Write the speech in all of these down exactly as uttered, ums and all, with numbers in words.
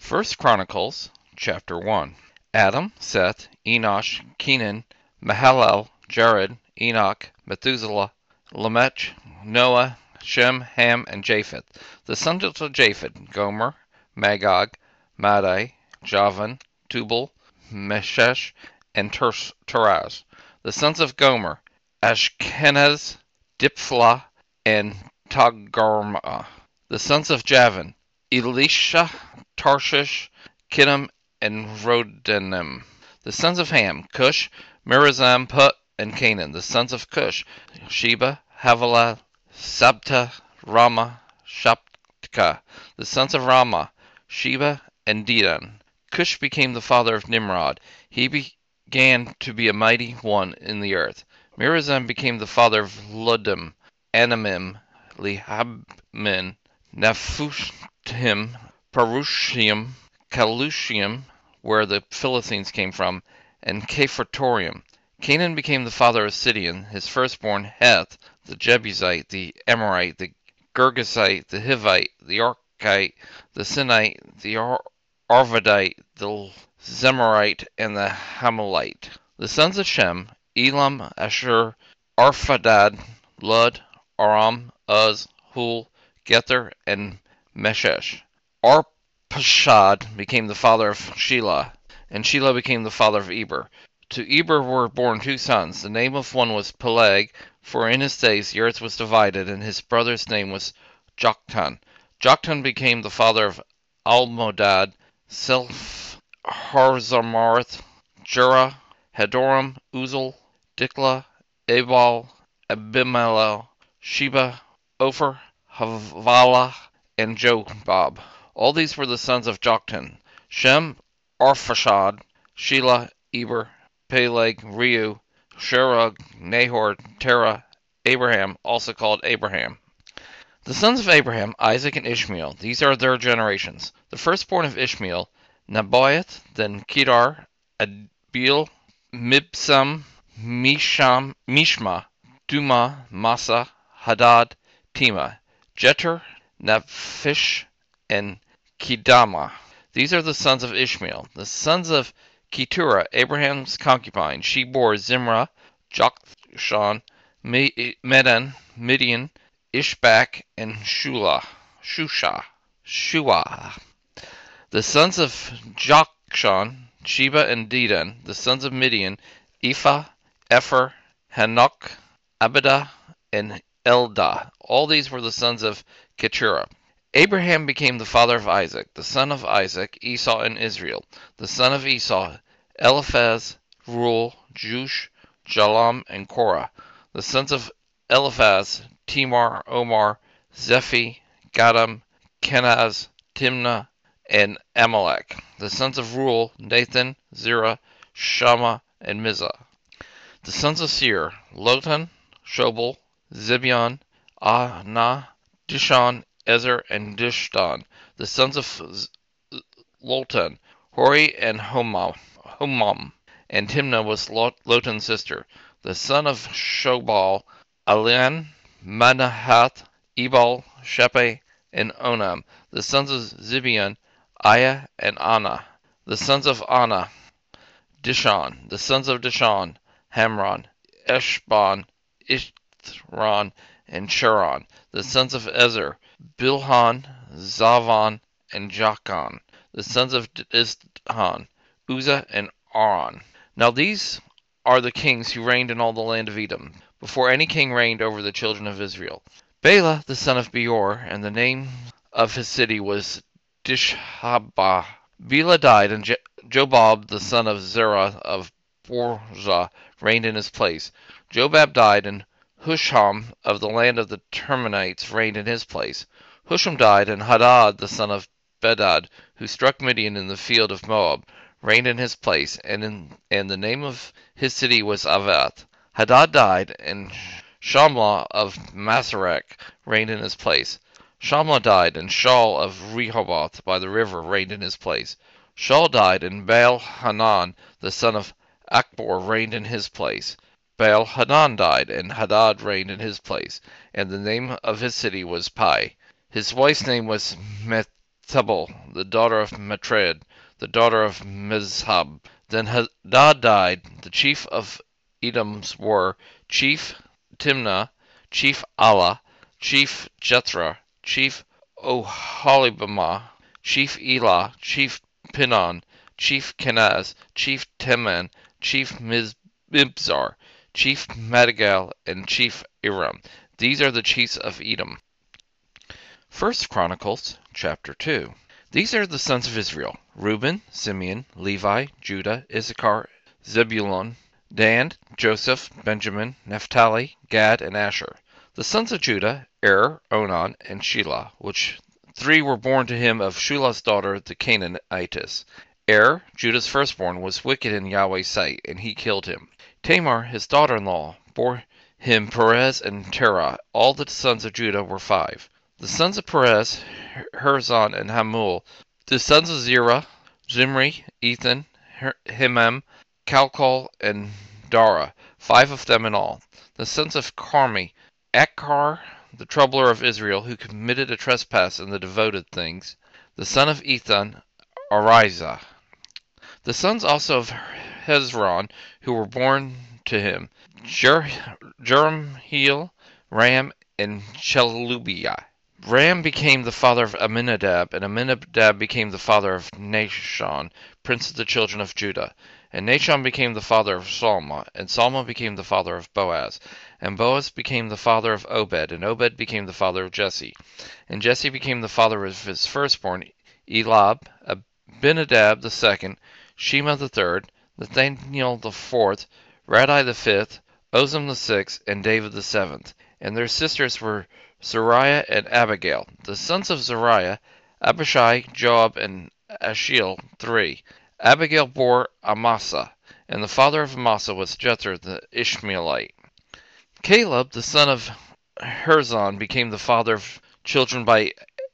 First Chronicles chapter one. Adam, Seth, Enosh, Kenan, Mahalalel, Jared, Enoch, Methuselah, Lamech, Noah, Shem, Ham, and Japheth. The sons of Japheth: Gomer, Magog, Madai, Javan, Tubal, Meshesh, and Taraz. The sons of Gomer: Ashkenaz, Diphlah, and Togarmah. The sons of Javan: Elisha, Tarshish, Kittim, and Rodanim. The sons of Ham: Cush, Mirazam, Put, and Canaan. The sons of Cush: Sheba, Havilah, Sabta, Ramah, Shaptka. The sons of Ramah: Sheba and Dedan. Cush became the father of Nimrod. He began to be a mighty one in the earth. Mirazam became the father of Ludim, Anamim, Lehabmin, Naphushim, Parushim, Calushium, where the Philistines came from, and Caphatorium. Canaan became the father of Sidon, his firstborn Heth, the Jebusite, the Amorite, the Girgashite, the Hivite, the Archite, the Sinite, the Ar- Arvadite, the Zemarite, and the Hamulite. The sons of Shem: Elam, Ashur, Arphaxad, Lud, Aram, Uz, Hul, Gether, and Meshesh. Arpachshad became the father of Shelah, and Shelah became the father of Eber. To Eber were born two sons. The name of one was Peleg, for in his days the earth was divided, and his brother's name was Joktan. Joktan became the father of Almodad, Self, Harzamath, Jurah, Hadoram, Uzal, Diklah, Ebal, Abimelech, Sheba, Ophir, Havilah, and Jobab. All these were the sons of Joktan: Shem, Arphaxad, Shelah, Eber, Peleg, Reu, Sherug, Nahor, Terah, Abraham, also called Abraham. The sons of Abraham: Isaac and Ishmael. These are their generations. The firstborn of Ishmael: Nebaioth, then Kedar, Adbeel, Mibsam, Misham, Mishma, Duma, Massa, Hadad, Tema, Jeter, Naphish, and Kedama. These are the sons of Ishmael. The sons of Keturah, Abraham's concubine. She bore Zimrah, Jokshan, Medan, Midian, Ishbak, and Shula, Shusha, Shua. The sons of Jokshan: Sheba and Dedan. The sons of Midian: Ephah, Epher, Hanok, Abidah, and Eldah. All these were the sons of Keturah. Abraham became the father of Isaac. The son of Isaac: Esau and Israel. The son of Esau: Eliphaz, Reuel, Jush, Jalam, and Korah. The sons of Eliphaz: Timar, Omar, Zephi, Gadam, Kenaz, Timnah, and Amalek. The sons of Reuel: Nathan, Zerah, Shammah, and Mizah. The sons of Seir: Lotan, Shobal, Zibeon, Anah, Dishon, Ezer, and Dishdan. The sons of Lotan: Hori and Homam. Homam. And Timnah was Lotan's sister. The son of Shobal: Alian, Manahath, Ebal, Shepe, and Onam. The sons of Zibeon: Aya and Anna. The sons of Anna: Dishon. The sons of Dishon: Hamron, Eshban, Ithran, and Sharon. The sons of Ezer: Bilhan, Zavan, and Jachan. The sons of Ishan: Uzzah and Aran. Now these are the kings who reigned in all the land of Edom, before any king reigned over the children of Israel. Bela, the son of Beor, and the name of his city was Dishabah. Bela died, and Je- Jobab, the son of Zerah of Borzah, reigned in his place. Jobab died, and Husham of the land of the Terminites reigned in his place. Husham died, and Hadad, the son of Bedad, who struck Midian in the field of Moab, reigned in his place, and, in, and the name of his city was Avath. Hadad died, and Shamlah of Masarek reigned in his place. Shamlah died, and Shaul of Rehoboth by the river reigned in his place. Shaul died, and Baal Hanan, the son of Achbor, reigned in his place. Baal Hanan died, and Hadad reigned in his place, and the name of his city was Pai. His wife's name was Mehetabel, the daughter of Matred, the daughter of Mizhab. Then Hadad died. The chief of Edoms were Chief Timnah, Chief Allah, Chief Jethro, Chief Oholibamah, Chief Elah, Chief Pinon, Chief Kenaz, Chief Teman, Chief Mibzar, Chief Madigal, and Chief Iram. These are the chiefs of Edom. First Chronicles, chapter two. These are the sons of Israel: Reuben, Simeon, Levi, Judah, Issachar, Zebulun, Dan, Joseph, Benjamin, Naphtali, Gad, and Asher. The sons of Judah: Er, Onan, and Shelah, which three were born to him of Shulah's daughter, the Canaanitess. Er, Judah's firstborn, was wicked in Yahweh's sight, and he killed him. Tamar, his daughter-in-law, bore him Perez and Terah. All the sons of Judah were five. The sons of Perez, Herzon, and Hamul. The sons of Zerah: Zimri, Ethan, Himam, Calcol, and Dara, five of them in all. The sons of Carmi: Achar, the troubler of Israel, who committed a trespass in the devoted things. The son of Ethan: Arizah. The sons also of Hezron, who were born to him: Jer- Jerahmeel, Ram, and Shelubiah. Ram became the father of Aminadab, and Aminadab became the father of Nahshon, prince of the children of Judah. And Nahshon became the father of Salma, and Salma became the father of Boaz. And Boaz became the father of Obed, and Obed became the father of Jesse. And Jesse became the father of his firstborn, Elab, Abinadab the second, Shema the third, Nathaniel the fourth, Radai the fifth, Ozem the sixth, and David the seventh. And their sisters were Zariah and Abigail. The sons of Zariah: Abishai, Joab, and Ashiel, three. Abigail bore Amasa, and the father of Amasa was Jether the Ishmaelite. Caleb, the son of Herzon, became the father of children by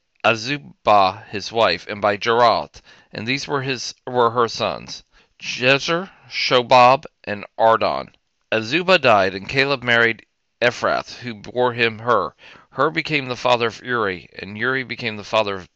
Azubah his wife, and by Jerath, and these were his were her sons: Jezer, Shobab, and Ardon. Azubah died, and Caleb married Ephrath, who bore him Hur. Hur became the father of Uri, and Uri became the father of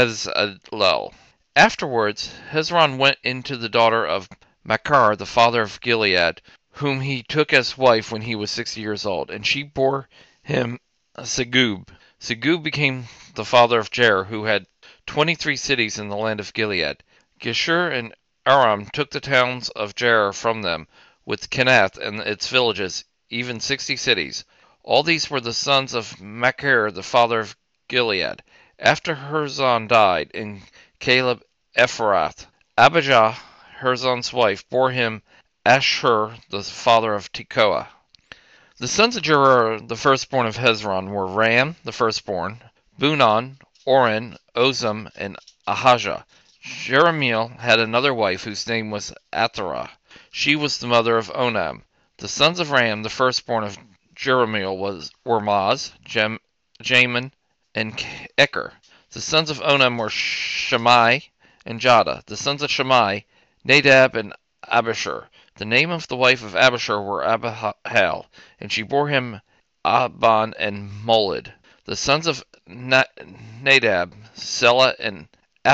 Bezalel. Afterwards, Hezron went into the daughter of Machir, the father of Gilead, whom he took as wife when he was sixty years old, and she bore him Segub. Segub became the father of Jair, who had twenty-three cities in the land of Gilead. Geshur and Aram took the towns of Jair from them, with Kenath and its villages, even sixty cities. All these were the sons of Machir, the father of Gilead. After Herzon died, and Caleb Ephrath, Abijah, Herzon's wife, bore him Ashur, the father of Tekoa. The sons of Jerur, the firstborn of Hezron, were Ram, the firstborn, Bunan, Oren, Ozem, and Ahijah. Jerahmeel had another wife whose name was Atharah. She was the mother of Onam. The sons of Ram, the firstborn of Jerahmeel, was were Maz, Jem, Jamin, and Eker. The sons of Onam were Shammai and Jada. The sons of Shammai: Nadab and Abishur. The name of the wife of Abishur were Abihail, and she bore him Abban and Molid. The sons of Na- Nadab: Selah and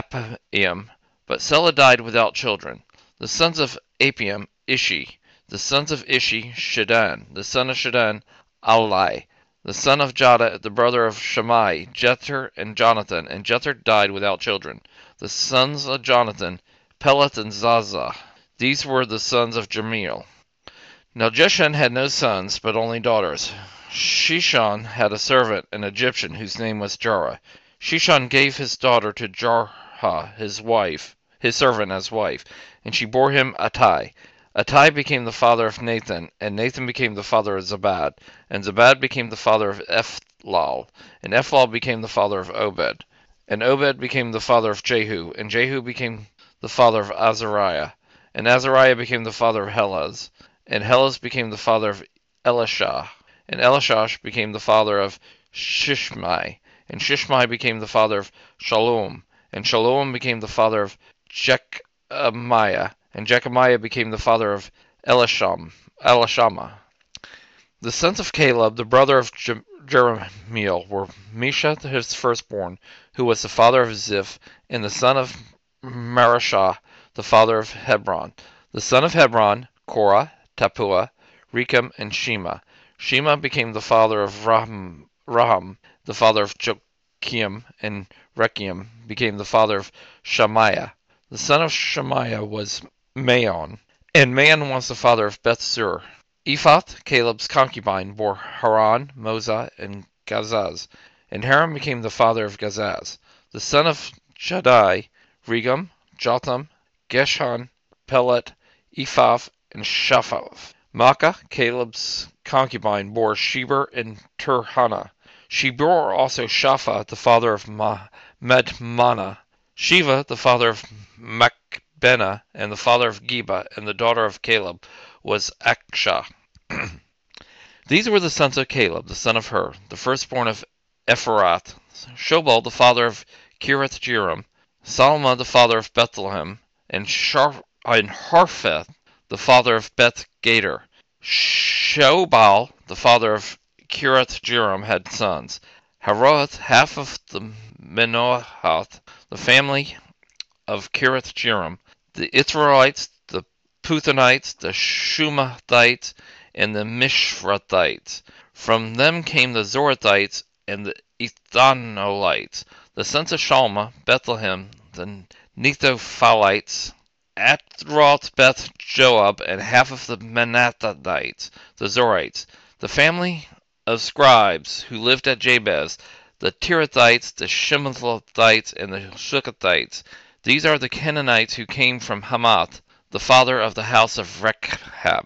Apiam. But Selah died without children. The sons of Apiam: Ishi. The sons of Ishi: Shaddan. The son of Shaddan: Alai. The son of Jada, the brother of Shammai: Jether and Jonathan. And Jether died without children. The sons of Jonathan: Peleth and Zazah. These were the sons of Jerahmeel. Now Jeshan had no sons, but only daughters. Shishon had a servant, an Egyptian, whose name was Jarah. Shishon gave his daughter to Jarha, his wife, his servant, as wife, and she bore him Attai. Attai became the father of Nathan, and Nathan became the father of Zabad, and Zabad became the father of Ephlal, and Ephlal became the father of Obed, and Obed became the father of Jehu, and Jehu became the father of Azariah, and Azariah became the father of Helaz, and Helaz became the father of Elishah, and Elisha became the father of Shishmai, and Shishmai became the father of Shalom, and Shalom became the father of Jechamiah, and Jechamiah became the father of Elisham, Elishama. The sons of Caleb, the brother of Je- Jerahmeel were Mesha his firstborn, who was the father of Ziph, and the son of Marashah, the father of Hebron. The son of Hebron, Korah, Tapua, Rechem, and Shema. Shema became the father of Raham, Raham the father of Joachim, and Rechiam became the father of Shemaiah. The son of Shemaiah was Maon, and Maon was the father of Beth-zur. Ephath, Caleb's concubine, bore Haran, Moza, and Gazaz, and Haran became the father of Gazaz. The son of Jaddai, Regem, Jotham, Geshon, Pelet, Ephath, and Shaphath. Maacah, Caleb's concubine, bore Sheber and Turhana. She bore also Shapha, the father of Ma- Medmana, Shiva, the father of Machbenah, and the father of Geba, and the daughter of Caleb was Akshah. These were the sons of Caleb, the son of Hur, the firstborn of Ephrath, Shobal, the father of Kiriath Jearim, Solomon, the father of Bethlehem, and, Shar- and Harpheth, the father of Beth Gader. Shobal, the father of Kiriath Jearim, had sons. Haroth, half of the Menoath, the family of Kiriath Jearim, the Israelites, the Puthanites, the Shumathites, and the Mishrathites. From them came the Zorathites and the Ethanolites. The sons of Shalma, Bethlehem, the Nethophalites, Atroth Beth Joab, and half of the Manathites, the Zorites. The family of scribes who lived at Jabez, the Tirathites, the Shemathites, and the Shukathites. These are the Canaanites who came from Hamath, the father of the house of Rechab.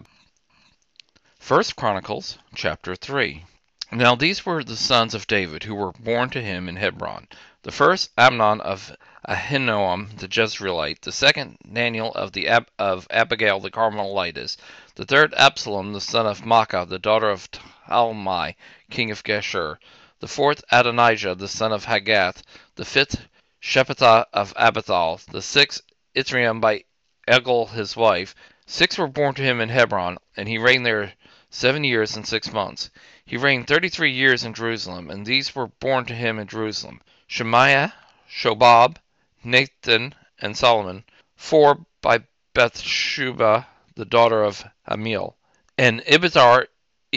First Chronicles chapter three. Now these were the sons of David who were born to him in Hebron. The first, Amnon of Ahinoam the Jezreelite. The second, Daniel of the Ab- of Abigail the Carmelitess. The third, Absalom the son of Maacah, the daughter of Talmai, king of Geshur. The fourth, Adonijah the son of Haggath. The fifth, Shephatiah of Abathal. The sixth, Ithream by Egil his wife. Six were born to him in Hebron, and he reigned there seven years and six months. He reigned thirty-three years in Jerusalem, and these were born to him in Jerusalem: Shemaiah, Shobab, Nathan, and Solomon. Four by Bathsheba, the daughter of Amiel, and Ibizar,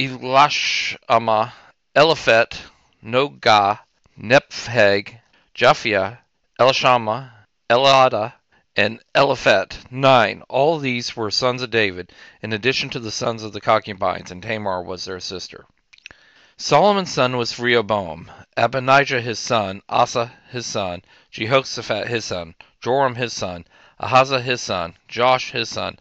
Elishama, Eliphet, Nogah, Nepheg, Japhia, Elishama, Eliada, and Eliphet. Nine. All these were sons of David, in addition to the sons of the concubines, and Tamar was their sister. Solomon's son was Rehoboam, Abinijah his son, Asa his son, Jehoshaphat his son, Joram his son, Ahazah his son, Josh his son,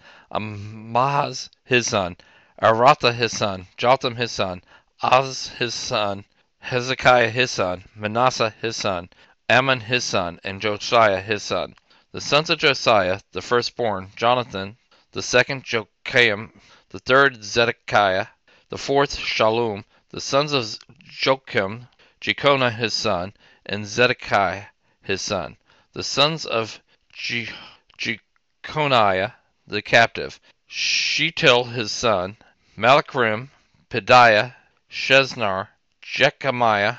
Amahaz his son, Aratha his son, Jotham his son, Az his son, Hezekiah his son, Manasseh his son, Ammon his son, and Josiah his son. The sons of Josiah, the firstborn, Jonathan; the second, Joachim; the third, Zedekiah; the fourth, Shallum. The sons of Joachim, Jeconiah his son, and Zedekiah his son. The sons of Je- Jeconiah the captive, Shetil his son, Malachrim, Pedaiah, Sheznar, Jechamiah,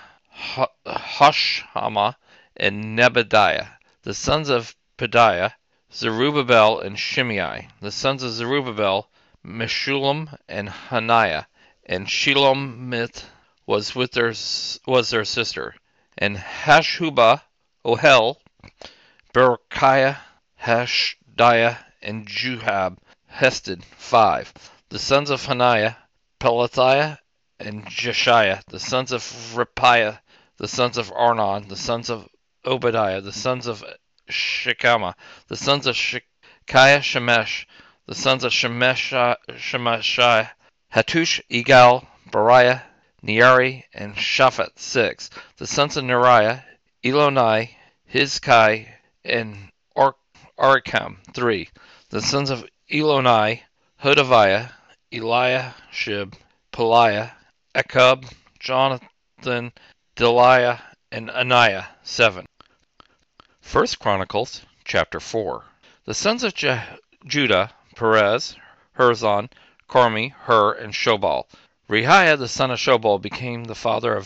Hoshama, and Nebadiah. The sons of Pedaiah, Zerubbabel and Shimei. The sons of Zerubbabel, Meshullam and Hananiah. And Shelomith was with their was their sister. And Hashubah, Ohel, Berechiah, Hashdiah, and Juhab, Hested. Five. The sons of Hananiah, Pelathiah, and Jeshiah. The sons of Repiah, the sons of Arnon, the sons of Obadiah, the sons of Shekama, the sons of Shekiah, Shemesh, the sons of Shemesh, Shemeshai, Hattush, Egal, Bariah, Neari, and Shaphat. Six. The sons of Neriah, Eloni, Hizkai, and Ar- Arikam. Three. The sons of Eloni, Hodaviah, Eliashib, Peliah, Akub, Jonathan, Deliah, and Anaiah. Seven. First Chronicles chapter four. The sons of Je- Judah, Perez, Herzon, Carmi, Hur, and Shobal. Rehiah the son of Shobal became the father of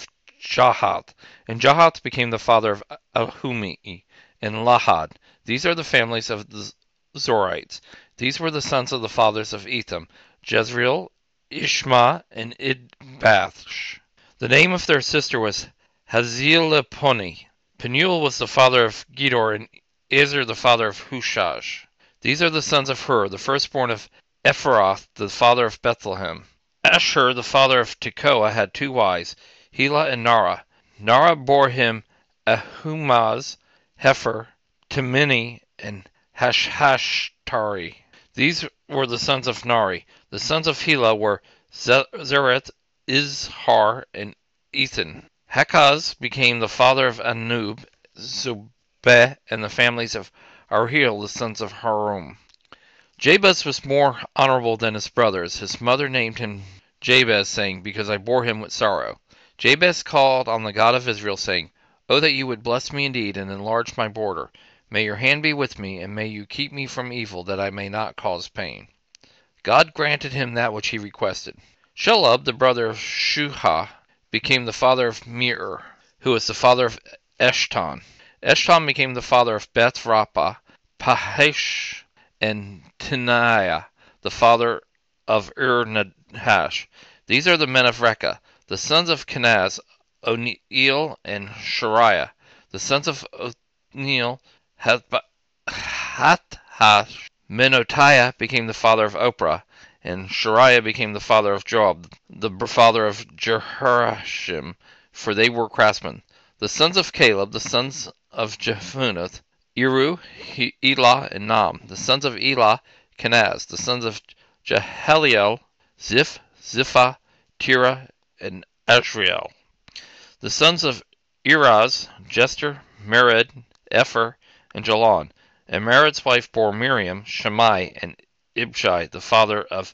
Jahath. And Jahath became the father of Ahumi and Lahad. These are the families of the Zorites. These were the sons of the fathers of Etham, Jezreel, Ishma, and Idbash. The name of their sister was Hazielaponi. Penuel was the father of Gedor, and Ezer the father of Hushaj. These are the sons of Hur, the firstborn of Ephrath, the father of Bethlehem. Ashur, the father of Tekoa, had two wives, Hela and Nara. Nara bore him Ahumaz, Hefer, Temini, and Hashashtari. These were the sons of Nari. The sons of Hela were Zereth, Izhar, and Ethan. Hakaz became the father of Anub, Zobeh, and the families of Arhel, the sons of Harum. Jabez was more honorable than his brothers. His mother named him Jabez, saying, Because I bore him with sorrow. Jabez called on the God of Israel, saying, Oh, that you would bless me indeed, and enlarge my border. May your hand be with me, and may you keep me from evil, that I may not cause pain. God granted him that which he requested. Shelub, the brother of Shuha, became the father of Mir, who was the father of Eshton. Eshton became the father of Beth Raphah, Pahesh, and Teniah, the father of Ur-Nahash. These are the men of Rekah. The sons of Kenaz, Oneil and Shariah. The sons of Oneil, Hathash. Menotiah became the father of Oprah, and Shariah became the father of Joab, the father of Jehoshim, for they were craftsmen. The sons of Caleb, the sons of Jephunneh, Eru, Elah, and Nam. The sons of Elah, Kenaz. The sons of Jehaliel, Ziph, Ziphah, Tira, and Azriel. The sons of Eraz, Jester, Mered, Epher, and Jalon. And Mered's wife bore Miriam, Shammai, and Ibshai, the father of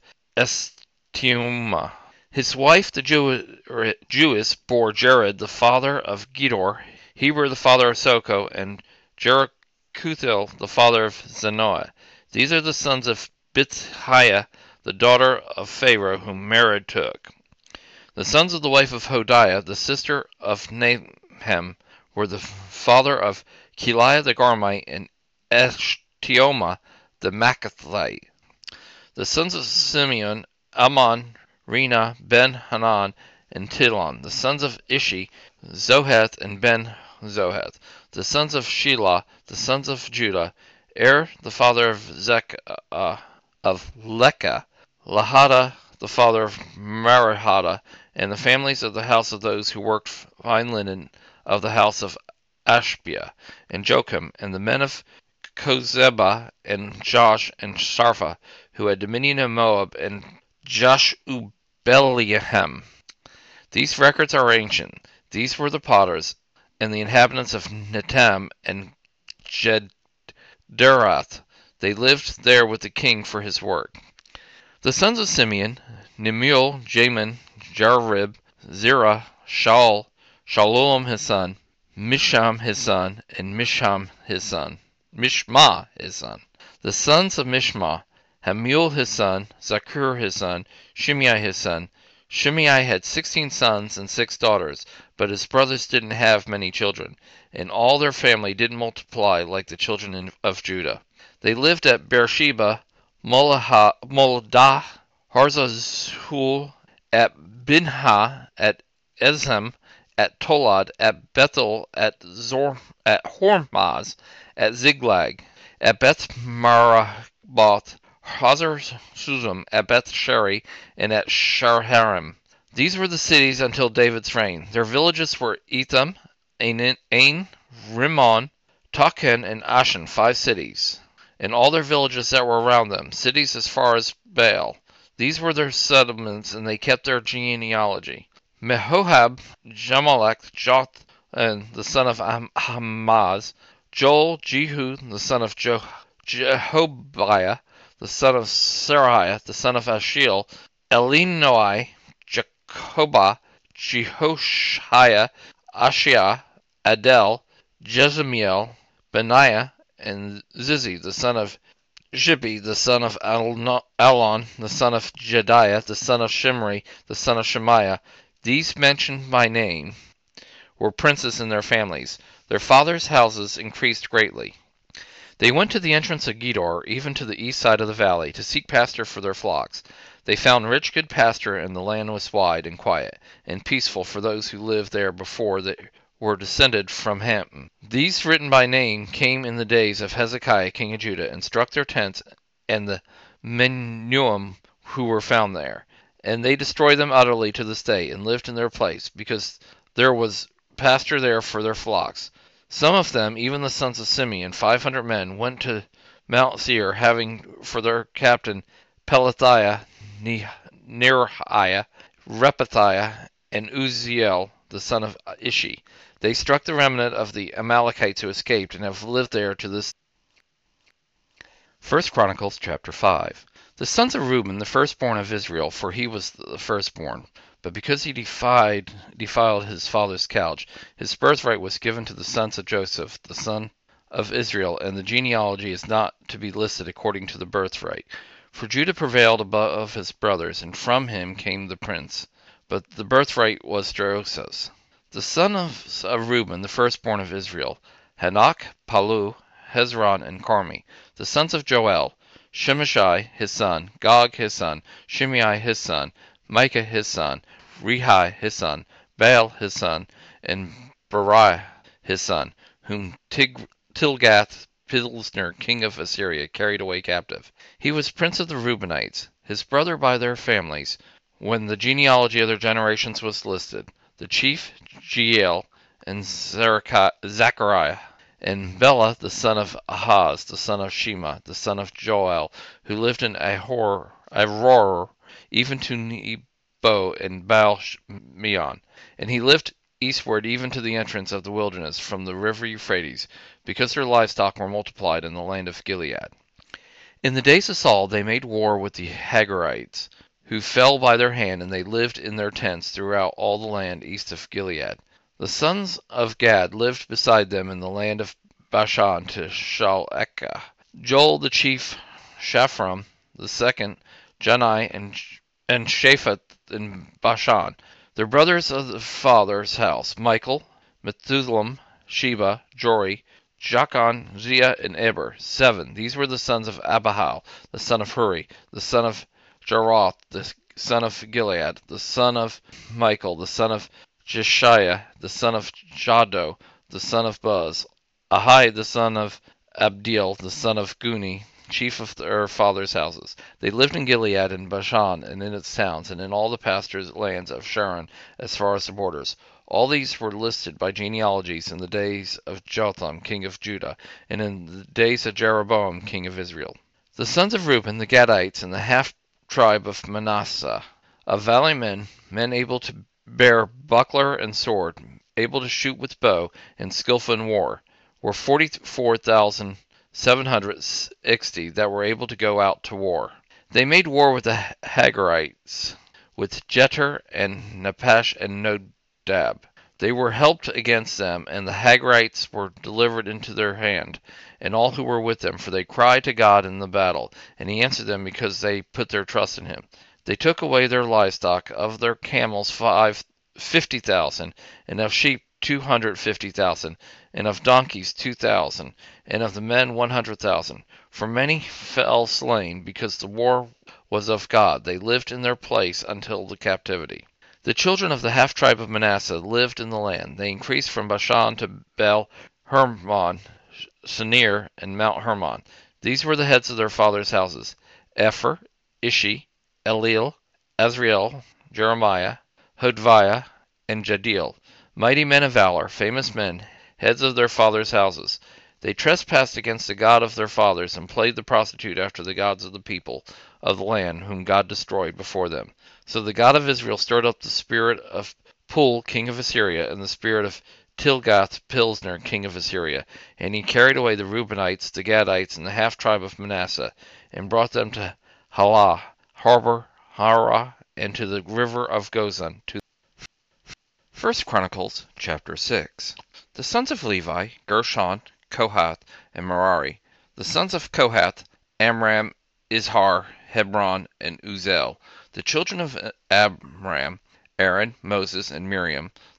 Estiuma. His wife, the Jew- Jewess, bore Jared, the father of Gedor, Heber, the father of Soko, and Jerakuthel, the father of Zanoah. These are the sons of Bithiah, the daughter of Pharaoh, whom Mered took. The sons of the wife of Hodiah, the sister of Nahum, were the father of Keliah the Garmite and Eshtioma the Maacathite. The sons of Simeon, Ammon, Rena, Ben-Hanan, and Tilon. The sons of Ishi, Zoheth and Ben-Zoheth. The sons of Shelah, the sons of Judah, Er, the father of Zek, uh, of Lekah, Lahada, the father of Marahada, and the families of the house of those who worked fine linen of the house of Ashbia, and Jocham, and the men of Kozeba, and Josh, and Sarpha, who had dominion in Moab, and Josh-Ubeliahem. These records are ancient. These were the potters, and the inhabitants of Netam and Gederath. They lived there with the king for his work. The sons of Simeon, Nemuel, Jamin, Jarib, Zerah, Shaul, Shalom his son, Misham his son, and Misham his son, Mishma his son. The sons of Mishma, Hamuel his son, Zakur his son, Shimei his son. Shimei had sixteen sons and six daughters, but his brothers didn't have many children, and all their family didn't multiply like the children of Judah. They lived at Beersheba, Moladah, Harzazul, at Binha, at Ezem, at Tolad, at Bethel, at Zor, at Hormaz, at Ziglag, at Beth Maraboth, Hazar Suzum, at Beth Sheri, and at Sharharim. These were the cities until David's reign. Their villages were Etham, Ain, Ain Rimmon, Tachen, and Ashan, five cities, and all their villages that were around them, cities as far as Baal. These were their settlements, and they kept their genealogy. Mehohab, Jamalek, Joth, and the son of Hamaz, Joel, Jehu, the son of Je- Jehobiah, the son of Sariah, the son of Ashiel, Elinoi, Jacobah, Jehoshiah, Ashiah, Adel, Jezemiel, Benaiah, and Zizi, the son of Shibbi, the son of Alon, the son of Jediah, the son of Shimri, the son of Shemaiah. These mentioned by name. were princes in their families. Their fathers' houses increased greatly. They went to the entrance of Gedor, even to the east side of the valley, to seek pasture for their flocks. They found rich good pasture, and the land was wide and quiet, and peaceful for those who lived there before they were descended from Ham. These, written by name, came in the days of Hezekiah king of Judah, and struck their tents, and the Menuim who were found there. And they destroyed them utterly to this day, and lived in their place, because there was pasture there for their flocks. Some of them, even the sons of Simeon, five hundred men, went to Mount Seir, having for their captain Pelathiah, Neriah, Repathiah, and Uzziel, the son of Ishi. They struck the remnant of the Amalekites who escaped, and have lived there to this. First Chronicles chapter five. The sons of Reuben, the firstborn of Israel, for he was the firstborn. But because he defied, defiled his father's couch, his birthright was given to the sons of Joseph, the son of Israel, and the genealogy is not to be listed according to the birthright. For Judah prevailed above his brothers, and from him came the prince. But the birthright was Joseph's. The son of, of Reuben, the firstborn of Israel, Hanok, Palu, Hezron, and Carmi. The sons of Joel, Shimashai his son, Gog his son, Shimei his son, Micah his son, Rehi his son, Baal his son, and Beriah his son, whom Tig- Tilgath-Pilneser king of Assyria carried away captive. He was prince of the Reubenites, his brother by their families, when the genealogy of their generations was listed. The chief, Jeiel, and Zechariah, and Bela the son of Ahaz, the son of Shema, the son of Joel, who lived in Ahor, Aurora, even to Nebo and Baal-Meon. And he lived eastward even to the entrance of the wilderness from the river Euphrates, because their livestock were multiplied in the land of Gilead. In the days of Saul they made war with the Hagarites, who fell by their hand, and they lived in their tents throughout all the land east of Gilead. The sons of Gad lived beside them in the land of Bashan to Shalekah. Joel the chief, Shaphram the second, Janai, and, and Shaphat in Bashan. Their brothers of the father's house, Michael, Methuselah, Sheba, Jori, Jachan, Zia, and Eber, seven. These were the sons of Abihail, the son of Huri, the son of Jeroth, the son of Gilead, the son of Michael, the son of Jeshiah, the son of Jado, the son of Buz, Ahai, the son of Abdiel, the son of Guni, chief of their fathers' houses. They lived in Gilead and Bashan, and in its towns, and in all the pasture lands of Sharon, as far as the borders. All these were listed by genealogies in the days of Jotham, king of Judah, and in the days of Jeroboam, king of Israel. The sons of Reuben, the Gadites, and the half-tribe of Manasseh, of valley men, men able to bear buckler and sword, able to shoot with bow, and skillful in war, were forty-four thousand seven hundred sixty that were able to go out to war. They made war with the Hagarites, with Jeter and Napash and Nodab. They were helped against them, and the Hagarites were delivered into their hand, and all who were with them, for they cried to God in the battle, and he answered them because they put their trust in him. They took away their livestock, of their camels five fifty thousand, and of sheep two hundred fifty thousand, and of donkeys two thousand, and of the men one hundred thousand. For many fell slain, because the war was of God. They lived in their place until the captivity. The children of the half-tribe of Manasseh lived in the land. They increased from Bashan to Bel Hermon, Sinir, and Mount Hermon. These were the heads of their fathers' houses: Epher, Ishi, Eliel, Azriel, Jeremiah, Hodviah, and Jadiel, mighty men of valor, famous men, heads of their fathers' houses. They trespassed against the God of their fathers, and played the prostitute after the gods of the people of the land, whom God destroyed before them. So the God of Israel stirred up the spirit of Pul, king of Assyria, and the spirit of Tilgath-Pilneser, king of Assyria, and he carried away the Reubenites, the Gadites, and the half-tribe of Manasseh, and brought them to Halah, Harbor, Hara, and to the river of Gozan. To First Chronicles chapter six. The sons of Levi, Gershon, Kohath, and Merari. The sons of Kohath, Amram, Izhar, Hebron, and Uzel. The children of Amram, Aaron, Moses, and Miriam.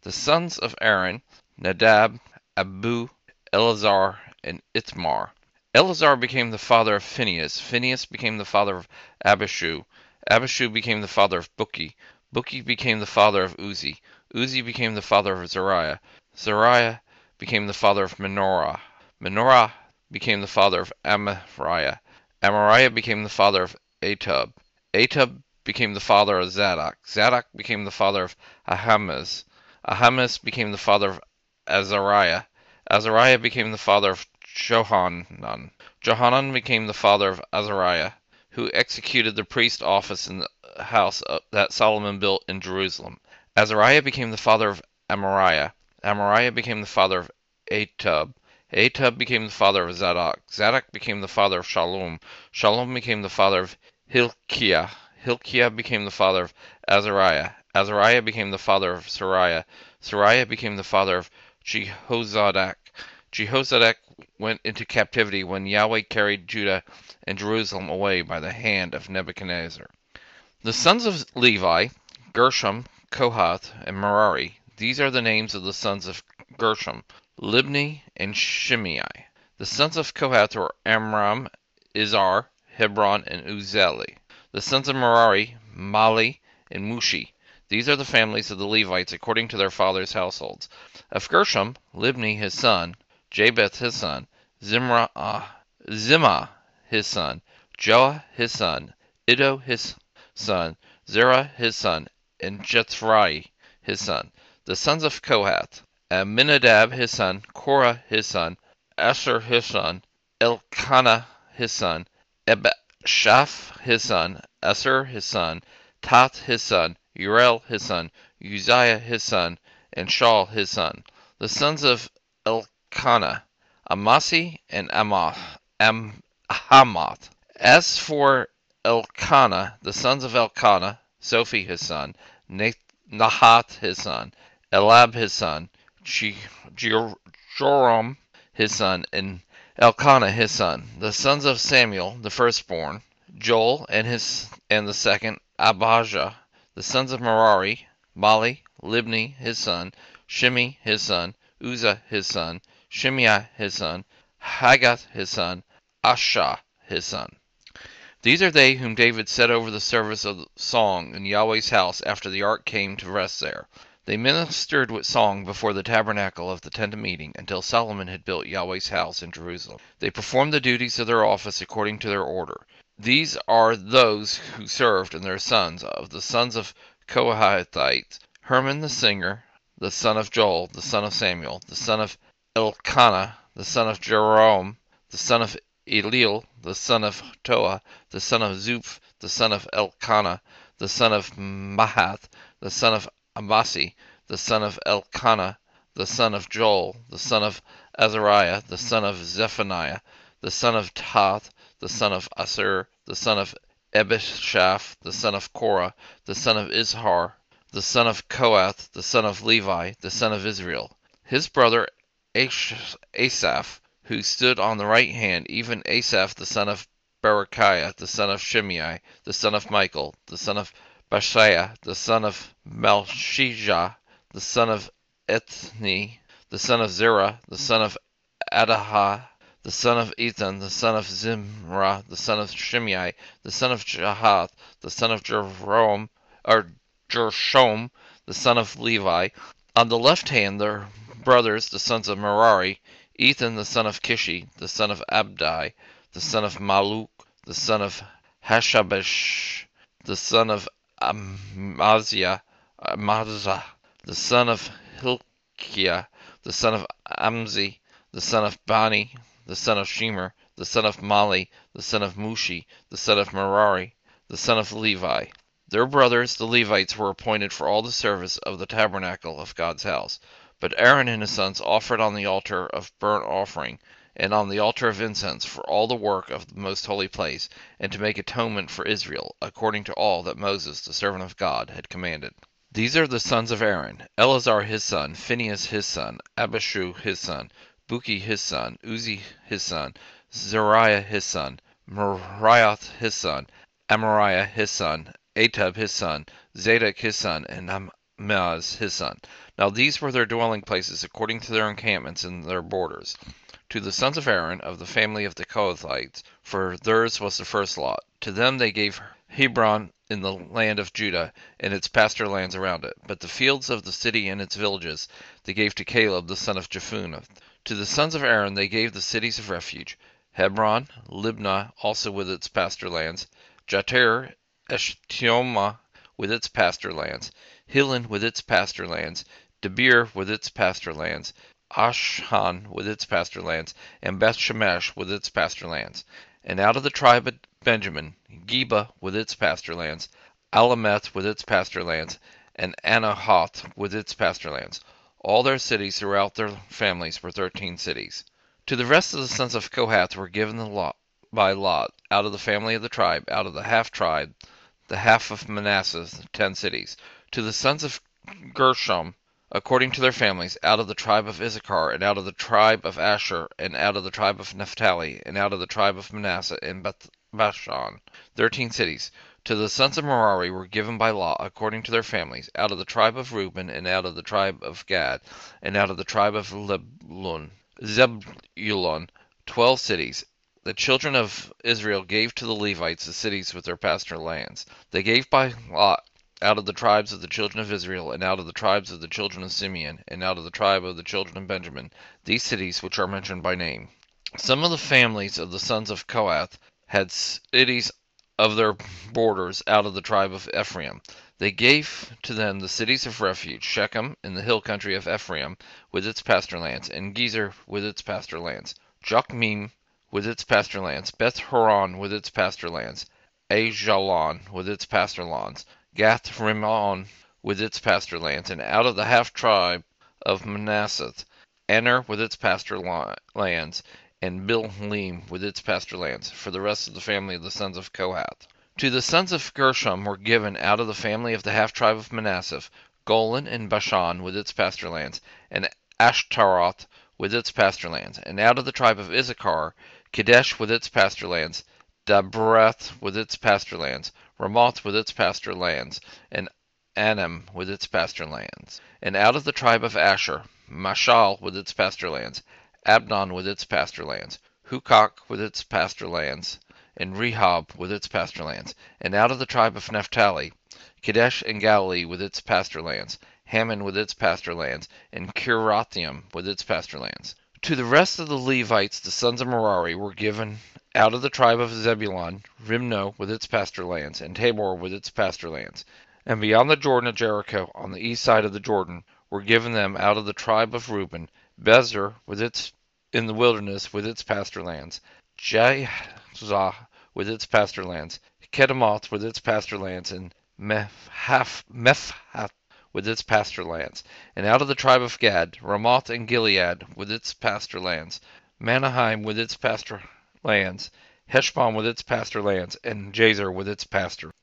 The sons of Aaron, Nadab, Abu, Eleazar, and Ithamar. Eleazar became the father of Phinehas. Phinehas became the father of Abishu. Abishu became the father of Bukki. Bukki became the father of Uzi. Uzi became the father of Zariah. Zariah became the father of Menorah. Menorah became the father of Amariah. Amariah became the father of Atub. Atub became the father of Zadok. Zadok became the father of Ahimaaz. Ahimaaz became the father of Azariah. Azariah became the father of Johanan. Johanan became the father of Azariah, who executed the priest office in the house that Solomon built in Jerusalem. Azariah became the father of Amariah. Amariah became the father of Atub. Atub became the father of Zadok. Zadok became the father of Shalom. Shalom became the father of Hilkiah. Hilkiah became the father of Azariah. Azariah became the father of Sariah. Sariah became the father of Jehozadak. Jehozadak went into captivity when Yahweh carried Judah and Jerusalem away by the hand of Nebuchadnezzar. The sons of Levi, Gershom, Kohath, and Merari. These are the names of the sons of Gershom, Libni and Shimei. The sons of Kohath were Amram, Izhar, Hebron, and Uzzieli. The sons of Merari, Mali, and Mushi. These are the families of the Levites according to their fathers' households. Of Gershom, Libni his son, Japheth his son, Zimra, uh, Zimah his son, Joah his son, Iddo his son, Zerah his son, and Jethrai his son. The sons of Kohath, Aminadab his son, Korah his son, Asher his son, Elkanah his son, Ebshaph his son, Asher his son, Tat his son, Uriel his son, Uzziah his son, and Shaul his son. The sons of Elkanah, Amasi and Amath, Am, Hamath. As for Elkanah, the sons of Elkanah, Sophi his son, Nahath his son, Elab his son, Joram his son, and Elkanah his son. The sons of Samuel, the firstborn, Joel and his and the second, Abijah. The sons of Merari, Mali, Libni his son, Shimei his son, Uzzah his son, Shimei his son, Haggath his son, Asha his son. These are they whom David set over the service of song in Yahweh's house after the ark came to rest there. They ministered with song before the tabernacle of the tent of meeting until Solomon had built Yahweh's house in Jerusalem. They performed the duties of their office according to their order. These are those who served and their sons. Of the sons of Kohathites, Herman the singer, the son of Joel, the son of Samuel, the son of Elkanah, the son of Jerome, the son of Eliel, the son of Toah, the son of Zuph, the son of Elkanah, the son of Mahath, the son of Amasi, the son of Elkanah, the son of Joel, the son of Azariah, the son of Zephaniah, the son of Tath, the son of Asur, the son of Ebishaph, the son of Korah, the son of Izhar, the son of Kohath, the son of Levi, the son of Israel. His brother Asaph, who stood on the right hand, even Asaph, the son of Berechiah, the son of Shimei, the son of Michael, the son of Bashaiah, the son of Malchijah, the son of Ethni, the son of Zerah, the son of Adahah, the son of Ethan, the son of Zimra, the son of Shimei, the son of Jahath, the son of Jerome, or Gershom, the son of Levi. On the left hand, their brothers, the sons of Merari, Ethan, the son of Kishi, the son of Abdi, the son of Maluk, the son of Hashabish, the son of Amaziah, Amazah, the son of Hilkiah, the son of Amzi, the son of Bani, the son of Shemer, the son of Mali, the son of Mushi, the son of Merari, the son of Levi. Their brothers, the Levites, were appointed for all the service of the tabernacle of God's house. But Aaron and his sons offered on the altar of burnt offering, and on the altar of incense for all the work of the most holy place, and to make atonement for Israel, according to all that Moses, the servant of God, had commanded. These are the sons of Aaron: Eleazar his son, Phinehas his son, Abishu his son, Bukki his son, Uzi his son, Zariah his son, Merioth his son, Amariah his son, Atub his son, Zadok his son, and Ahimaaz his son. Now these were their dwelling places according to their encampments and their borders. To the sons of Aaron, of the family of the Kohathites, for theirs was the first lot. To them they gave Hebron in the land of Judah, and its pasture lands around it. But the fields of the city and its villages they gave to Caleb the son of Jephunneh. To the sons of Aaron they gave the cities of refuge, Hebron, Libnah also with its pasture lands, Jatir, Eshtemoa with its pasture lands, Hilen with its pasture lands, Debir with its pasture lands, Ashan with its pasture lands, and Beth Shemesh with its pasture lands. And out of the tribe of Benjamin, Geba with its pasture lands, Alameth with its pasture lands, and Anahoth with its pasture lands. All their cities throughout their families were thirteen cities. To the rest of the sons of Kohath were given the lot by lot, out of the family of the tribe, out of the half tribe, the half of Manasseh, ten cities. To the sons of Gershom, according to their families, out of the tribe of Issachar, and out of the tribe of Asher, and out of the tribe of Naphtali, and out of the tribe of Manasseh in Beth Bashan, thirteen cities. To the sons of Merari were given by lot, according to their families, out of the tribe of Reuben, and out of the tribe of Gad, and out of the tribe of Zebulun, Zebulun, twelve cities. The children of Israel gave to the Levites the cities with their pasture lands. They gave by lot out of the tribes of the children of Israel, and out of the tribes of the children of Simeon, and out of the tribe of the children of Benjamin, these cities which are mentioned by name. Some of the families of the sons of Kohath had cities of their borders out of the tribe of Ephraim. They gave to them the cities of refuge, Shechem in the hill country of Ephraim with its pasture lands, and Gezer with its pasture lands, Jokmeam with its pasture lands, Beth Horon with its pasture lands, Ajalon with its pasture lands, Gath Rimmon with its pasture lands, and out of the half tribe of Manasseh, Aner with its pasture lands, and Bilhalim with its pasture lands, for the rest of the family of the sons of Kohath. To the sons of Gershom were given out of the family of the half tribe of Manasseh, Golan and Bashan with its pasture lands, and Ashtaroth with its pasture lands, and out of the tribe of Issachar, Kadesh with its pasture lands, Dabreth with its pasture lands, Ramoth with its pasture lands, and Anam with its pasture lands. And out of the tribe of Asher, Mashal with its pasture lands, Abdon with its pasture lands, Hukok with its pasture lands, and Rehob with its pasture lands. And out of the tribe of Naphtali, Kadesh and Galilee with its pasture lands, Hammon with its pasture lands, and Kirathaim with its pasture lands. To the rest of the Levites, the sons of Merari, were given out of the tribe of Zebulun, Rimno with its pasture lands, and Tabor with its pasture lands. And beyond the Jordan of Jericho, on the east side of the Jordan, were given them out of the tribe of Reuben, Bezer with its in the wilderness with its pasture lands, Jahzah with its pasture lands, Kedemoth with its pasture lands, and Mephath with its pasture lands. And out of the tribe of Gad, Ramoth and Gilead with its pasture lands, Manaheim with its pasture lands, Heshbon with its pasture lands, and Jazer with its pasture.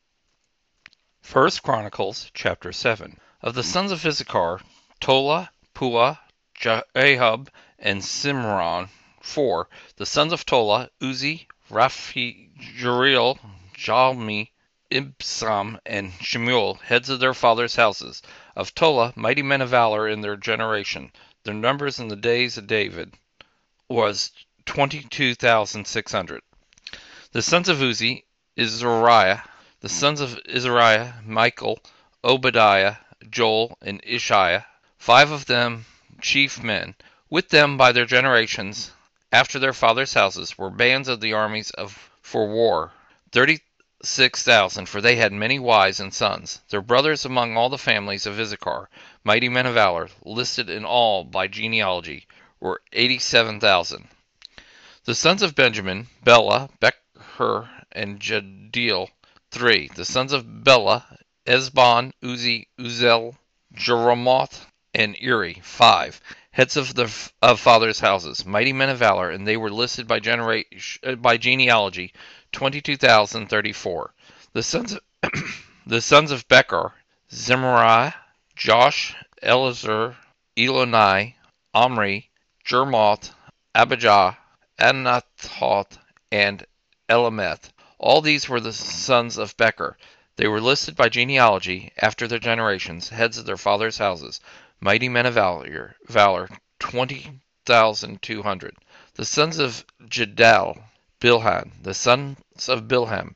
First Chronicles chapter seven. Of the sons of Issachar, Tola, Puah, Ahab, and Simron, four. The sons of Tola, Uzi, Raphi, Jeriel, Jalmi, Ibsam, and Shemuel, heads of their fathers' houses. Of Tola, mighty men of valor in their generation. Their numbers in the days of David was twenty-two thousand six hundred. The sons of Uzi, Izariah. The sons of Izariah, Michael, Obadiah, Joel, and Ishiah. Five of them chief men. With them by their generations, after their fathers' houses, were bands of the armies of for war, thirty-six thousand, for they had many wives and sons. Their brothers among all the families of Issachar, mighty men of valor, listed in all by genealogy, were eighty-seven thousand. The sons of Benjamin, Bela, Becher, and Jediel, three. The sons of Bela, Esbon, Uzi, Uzel, Jeremoth, and Eri, five. Heads of the of fathers' houses, mighty men of valor, and they were listed by generation by genealogy, twenty-two thousand thirty-four. The sons of the sons of Becher, Zimri, Josh, Elazar, Eloni, Omri, Jermoth, Abijah, Anathoth, and Elameth. All these were the sons of Becher. They were listed by genealogy, after their generations, heads of their fathers' houses, mighty men of valor, valor twenty thousand two hundred. The sons of Jedal, Bilhan. The sons of Bilham,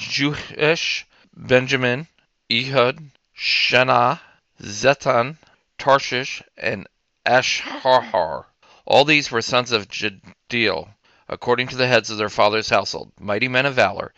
Juhesh, Benjamin, Ehud, Shenah, Zetan, Tarshish, and Asharhar. All these were sons of Jediel, according to the heads of their father's household, mighty men of valor,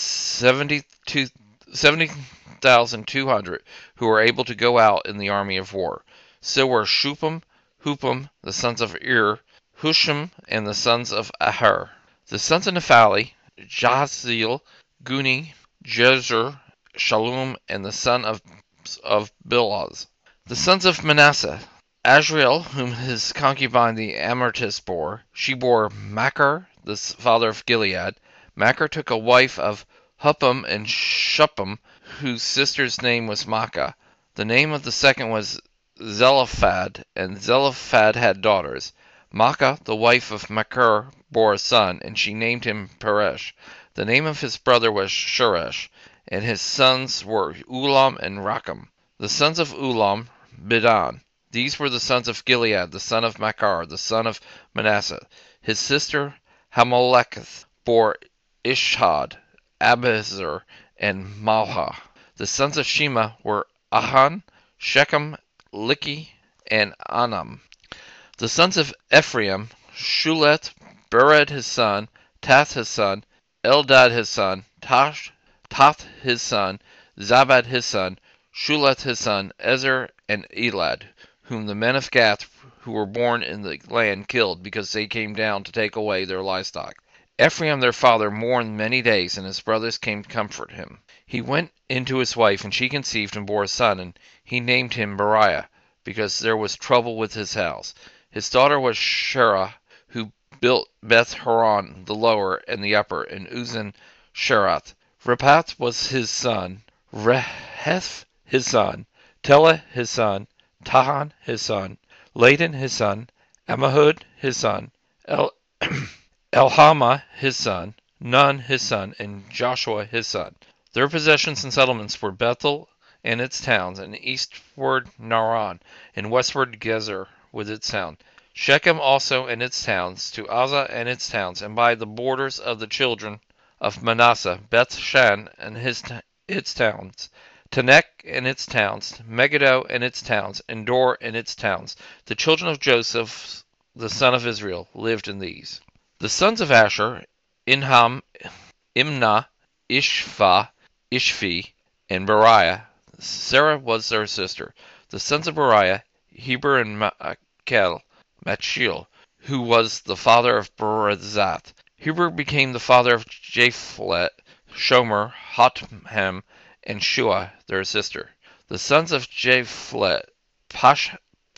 seventy-two seventy thousand two hundred, who were able to go out in the army of war. So were Shupam, Hupam, the sons of Ir, Husham, and the sons of Aher. The sons of Naphtali, Jahzeel, Guni, Jezer, Shalom, and the son of, of Bilhaz. The sons of Manasseh, Azriel, whom his concubine the Amortist bore. She bore Machir, the father of Gilead. Machir took a wife of Huppam and Shuppam, whose sister's name was Maacah. The name of the second was Zelophehad, and Zelophehad had daughters. Maacah, the wife of Machir, bore a son, and she named him Peresh. The name of his brother was Sheresh, and his sons were Ulam and Rakem. The sons of Ulam, Bedan. These were the sons of Gilead, the son of Machir, the son of Manasseh. His sister Hameleketh bore Ishhad, Abiezer, and Malha. The sons of Shema were Ahan, Shechem, Likhi, and Anam. The sons of Ephraim, Shulet, Bered his son, Tath his son, Eldad his son, Tash, Tath his son, Zabad his son, Shulet his son, Ezer, and Elad, whom the men of Gath who were born in the land killed, because they came down to take away their livestock. Ephraim their father mourned many days, and his brothers came to comfort him. He went in to his wife, and she conceived and bore a son, and he named him Beriah, because there was trouble with his house. His daughter was Sherah, who built Beth Horon the lower and the upper, and Uzan Sherath. Repath was his son, Reheth his son, Telah his son, Tahan his son, Ladan his son, Ammihud his son, El Elhamah his son, Nun his son, and Joshua his son. Their possessions and settlements were Bethel and its towns, and eastward Naran, and westward Gezer with its town. Shechem also and its towns, to Azah and its towns, and by the borders of the children of Manasseh, Beth Shan and his t- its towns, Tanekh and its towns, Megiddo and its towns, and Dor and its towns. The children of Joseph, the son of Israel, lived in these. The sons of Asher, Inham, Imnah, Ishva, Ishvi, and Beriah. Sarah was their sister. The sons of Beriah, Heber and Machel, Machil, who was the father of Berezath. Heber became the father of Japhet, Shomer, Hotham, and Shua, their sister. The sons of Japhet, Pash,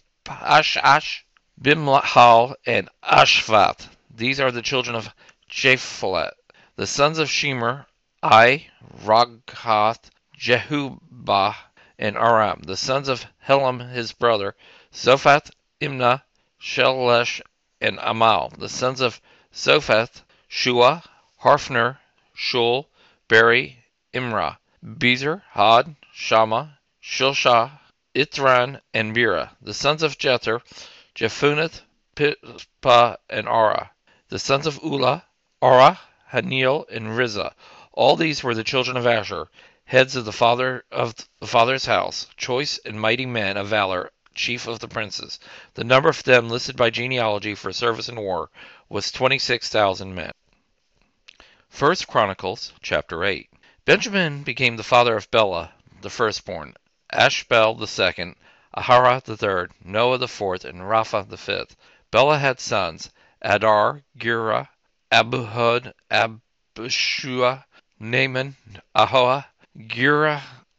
Pashash, Bimhal, and Ashvath. These are the children of Japhet. The sons of Shemer, Ai, Raghath, Jehubah, and Aram. The sons of Helam his brother, Zophath, Imnah, Shelesh, and Amal. The sons of Zophath, Shua, Harfner, Shul, Beri, Imrah, Bezer, Had, Shammah, Shilshah, Ithran, and Bera. The sons of Jether, Jephunneth, Pithpah, and Ara. The sons of Ulah, Ara, Haniel, and Rizah. All these were the children of Asher, heads of the father of the father's house, choice and mighty men of valor, chief of the princes. The number of them listed by genealogy for service in war was twenty-six thousand men. First Chronicles, chapter eight. Benjamin became the father of Bela, the firstborn, Ashbel the second, Ahara the third, Noah the fourth, and Rapha the fifth. Bela had sons, Adar, Gera, Abuhud, Abishua, Naaman, Ahoah, Gera,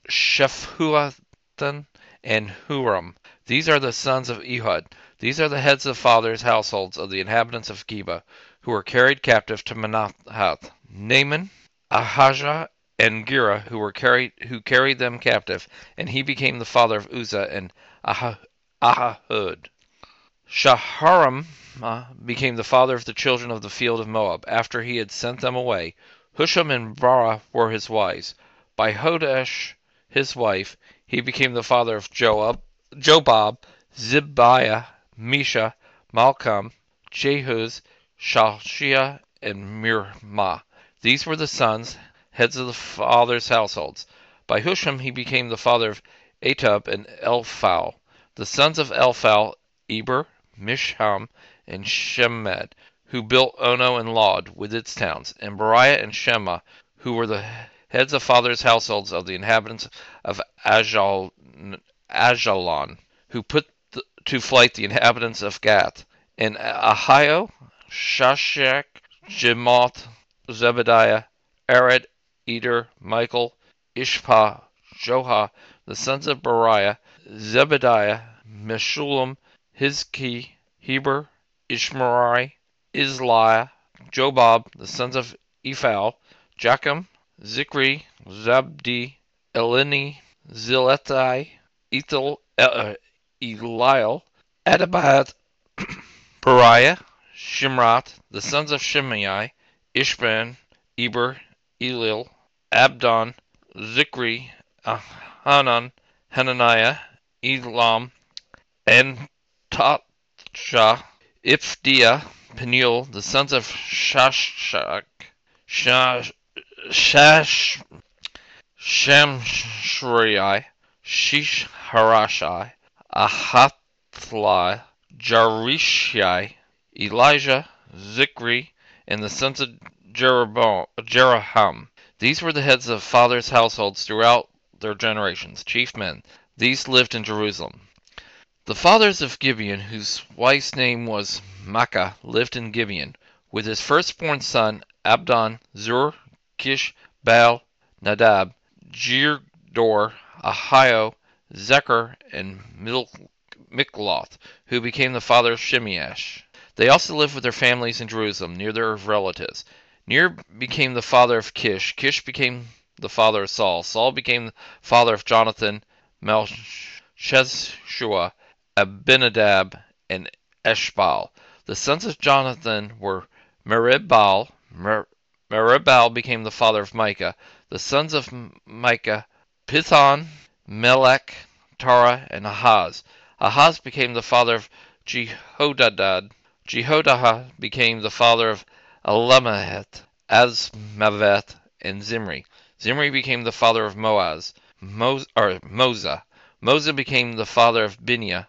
Shephuathan, and Huram. These are the sons of Ehud. These are the heads of fathers' households of the inhabitants of Geba, who were carried captive to Manahath. Naaman, Ahijah, and Gera, who were carried, who carried them captive, and he became the father of Uzzah and Aha, Ahahud. Shaharam uh, became the father of the children of the field of Moab, after he had sent them away. Husham and Bara were his wives. By Hodesh, his wife, he became the father of Joab, Jobab, Zibiah, Mesha, Malcolm, Jehuz, Shalshia, and Mirmah. These were the sons, heads of the fathers' households. By Husham he became the father of Atub and Elphal. The sons of Elphal, Eber, Misham, and Shemed, who built Ono and Lod with its towns, and Beriah and Shema, who were the heads of fathers' households of the inhabitants of Ajal, Ajalon, who put the, to flight the inhabitants of Gath, and Ahio, Shashak, Jemoth, Zebediah, Arad, Eder, Michael, Ishpa, Joha, the sons of Beriah, Zebediah, Meshullam, Hizki, Heber, Ishmerai, Isliah, Jobab, the sons of Ephal, Jacham, Zikri, Zabdi, Eleni, Ziletai, Ethel, uh, Eliel, Adabad, Beriah, Shimrat, the sons of Shimei, Ishban, Eber, Elil, Abdon, Zikri, uh, Hanan, Hananiah, Elam, and Tatsha, Iphdeiah, Peniel, the sons of Shashak, Shash, Shash, Shamshrai, Shish Harashai, Ahathli, Jarishai, Elijah, Zikri, and the sons of Jeroham. These were the heads of fathers' households throughout their generations, chief men. These lived in Jerusalem. The fathers of Gibeon, whose wife's name was Makkah, lived in Gibeon, with his firstborn son Abdon, Zur, Kish, Baal, Nadab, Jirdor, Ahio, Zechar, and Mikloth, who became the father of Shimeash. They also lived with their families in Jerusalem, near their relatives. Ner became the father of Kish. Kish became the father of Saul. Saul became the father of Jonathan, Melchishua, Abinadab, and Eshbal. The sons of Jonathan were Merib-Baal. Mer- Merib-Baal became the father of Micah. The sons of Micah, Pithon, Melech, Tara, and Ahaz. Ahaz became the father of Jehodadad. Jehodah became the father of Elamahet, Azmavet, and Zimri. Zimri became the father of Moaz, Mo- or Moza. Moza became the father of Binia.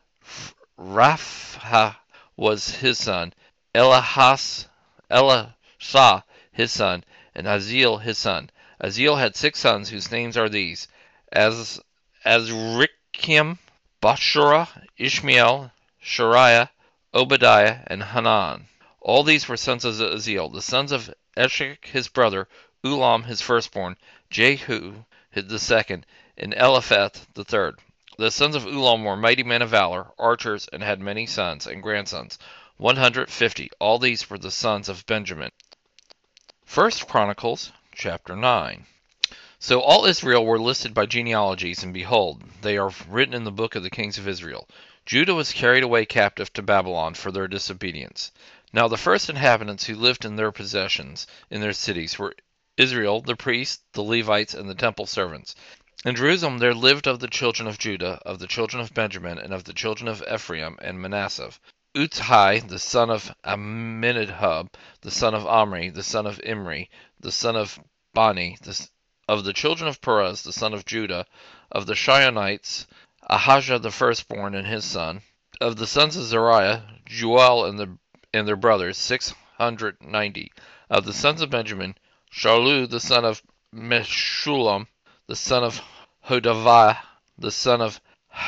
Rapha was his son, Elahas, Elisha his son, and Aziel his son. Aziel had six sons whose names are these: As Azrikam, Bashura, Ishmael, Shariah, Obadiah, and Hanan. All these were sons of Aziel. The sons of Eshek his brother, Ulam his firstborn, Jehu the second, and Eliphath the third. The sons of Ulam were mighty men of valor, archers, and had many sons and grandsons, one hundred fifty. All these were the sons of Benjamin. First Chronicles, chapter nine. So all Israel were listed by genealogies, and behold, they are written in the book of the kings of Israel. Judah was carried away captive to Babylon for their disobedience. Now the first inhabitants who lived in their possessions, in their cities, were Israel, the priests, the Levites, and the temple servants. In Jerusalem there lived of the children of Judah, of the children of Benjamin, and of the children of Ephraim and Manasseh, Uthai, the son of Amminadab, the son of Omri, the son of Imri, the son of Bani, the, of the children of Perez, the son of Judah, of the Shionites, Ahijah the firstborn and his son, of the sons of Zariah, Juel and, the, and their brothers, six hundred ninety, of the sons of Benjamin, Shalu the son of Meshullam, the son of Hodaviah, the son of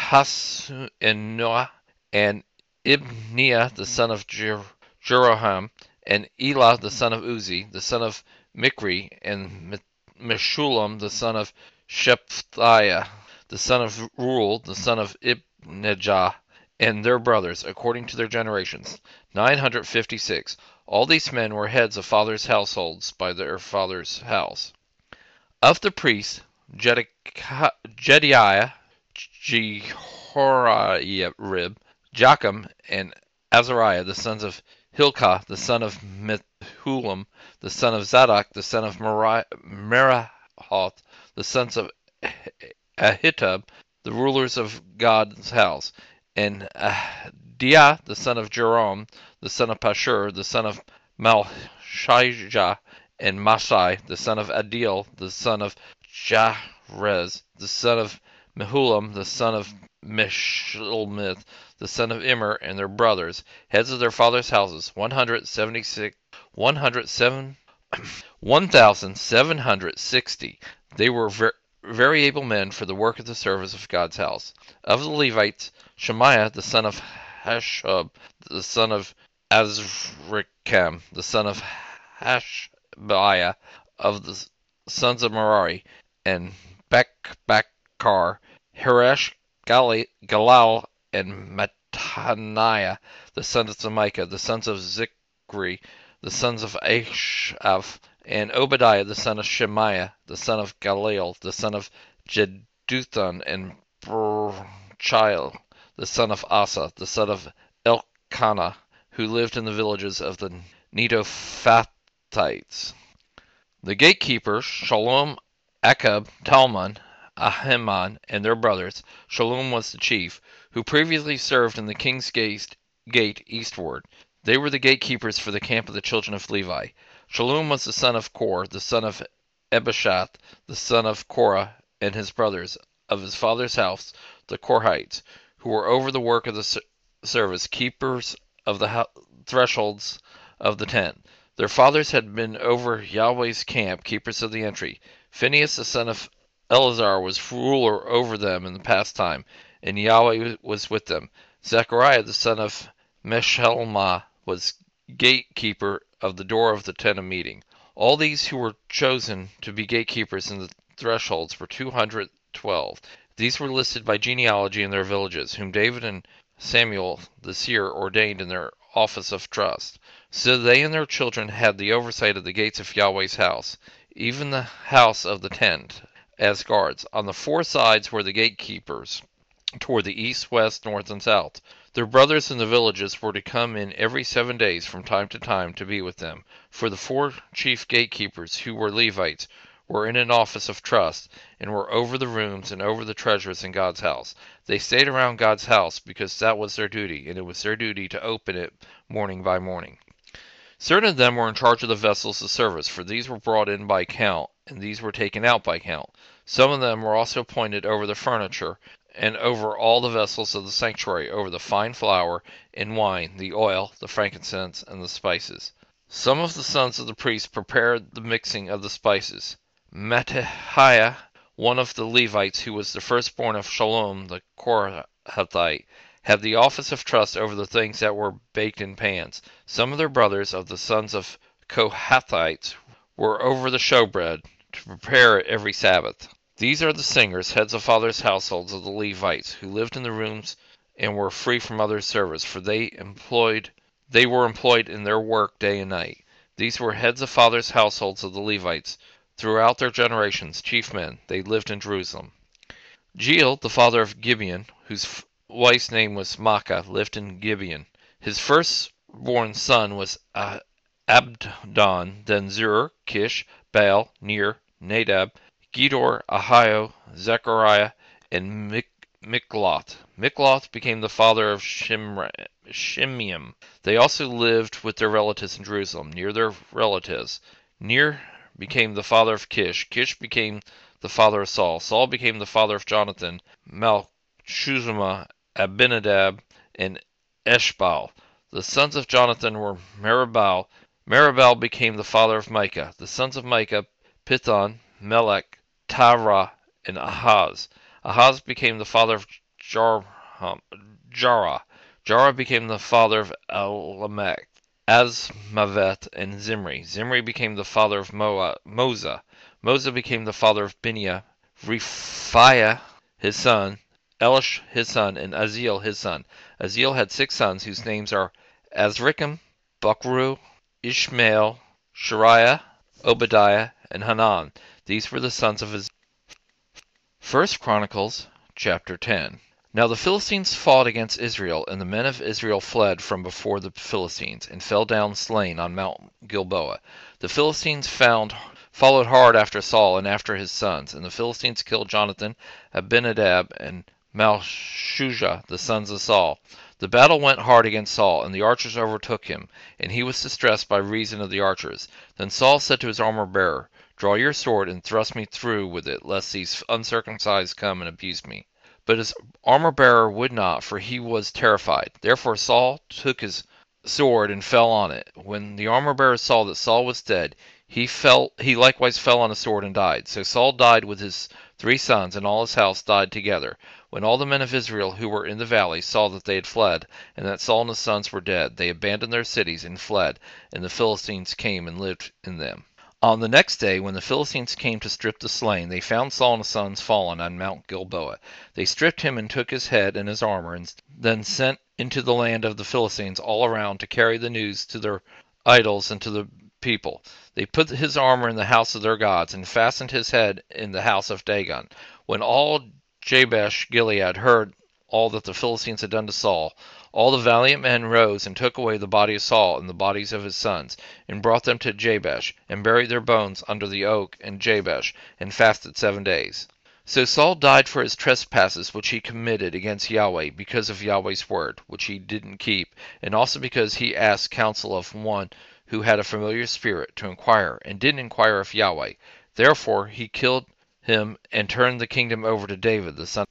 Hassenuah, and Ibniah the son of Jer- Jeroham, and Elah the son of Uzi, the son of Mikri, and Meshullam the son of Shephatiah, the son of Ruel, the son of Ibnijah, and their brothers, according to their generations, nine hundred fifty-six. All these men were heads of fathers' households by their father's house. Of the priests, Jediah, Jehorarib, Joachim, and Azariah, the sons of Hilkiah, the son of Methullam, the son of Zadok, the son of Merahoth, the sons of Ahitub, the rulers of God's house, and Ahdiah, the son of Jerome, the son of Pashur, the son of Malchijah, and Masai, the son of Adil, the son of Jarez, the son of Mehulam, the son of Meshilmith, the son of Immer, and their brothers, heads of their fathers' houses, one hundred seventy-six, one hundred seven, one thousand seven hundred sixty. They were ver very able men for the work of the service of God's house. Of the Levites, Shemaiah, the son of Hashub, the son of Azrikam, the son of Hashabiah, of the sons of Merari, and Bekbakar, Haresh, Galal, and Mattaniah, the sons of Micah, the sons of Zikri, the sons of Asaph, and Obadiah, the son of Shemaiah, the son of Galil, the son of Jeduthun, and Berchiel, the son of Asa, the son of Elkanah, who lived in the villages of the Netophathites. The gatekeepers, Shalom, Akab, Talmon, Ahiman, and their brothers. Shalom was the chief, who previously served in the king's gate, gate eastward. They were the gatekeepers for the camp of the children of Levi. Shalom was the son of Kor, the son of Ebashath, the son of Korah, and his brothers, of his father's house, the Korhites, who were over the work of the service, keepers of the thresholds of the tent. Their fathers had been over Yahweh's camp, keepers of the entry. Phinehas, the son of Eleazar, was ruler over them in the past time, and Yahweh was with them. Zechariah, the son of Meshelmah, was gatekeeper of the door of the tent of meeting. All these who were chosen to be gatekeepers in the thresholds were two hundred twelve. These were listed by genealogy in their villages, whom David and Samuel the seer ordained in their office of trust. So they and their children had the oversight of the gates of Yahweh's house, even the house of the tent, as guards. On the four sides were the gatekeepers, toward the east, west, north, and south. Their brothers in the villages were to come in every seven days from time to time to be with them, for the four chief gatekeepers, who were Levites, were in an office of trust, and were over the rooms and over the treasures in God's house. They stayed around God's house because that was their duty, and it was their duty to open it morning by morning. Certain of them were in charge of the vessels of service, for these were brought in by count, and these were taken out by count. Some of them were also appointed over the furniture, and over all the vessels of the sanctuary, over the fine flour and wine, the oil, the frankincense, and the spices. Some of the sons of the priests prepared the mixing of the spices. Mattaniah, one of the Levites, who was the firstborn of Shalom the Korathite, had the office of trust over the things that were baked in pans. Some of their brothers, of the sons of Kohathites, were over the showbread, to prepare it every Sabbath. These are the singers, heads of fathers' households of the Levites, who lived in the rooms and were free from other service, for they employed they were employed in their work day and night. These were heads of fathers' households of the Levites, throughout their generations, chief men. They lived in Jerusalem. Jeiel, the father of Gibeon, whose wife's name was Maacah, lived in Gibeon. His firstborn son was uh, Abdon, then Zur, Kish, Baal, Ner, Nadab, Gedor, Ahio, Zechariah, and Mik Mikloth. Mikloth became the father of Shimra Shimeam. They also lived with their relatives in Jerusalem, near their relatives. Ner became the father of Kish. Kish became the father of Saul. Saul became the father of Jonathan, Malchishua, Abinadab, and Eshbaal. The sons of Jonathan were Meribal. Meribal became the father of Micah. The sons of Micah, Pithon, Melech, Tara, and Ahaz. Ahaz became the father of Jar Jarah. Jarah became the father of Elamech, Azmavet, and Zimri. Zimri became the father of Moa, Moza. Moza became the father of Binia, Rephiah his son, Elish his son, and Aziel his son. Aziel had six sons whose names are Azrikam, Bakru, Ishmael, Shariah, Obadiah, and Hanan. These were the sons of his. First Chronicles chapter ten. Now the Philistines fought against Israel, and the men of Israel fled from before the Philistines, and fell down slain on Mount Gilboa. The Philistines found followed hard after Saul and after his sons. And the Philistines killed Jonathan, Abinadab, and Malchijah, the sons of Saul. The battle went hard against Saul, and the archers overtook him, and he was distressed by reason of the archers. Then Saul said to his armor-bearer, Draw your sword, and thrust me through with it, lest these uncircumcised come and abuse me. But his armor-bearer would not, for he was terrified. Therefore Saul took his sword and fell on it. When the armor-bearer saw that Saul was dead, he fell. He likewise fell on his sword and died. So Saul died with his three sons, and all his house died together. When all the men of Israel who were in the valley saw that they had fled, and that Saul and his sons were dead, they abandoned their cities and fled, and the Philistines came and lived in them. On the next day, when the Philistines came to strip the slain, they found Saul and his sons fallen on Mount Gilboa. They stripped him and took his head and his armor, and then sent into the land of the Philistines all around to carry the news to their idols and to the people. They put his armor in the house of their gods, and fastened his head in the house of Dagon. When all Jabesh Gilead heard all that the Philistines had done to Saul, all the valiant men rose and took away the body of Saul and the bodies of his sons, and brought them to Jabesh, and buried their bones under the oak in Jabesh, and fasted seven days. So Saul died for his trespasses which he committed against Yahweh, because of Yahweh's word, which he didn't keep, and also because he asked counsel of one who had a familiar spirit to inquire, and didn't inquire of Yahweh. Therefore he killed him and turned the kingdom over to David the son.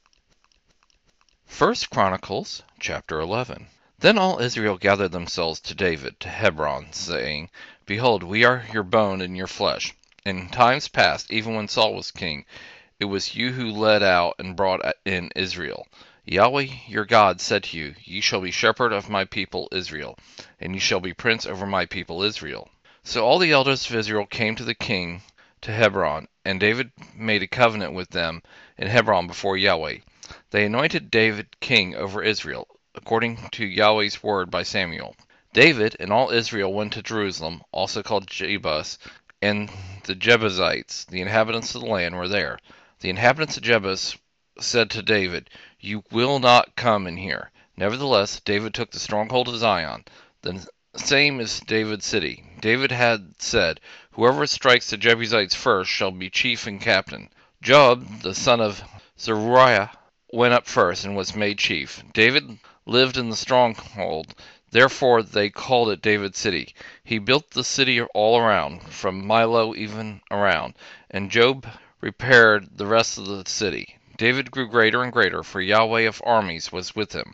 First Chronicles chapter eleven. Then all Israel gathered themselves to David to Hebron, saying, Behold, we are your bone and your flesh. In times past, even when Saul was king, it was you who led out and brought in Israel. Yahweh your God said to you, Ye shall be shepherd of my people Israel, and ye shall be prince over my people Israel. So all the elders of Israel came to the king to Hebron, and David made a covenant with them in Hebron before Yahweh. They anointed David king over Israel, according to Yahweh's word by Samuel. David and all Israel went to Jerusalem, also called Jebus, and the Jebusites, the inhabitants of the land, were there. The inhabitants of Jebus said to David, You will not come in here. Nevertheless, David took the stronghold of Zion. The same is David's city. David had said, Whoever strikes the Jebusites first shall be chief and captain. Joab, the son of Zeruiah, went up first and was made chief. David lived in the stronghold, therefore they called it David's city. He built the city all around, from Milo even around, and Joab repaired the rest of the city. David grew greater and greater, for Yahweh of armies was with him.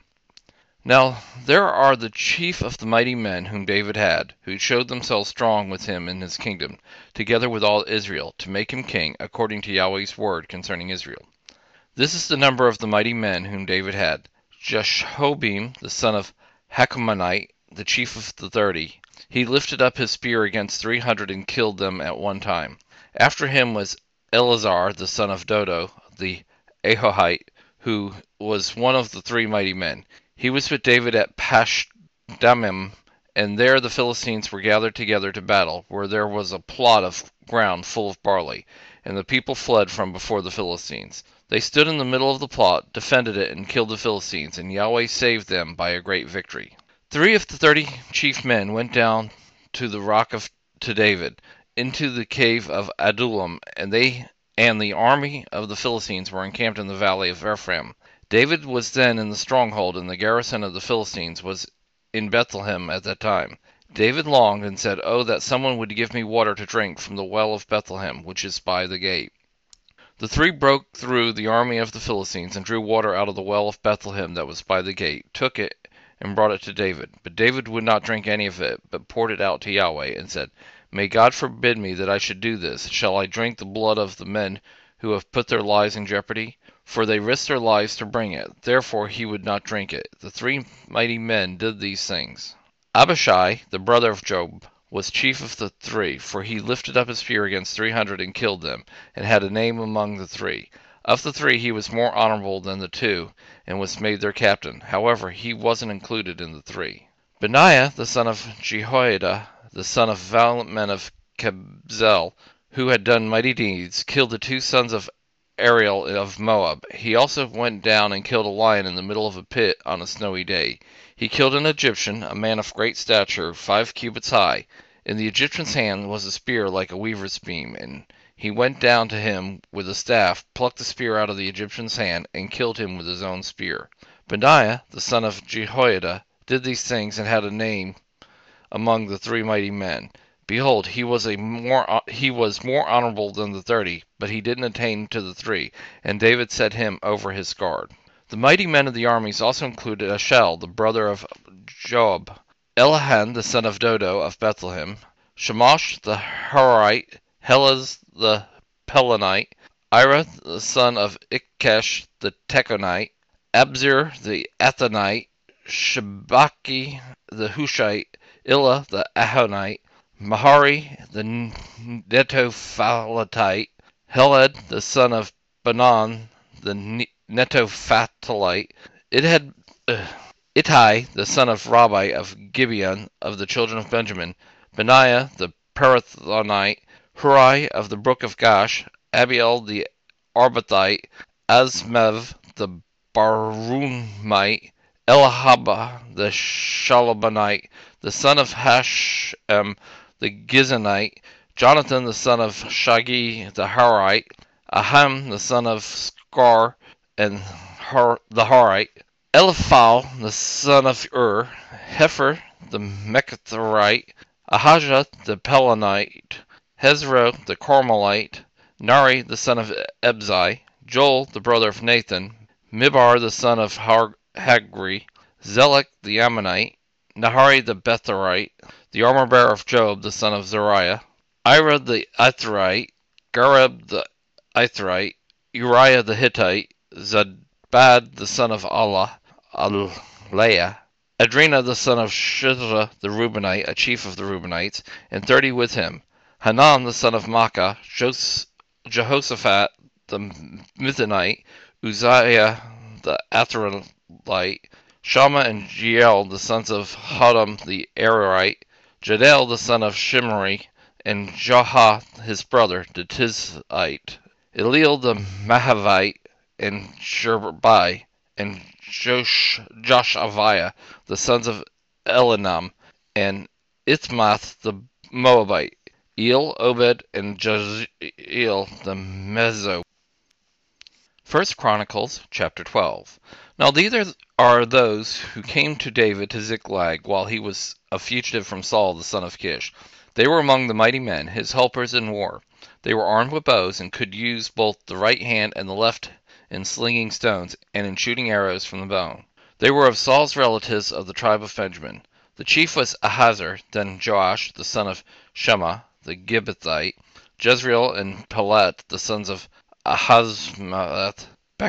Now there are the chief of the mighty men whom David had, who showed themselves strong with him in his kingdom, together with all Israel, to make him king, according to Yahweh's word concerning Israel. This is the number of the mighty men whom David had. Jeshobim, the son of Hachmonite, the chief of the thirty. He lifted up his spear against three hundred and killed them at one time. After him was Eleazar, the son of Dodo, the Ahohite, who was one of the three mighty men. He was with David at Pashdamim, and there the Philistines were gathered together to battle, where there was a plot of ground full of barley, and the people fled from before the Philistines. They stood in the middle of the plot, defended it, and killed the Philistines, and Yahweh saved them by a great victory. Three of the thirty chief men went down to the rock of to David, into the cave of Adullam, and they and the army of the Philistines were encamped in the valley of Ephraim. David was then in the stronghold, and the garrison of the Philistines was in Bethlehem at that time. David longed and said, Oh, that someone would give me water to drink from the well of Bethlehem, which is by the gate. The three broke through the army of the Philistines, and drew water out of the well of Bethlehem that was by the gate, took it, and brought it to David. But David would not drink any of it, but poured it out to Yahweh, and said, May God forbid me that I should do this. Shall I drink the blood of the men who have put their lives in jeopardy? For they risked their lives to bring it. Therefore he would not drink it. The three mighty men did these things. Abishai, the brother of Joab, was chief of the three, for he lifted up his spear against three hundred and killed them, and had a name among the three. Of the three he was more honorable than the two, and was made their captain. However, he wasn't included in the three. Benaiah, the son of Jehoiada, the son of valiant men of Kabzeel, who had done mighty deeds, killed the two sons of Ariel of Moab. He also went down and killed a lion in the middle of a pit on a snowy day. He killed an Egyptian, a man of great stature, five cubits high, In the Egyptian's hand was a spear like a weaver's beam, and he went down to him with a staff, plucked the spear out of the Egyptian's hand, and killed him with his own spear. Benaiah, the son of Jehoiada, did these things and had a name among the three mighty men. Behold, he was a more he was more honorable than the thirty, but he didn't attain to the three, and David set him over his guard. The mighty men of the armies also included Ashel, the brother of Joab, Elihan, the son of Dodo of Bethlehem, Shamash the Harite, Helez the Pelonite, Ira the son of Ikkesh the Tekonite, Abzir the Athonite, Shabaki the Hushite, Illa the Ahonite, Mahari the Netophalatite, Heled the son of Banan the Netophatalite, it had uh, Ittai the son of Rabbi of Gibeon of the children of Benjamin, Benaiah the Parathonite, Hurai of the brook of Gash, Abiel the Arbathite, Asmev the Barunmite, Elihaba the Shalabonite, the son of Hashem the Gizonite, Jonathan the son of Shagi the Harite, Aham the son of Skar and Har- the Harite, Eliphal the son of Ur, Hefer the Mechatharite, Ahijah the Pelonite, Hezro the Carmelite, Nari the son of Ebzai, Joel the brother of Nathan, Mibar the son of Har- Hagri, Zelek the Ammonite, Nahari the Betharite, the armor-bearer of Job the son of Zariah, Ira the Ithrite, Gareb the Ithrite, Uriah the Hittite, Zabad the son of Allah, Aleah, Adrina the son of Shithra the Reubenite, a chief of the Reubenites, and thirty with him, Hanan the son of Makkah, Jos- Jehoshaphat the Mithanite, Uzziah the Atharite, Shammah and Jeiel the sons of Hadam the Ararite, Jadel the son of Shimri, and Jaha his brother, the Tizite, Eliel the Mahavite, and Sherbai, and Josh, Joshaviah, the sons of Elinam, and Ithmath the Moabite, El, Obed, and Jeziel the Mezo. First Chronicles chapter twelve. Now these are those who came to David to Ziklag while he was a fugitive from Saul the son of Kish. They were among the mighty men, his helpers in war. They were armed with bows and could use both the right hand and the left in slinging stones and in shooting arrows from the bow. They were of Saul's relatives of the tribe of Benjamin. The chief was Ahazar, then Joash the son of Shema the Gibbethite, Jezreel and Pelet the sons of Ahazmaeth,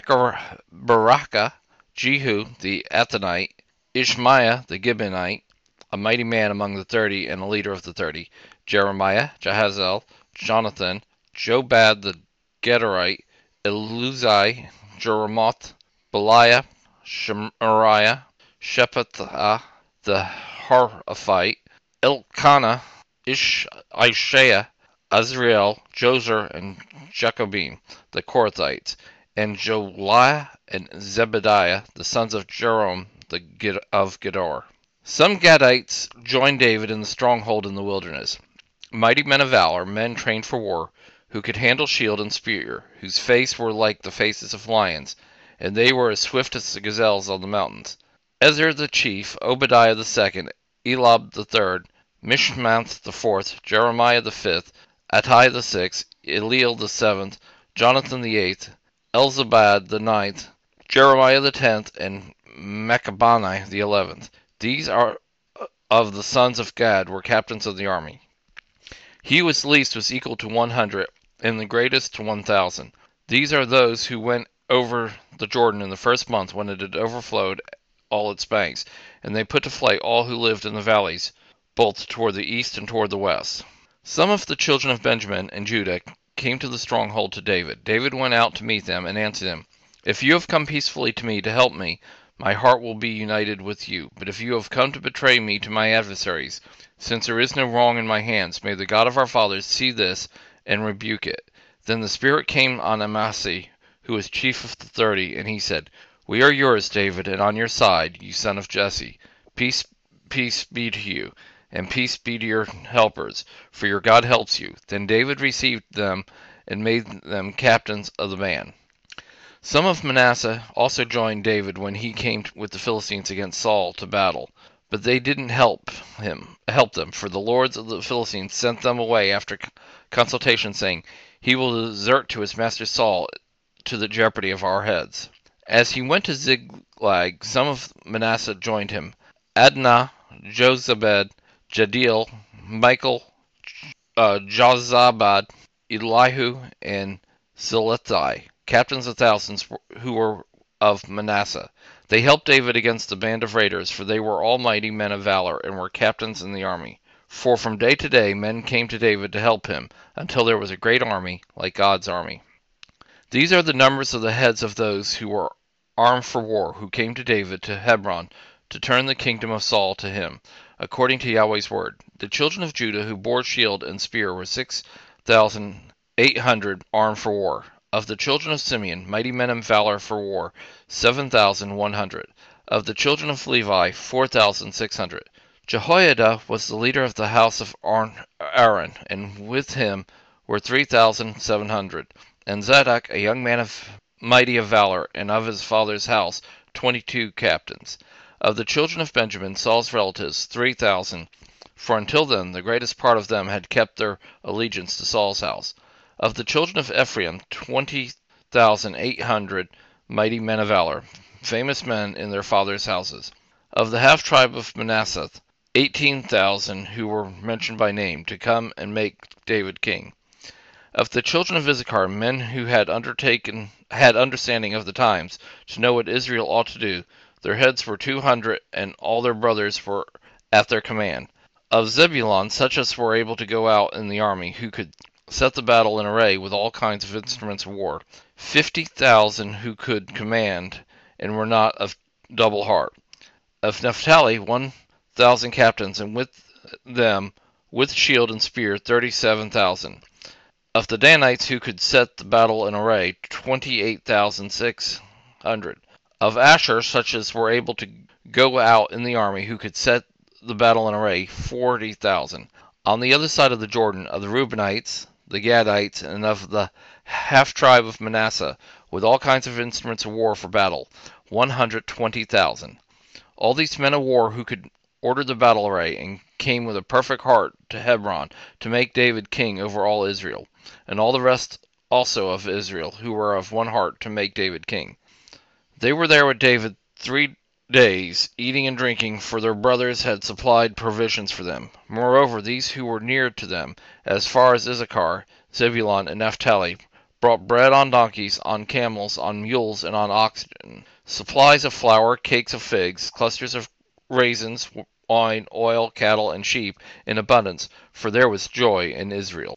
Baraka, Jehu the Athonite, Ishmaiah the Gibeonite, a mighty man among the thirty and a leader of the thirty, Jeremiah, Jahaziel, Jonathan, Jobad the Gederite, Eluzai, Jeremoth, Beliah, Shemariah, Shephatiah the Harphite, Elkanah, Ish- Ishaiah, Azriel, Jozer, and Jacobim, the Korathites, and Joliah and Zebediah, the sons of Jerome the Gid- of Gedor. Some Gadites joined David in the stronghold in the wilderness. Mighty men of valor, men trained for war, who could handle shield and spear, whose faces were like the faces of lions, and they were as swift as the gazelles on the mountains. Ezer the chief, Obadiah the second, Elab the third, Mishmath the fourth, Jeremiah the fifth, Attai the sixth, Eliel the seventh, Jonathan the eighth, Elzabad the ninth, Jeremiah the tenth, and Machabani the eleventh. These are of the sons of Gad were captains of the army. He who was least was equal to one hundred, and the greatest to one thousand. These are those who went over the Jordan in the first month when it had overflowed all its banks, and they put to flight all who lived in the valleys, both toward the east and toward the west. Some of the children of Benjamin and Judah came to the stronghold to David. David went out to meet them and answered them, "If you have come peacefully to me to help me, my heart will be united with you. But if you have come to betray me to my adversaries, since there is no wrong in my hands, may the God of our fathers see this and rebuke it." Then the Spirit came on Amasai, who was chief of the thirty, and he said, "We are yours, David, and on your side, you son of Jesse. Peace, peace be to you." and peace be to your helpers, for your God helps you. Then David received them and made them captains of the band. Some of Manasseh also joined David when he came with the Philistines against Saul to battle. But they didn't help him, help them, for the lords of the Philistines sent them away after consultation, saying, "He will desert to his master Saul to the jeopardy of our heads." As he went to Ziklag, some of Manasseh joined him: Adnah, Jozabad, Jadiel, Michael, uh, Jozabad, Elihu, and Zilethai, captains of thousands who were of Manasseh. They helped David against the band of raiders, for they were all mighty men of valor, and were captains in the army. For from day to day men came to David to help him, until there was a great army, like God's army. These are the numbers of the heads of those who were armed for war, who came to David to Hebron, to turn the kingdom of Saul to him, according to Yahweh's word. The children of Judah who bore shield and spear were six thousand eight hundred armed for war. Of the children of Simeon, mighty men of valor for war, seven thousand one hundred. Of the children of Levi, four thousand six hundred. Jehoiada was the leader of the house of Aaron, and with him were three thousand seven hundred. And Zadok, a young man of mighty of valor, and of his father's house, twenty-two captains. Of the children of Benjamin, Saul's relatives, three thousand, for until then the greatest part of them had kept their allegiance to Saul's house. Of the children of Ephraim, twenty thousand eight hundred mighty men of valor, famous men in their fathers' houses. Of the half-tribe of Manasseh, eighteen thousand who were mentioned by name, to come and make David king. Of the children of Issachar, men who had undertaken had understanding of the times, to know what Israel ought to do, their heads were two hundred, and all their brothers were at their command. Of Zebulun, such as were able to go out in the army, who could set the battle in array with all kinds of instruments of war, fifty thousand who could command, and were not of double heart. Of Naphtali, one thousand captains, and with them, with shield and spear, thirty-seven thousand. Of the Danites who could set the battle in array, twenty-eight thousand six hundred. Of Asher, such as were able to go out in the army, who could set the battle in array, forty thousand. On the other side of the Jordan, of the Reubenites, the Gadites, and of the half-tribe of Manasseh, with all kinds of instruments of war for battle, one hundred twenty thousand. All these men of war who could order the battle array, and came with a perfect heart to Hebron, to make David king over all Israel, and all the rest also of Israel, who were of one heart to make David king. They were there with David three days, eating and drinking, for their brothers had supplied provisions for them. Moreover, these who were near to them, as far as Issachar, Zebulun, and Naphtali, brought bread on donkeys, on camels, on mules, and on oxen, supplies of flour, cakes of figs, clusters of raisins, wine, oil, cattle, and sheep in abundance, for there was joy in Israel.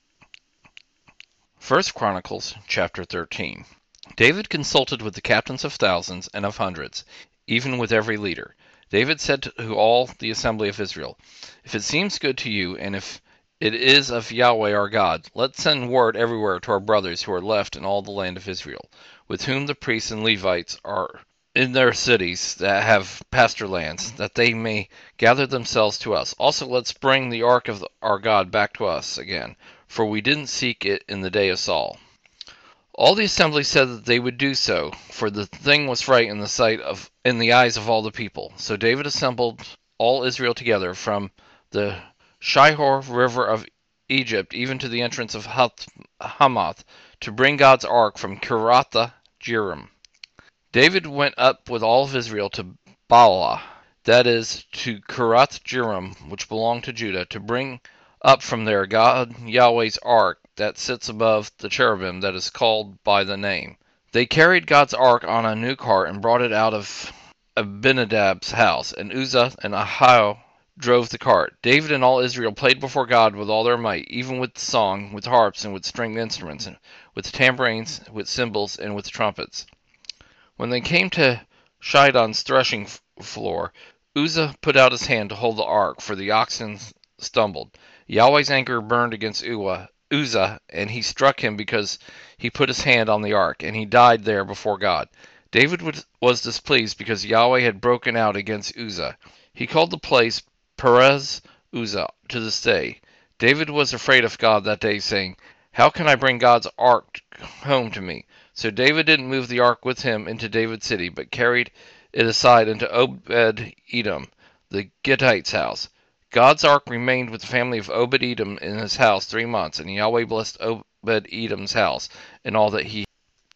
First Chronicles chapter thirteen. David consulted with the captains of thousands and of hundreds, even with every leader. David said to all the assembly of Israel, "If it seems good to you, and if it is of Yahweh our God, let's send word everywhere to our brothers who are left in all the land of Israel, with whom the priests and Levites are in their cities that have pasture lands, that they may gather themselves to us. Also let's bring the ark of our God back to us again, for we didn't seek it in the day of Saul." All the assembly said that they would do so, for the thing was right in the sight of in the eyes of all the people. So David assembled all Israel together, from the Shihor river of Egypt even to the entrance of Hamath, to bring God's ark from Kiriath Jearim. David went up with all of Israel to Baalah, that is, to Kiriath Jearim, which belonged to Judah, to bring up from there God Yahweh's ark that sits above the cherubim, that is called by the name. They carried God's ark on a new cart and brought it out of Abinadab's house, and Uzzah and Ahio drove the cart. David and all Israel played before God with all their might, even with song, with harps, and with stringed instruments, and with tambourines, with cymbals, and with trumpets. When they came to Shidon's threshing floor, Uzzah put out his hand to hold the ark, for the oxen stumbled. Yahweh's anger burned against Uzzah, and he struck him because he put his hand on the ark, and he died there before God. David was displeased because Yahweh had broken out against Uzzah. He called the place Perez Uzzah to this day. David was afraid of God that day, saying, "How can I bring God's ark home to me?" So David didn't move the ark with him into David's city, but carried it aside into Obed-Edom, the Gittite's house. God's ark remained with the family of Obed-Edom in his house three months, and Yahweh blessed Obed-Edom's house and all that he.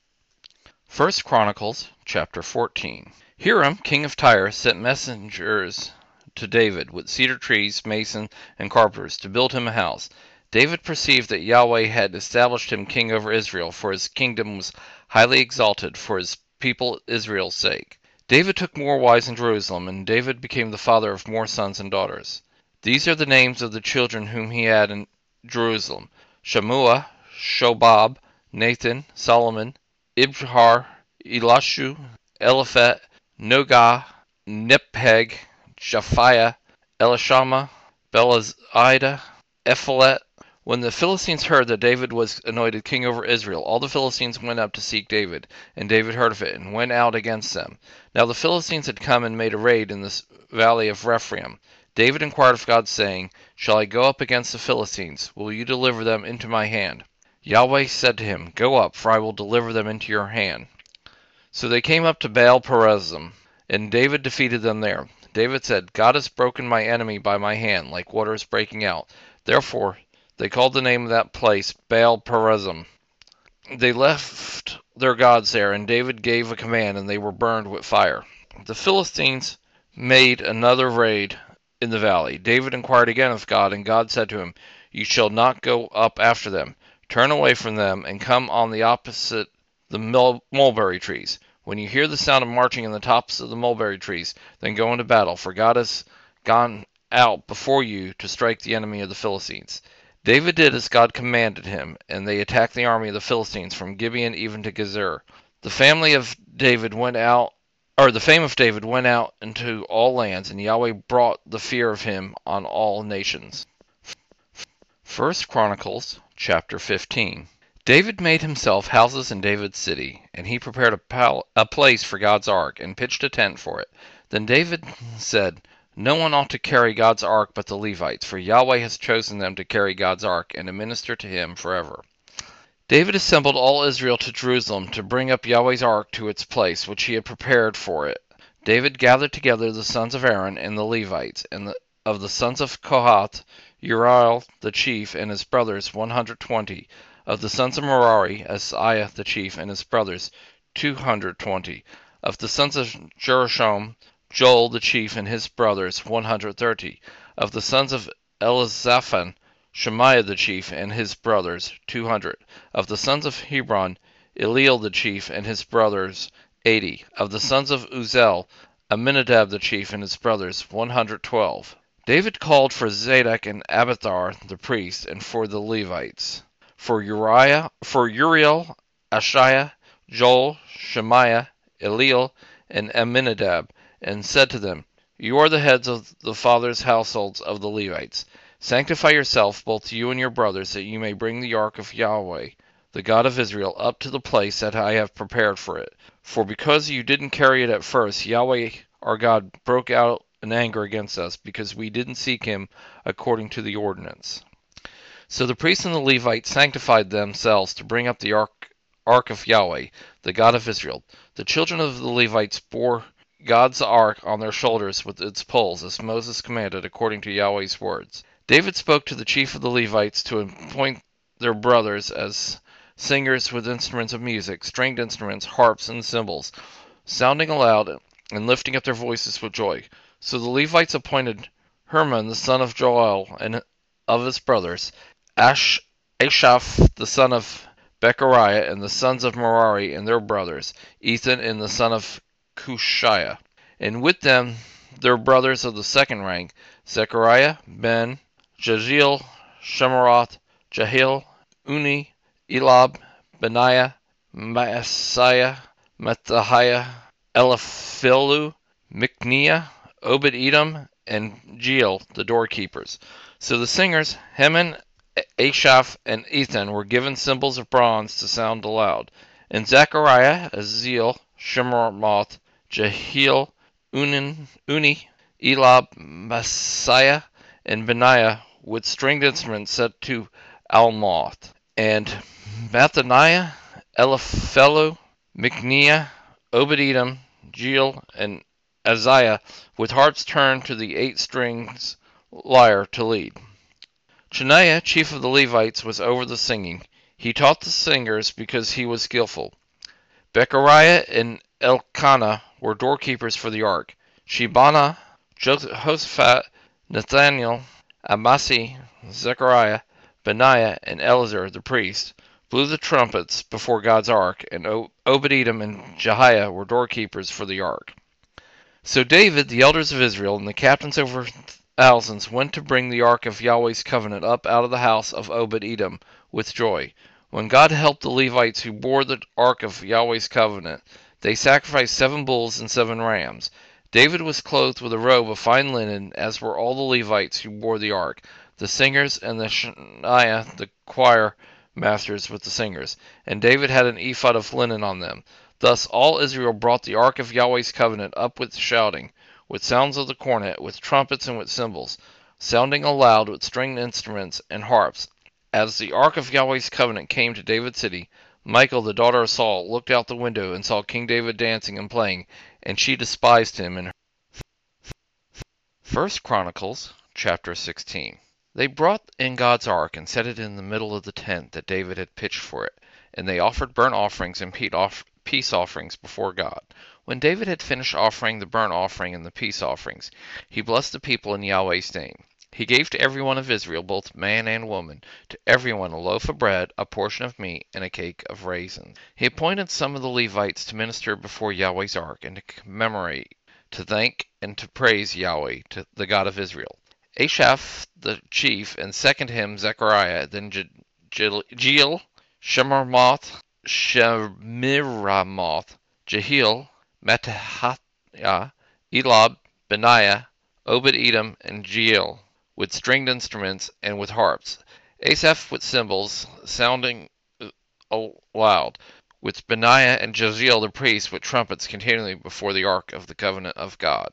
First Chronicles chapter fourteen. Hiram, king of Tyre, sent messengers to David with cedar trees, masons, and carpenters to build him a house. David perceived that Yahweh had established him king over Israel, for his kingdom was highly exalted for his people Israel's sake. David took more wives in Jerusalem, and David became the father of more sons and daughters. These are the names of the children whom he had in Jerusalem: Shammua, Shobab, Nathan, Solomon, Ibhar, Elishu, Eliphet, Nogah, Nepheg, Japhiah, Elishama, Belazida, Ephelet. When the Philistines heard that David was anointed king over Israel, all the Philistines went up to seek David, and David heard of it, and went out against them. Now the Philistines had come and made a raid in the valley of Rephaim. David inquired of God, saying, "Shall I go up against the Philistines? Will you deliver them into my hand?" Yahweh said to him, "Go up, for I will deliver them into your hand." So they came up to Baal-perazim, and David defeated them there. David said, "God has broken my enemy by my hand, like waters breaking out." Therefore they called the name of that place Baal-perazim. They left their gods there, and David gave a command, and they were burned with fire. The Philistines made another raid in the valley. David inquired again of God, and God said to him, "You shall not go up after them. Turn away from them, and come on the opposite the mul- mulberry trees. When you hear the sound of marching in the tops of the mulberry trees, then go into battle, for God has gone out before you to strike the enemy of the Philistines." David did as God commanded him, and they attacked the army of the Philistines from Gibeon even to Gezer. The family of David went out, or the fame of David went out into all lands, and Yahweh brought the fear of him on all nations. First Chronicles chapter fifteen. David made himself houses in David's city, and he prepared a, pal- a place for God's ark, and pitched a tent for it. Then David said, "No one ought to carry God's ark but the Levites, for Yahweh has chosen them to carry God's ark, and to minister to him forever." David assembled all Israel to Jerusalem to bring up Yahweh's ark to its place, which he had prepared for it. David gathered together the sons of Aaron and the Levites, and the, of the sons of Kohath, Uriel the chief and his brothers one hundred twenty. Of the sons of Merari, Asaiah the chief and his brothers two hundred twenty. Of the sons of Gershom, Joel the chief and his brothers one hundred thirty. Of the sons of Elizaphan, Shemaiah the chief and his brothers two hundred. Of the sons of Hebron, Eliel the chief and his brothers eighty. Of the sons of Uziel, Aminadab the chief and his brothers one hundred twelve. David called for Zadok and Abiathar the priests, and for the Levites, for Uriah, for Uriel, Ashiah, Joel, Shemaiah, Eliel, and Aminadab, and said to them, "You are the heads of the fathers' households of the Levites. Sanctify yourself, both you and your brothers, that you may bring the ark of Yahweh, the God of Israel, up to the place that I have prepared for it. For because you didn't carry it at first, Yahweh our God broke out in anger against us, because we didn't seek him according to the ordinance." So the priests and the Levites sanctified themselves to bring up the ark, ark of Yahweh, the God of Israel. The children of the Levites bore God's ark on their shoulders with its poles, as Moses commanded, according to Yahweh's words. David spoke to the chief of the Levites to appoint their brothers as singers with instruments of music, stringed instruments, harps, and cymbals, sounding aloud and lifting up their voices with joy. So the Levites appointed Herman the son of Joel and of his brothers, Ash, Ashaph the son of Bechariah, and the sons of Merari and their brothers, Ethan and the son of Cushiah. And with them their brothers of the second rank, Zechariah, Ben, Jaziel, Shemaroth, Jehiel, Uni, Elab, Benaiah, Maaseiah, Matthiah, Eliphilu, Micniah, Obed-Edom, and Jeiel, the doorkeepers. So the singers, Heman, Ashaph, and Ethan, were given cymbals of bronze to sound aloud. And Zechariah, Aziel, Shemaroth, Jehiel, Unin, Uni, Elab, Maaseiah, and Benaiah with stringed instruments set to Almoth, and Mathaniah, Eliphelu, Micniah, Obed-Edom, Jeiel, and Azariah with harps turned to the eight strings lyre to lead. Chenaiah, chief of the Levites, was over the singing. He taught the singers because he was skillful. Bechariah and Elkanah were doorkeepers for the ark. Shebaniah, Jehoshaphat, Nathaniel, Amasai, Zechariah, Benaiah, and Eleazar the priest blew the trumpets before God's ark, and Obed-Edom and Jehiah were doorkeepers for the ark. So David, the elders of Israel, and the captains over thousands went to bring the ark of Yahweh's covenant up out of the house of Obed-Edom with joy. When God helped the Levites who bore the ark of Yahweh's covenant, they sacrificed seven bulls and seven rams. David was clothed with a robe of fine linen, as were all the Levites who bore the ark, the singers and the Shaniah, the choir masters with the singers. And David had an ephod of linen on them. Thus all Israel brought the ark of Yahweh's covenant up with shouting, with sounds of the cornet, with trumpets and with cymbals, sounding aloud with stringed instruments and harps. As the ark of Yahweh's covenant came to David's city, Michal, the daughter of Saul, looked out the window and saw King David dancing and playing, and she despised him. In First Chronicles chapter sixteen. They brought in God's ark and set it in the middle of the tent that David had pitched for it, and they offered burnt offerings and peace offerings before God. When David had finished offering the burnt offering and the peace offerings, he blessed the people in Yahweh's name. He gave to every one of Israel, both man and woman, to every one a loaf of bread, a portion of meat, and a cake of raisins. He appointed some of the Levites to minister before Yahweh's ark, and to commemorate, to thank, and to praise Yahweh, to the God of Israel. Asaph the chief, and second him Zechariah, then Jeiel, Shemiramoth, Shemiramoth, Jehiel, Mattaniah, Elab, Benaiah, Obed-Edom, and Jeiel, with stringed instruments and with harps. Asaph with cymbals, sounding aloud, with Benaiah and Jehiel the priest with trumpets continually before the ark of the covenant of God.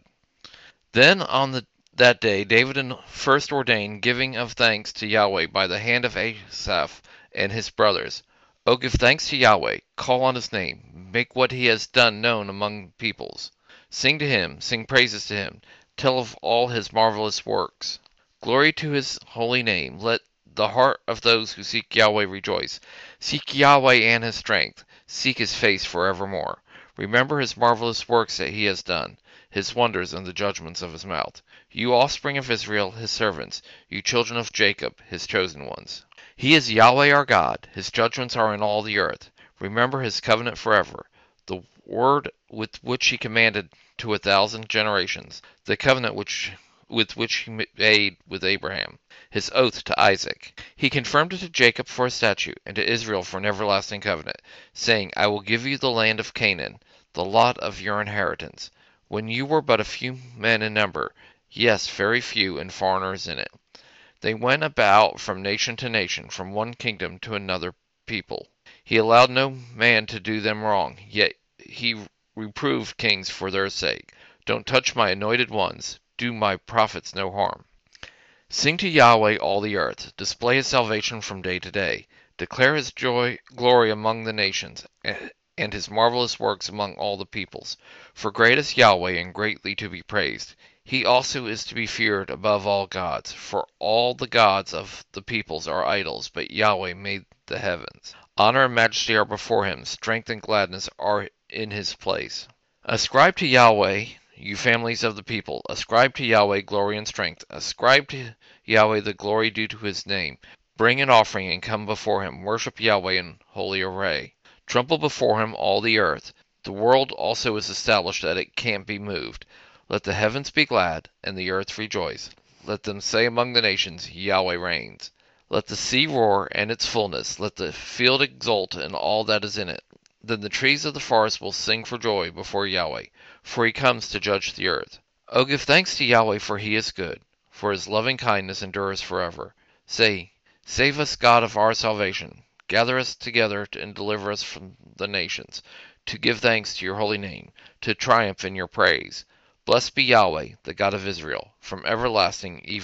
Then on the, that day David first ordained giving of thanks to Yahweh by the hand of Asaph and his brothers. O give thanks to Yahweh, call on his name, make what he has done known among peoples. Sing to him, sing praises to him, tell of all his marvelous works. Glory to his holy name. Let the heart of those who seek Yahweh rejoice. Seek Yahweh and his strength. Seek his face forevermore. Remember his marvelous works that he has done, his wonders and the judgments of his mouth. You offspring of Israel, his servants, you children of Jacob, his chosen ones. He is Yahweh our God. His judgments are in all the earth. Remember his covenant forever, the word with which he commanded to a thousand generations, the covenant which with which he made with Abraham, his oath to Isaac. He confirmed it to Jacob for a statute, and to Israel for an everlasting covenant, saying, I will give you the land of Canaan, the lot of your inheritance, when you were but a few men in number, yes, very few, and foreigners in it. They went about from nation to nation, from one kingdom to another people. He allowed no man to do them wrong, yet he reproved kings for their sake. Don't touch my anointed ones. Do my prophets no harm. Sing to Yahweh all the earth. Display his salvation from day to day. Declare his joy, glory among the nations, and his marvelous works among all the peoples. For great is Yahweh, and greatly to be praised. He also is to be feared above all gods. For all the gods of the peoples are idols, but Yahweh made the heavens. Honor and majesty are before him. Strength and gladness are in his place. Ascribe to Yahweh, you families of the people. Ascribe to Yahweh glory and strength. Ascribe to Yahweh the glory due to his name. Bring an offering and come before him. Worship Yahweh in holy array. Tremble before him, all the earth. The world also is established that it can't be moved. Let the heavens be glad, and the earth rejoice. Let them say among the nations, Yahweh reigns. Let the sea roar and its fullness. Let the field exult and all that is in it. Then the trees of the forest will sing for joy before Yahweh, for he comes to judge the earth. O give thanks to Yahweh, for he is good, for his loving kindness endures forever. Say, save us, God of our salvation. Gather us together and deliver us from the nations, to give thanks to your holy name, to triumph in your praise. Blessed be Yahweh, the God of Israel, from everlasting even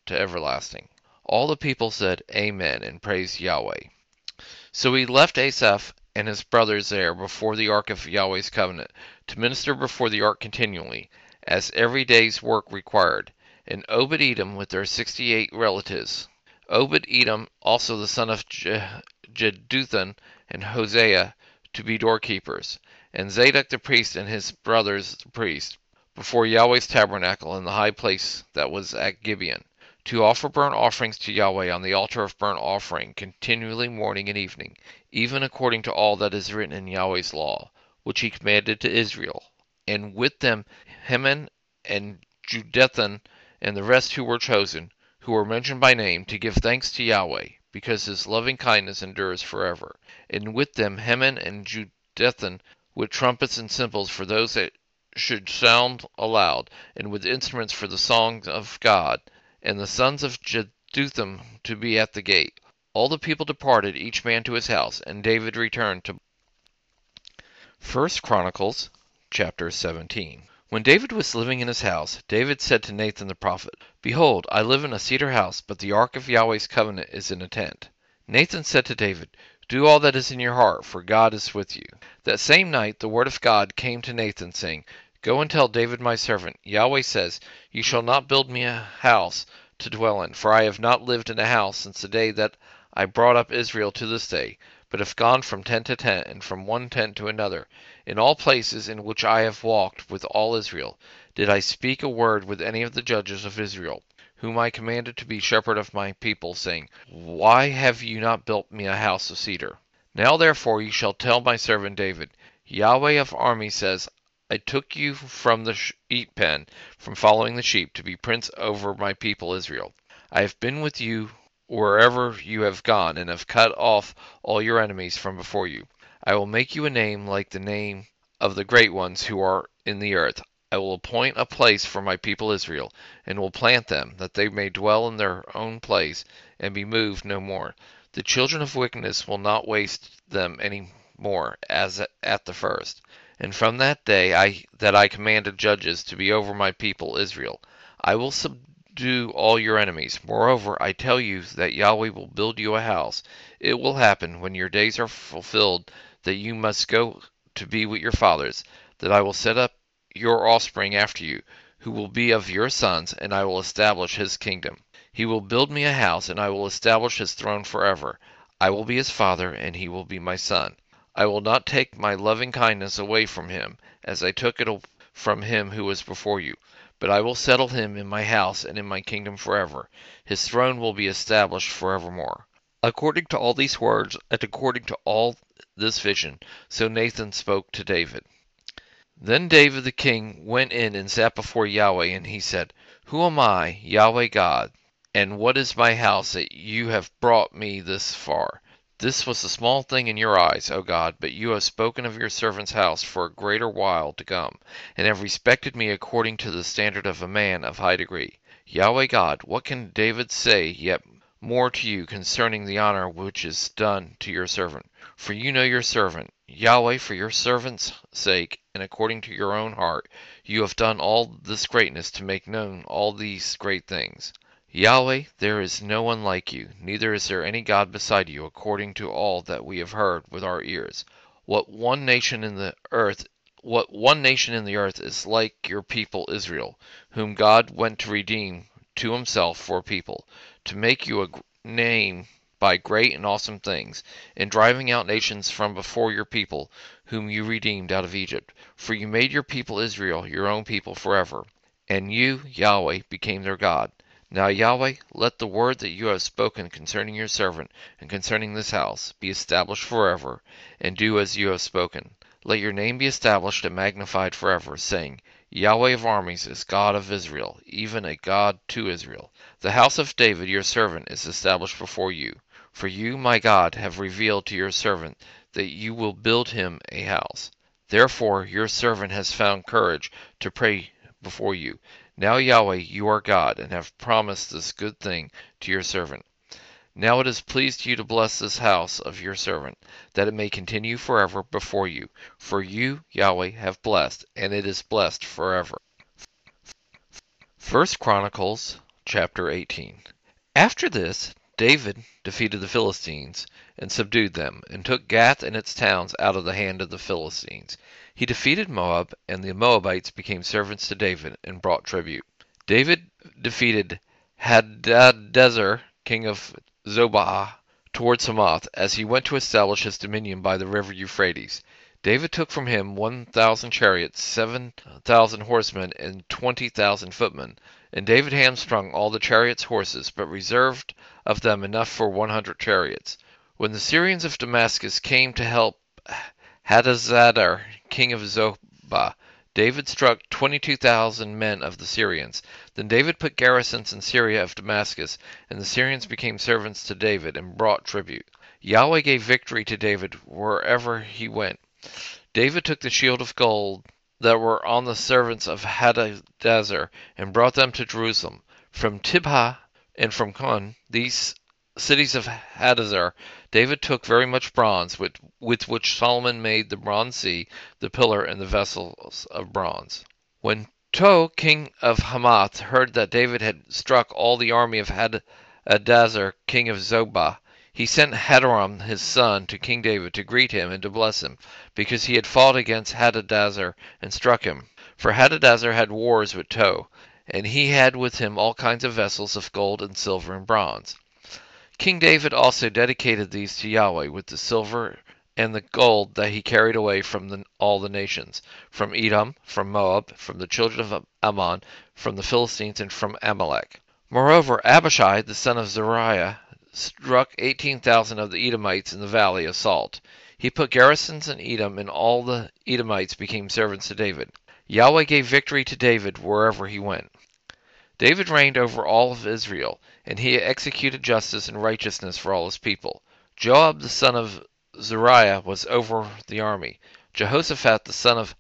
to everlasting. All the people said, Amen, and praised Yahweh. So he left Asaph and his brothers there before the ark of Yahweh's covenant, to minister before the ark continually, as every day's work required, and Obed-Edom with their sixty-eight relatives. Obed-Edom also the son of Je- Jeduthun and Hosea to be doorkeepers, and Zadok the priest and his brothers the priests, before Yahweh's tabernacle in the high place that was at Gibeon, to offer burnt offerings to Yahweh on the altar of burnt offering continually morning and evening, even according to all that is written in Yahweh's law, which he commanded to Israel. And with them Heman and Jeduthun and the rest who were chosen, who were mentioned by name, to give thanks to Yahweh, because his loving kindness endures forever. And with them Heman and Jeduthun, with trumpets and cymbals for those that should sound aloud, and with instruments for the songs of God, and the sons of Jeduthun to be at the gate. All the people departed, each man to his house, and David returned to First Chronicles chapter seventeen. When David was living in his house, David said to Nathan the prophet, Behold, I live in a cedar house, but the ark of Yahweh's covenant is in a tent. Nathan said to David, Do all that is in your heart, for God is with you. That same night the word of God came to Nathan, saying, Go and tell David my servant, Yahweh says, You shall not build me a house to dwell in, for I have not lived in a house since the day that I brought up Israel to this day, but have gone from tent to tent, and from one tent to another. In all places in which I have walked with all Israel, did I speak a word with any of the judges of Israel, whom I commanded to be shepherd of my people, saying, Why have you not built me a house of cedar? Now therefore you shall tell my servant David, Yahweh of armies says, I took you from the sheep pen, from following the sheep, to be prince over my people Israel. I have been with you wherever you have gone, and have cut off all your enemies from before you. I will make you a name like the name of the great ones who are in the earth. I will appoint a place for my people Israel, and will plant them, that they may dwell in their own place, and be moved no more. The children of wickedness will not waste them any more, as at the first. And from that day I that I commanded judges to be over my people Israel, I will subdue all your enemies. Moreover, I tell you that Yahweh will build you a house. It will happen, when your days are fulfilled, that you must go to be with your fathers, that I will set up your offspring after you, who will be of your sons, and I will establish his kingdom. He will build me a house, and I will establish his throne forever. I will be his father, and he will be my son. I will not take my loving kindness away from him, as I took it from him who was before you, but I will settle him in my house and in my kingdom forever. His throne will be established forevermore. According to all these words, and according to all this vision, so Nathan spoke to David. Then David the king went in and sat before Yahweh, and he said, Who am I, Yahweh God, and what is my house that you have brought me this far? This was a small thing in your eyes, O God, but you have spoken of your servant's house for a greater while to come, and have respected me according to the standard of a man of high degree. Yahweh God, what can David say yet more to you concerning the honor which is done to your servant? For you know your servant, Yahweh, for your servant's sake, and according to your own heart, you have done all this greatness to make known all these great things. Yahweh, there is no one like you, neither is there any God beside you, according to all that we have heard with our ears. What one nation in the earth, what one nation in the earth is like your people Israel, whom God went to redeem to himself for a people, to make you a name by great and awesome things, in driving out nations from before your people, whom you redeemed out of Egypt. For you made your people Israel your own people forever, and you, Yahweh, became their God. Now, Yahweh, let the word that you have spoken concerning your servant and concerning this house be established forever, and do as you have spoken. Let your name be established and magnified forever, saying, Yahweh of armies is God of Israel, even a God to Israel. The house of David your servant is established before you. For you, my God, have revealed to your servant that you will build him a house. Therefore your servant has found courage to pray before you. Now, Yahweh, you are God, and have promised this good thing to your servant. Now it has pleased you to bless this house of your servant, that it may continue forever before you. For you, Yahweh, have blessed, and it is blessed forever. First Chronicles chapter eighteen. After this, David defeated the Philistines and subdued them, and took Gath and its towns out of the hand of the Philistines. He defeated Moab, and the Moabites became servants to David and brought tribute. David defeated Hadadezer, king of Zobah, towards Hamath, as he went to establish his dominion by the river Euphrates. David took from him one thousand chariots, seven thousand horsemen, and twenty thousand footmen. And David hamstrung all the chariots' horses, but reserved of them enough for one hundred chariots. When the Syrians of Damascus came to help Hadadezer, king of Zobah, David struck twenty-two thousand men of the Syrians. Then David put garrisons in Syria of Damascus, and the Syrians became servants to David and brought tribute. Yahweh gave victory to David wherever he went. David took the shield of gold that were on the servants of Hadadezer and brought them to Jerusalem. From Tibhah and from Kun, these cities of Hadadezer, David took very much bronze, with, with which Solomon made the bronze sea, the pillar, and the vessels of bronze. When Tou, king of Hamath, heard that David had struck all the army of Hadadezer, king of Zobah, he sent Hadoram his son to King David to greet him and to bless him, because he had fought against Hadadezer and struck him. For Hadadezer had wars with Tou, and he had with him all kinds of vessels of gold and silver and bronze. King David also dedicated these to Yahweh with the silver and the gold that he carried away from the, all the nations, from Edom, from Moab, from the children of Ammon, from the Philistines, and from Amalek. Moreover, Abishai, the son of Zeruiah, struck eighteen thousand of the Edomites in the valley of Salt. He put garrisons in Edom, and all the Edomites became servants to David. Yahweh gave victory to David wherever he went. David reigned over all of Israel, and he executed justice and righteousness for all his people. Joab the son of Zeruiah was over the army. Jehoshaphat the son of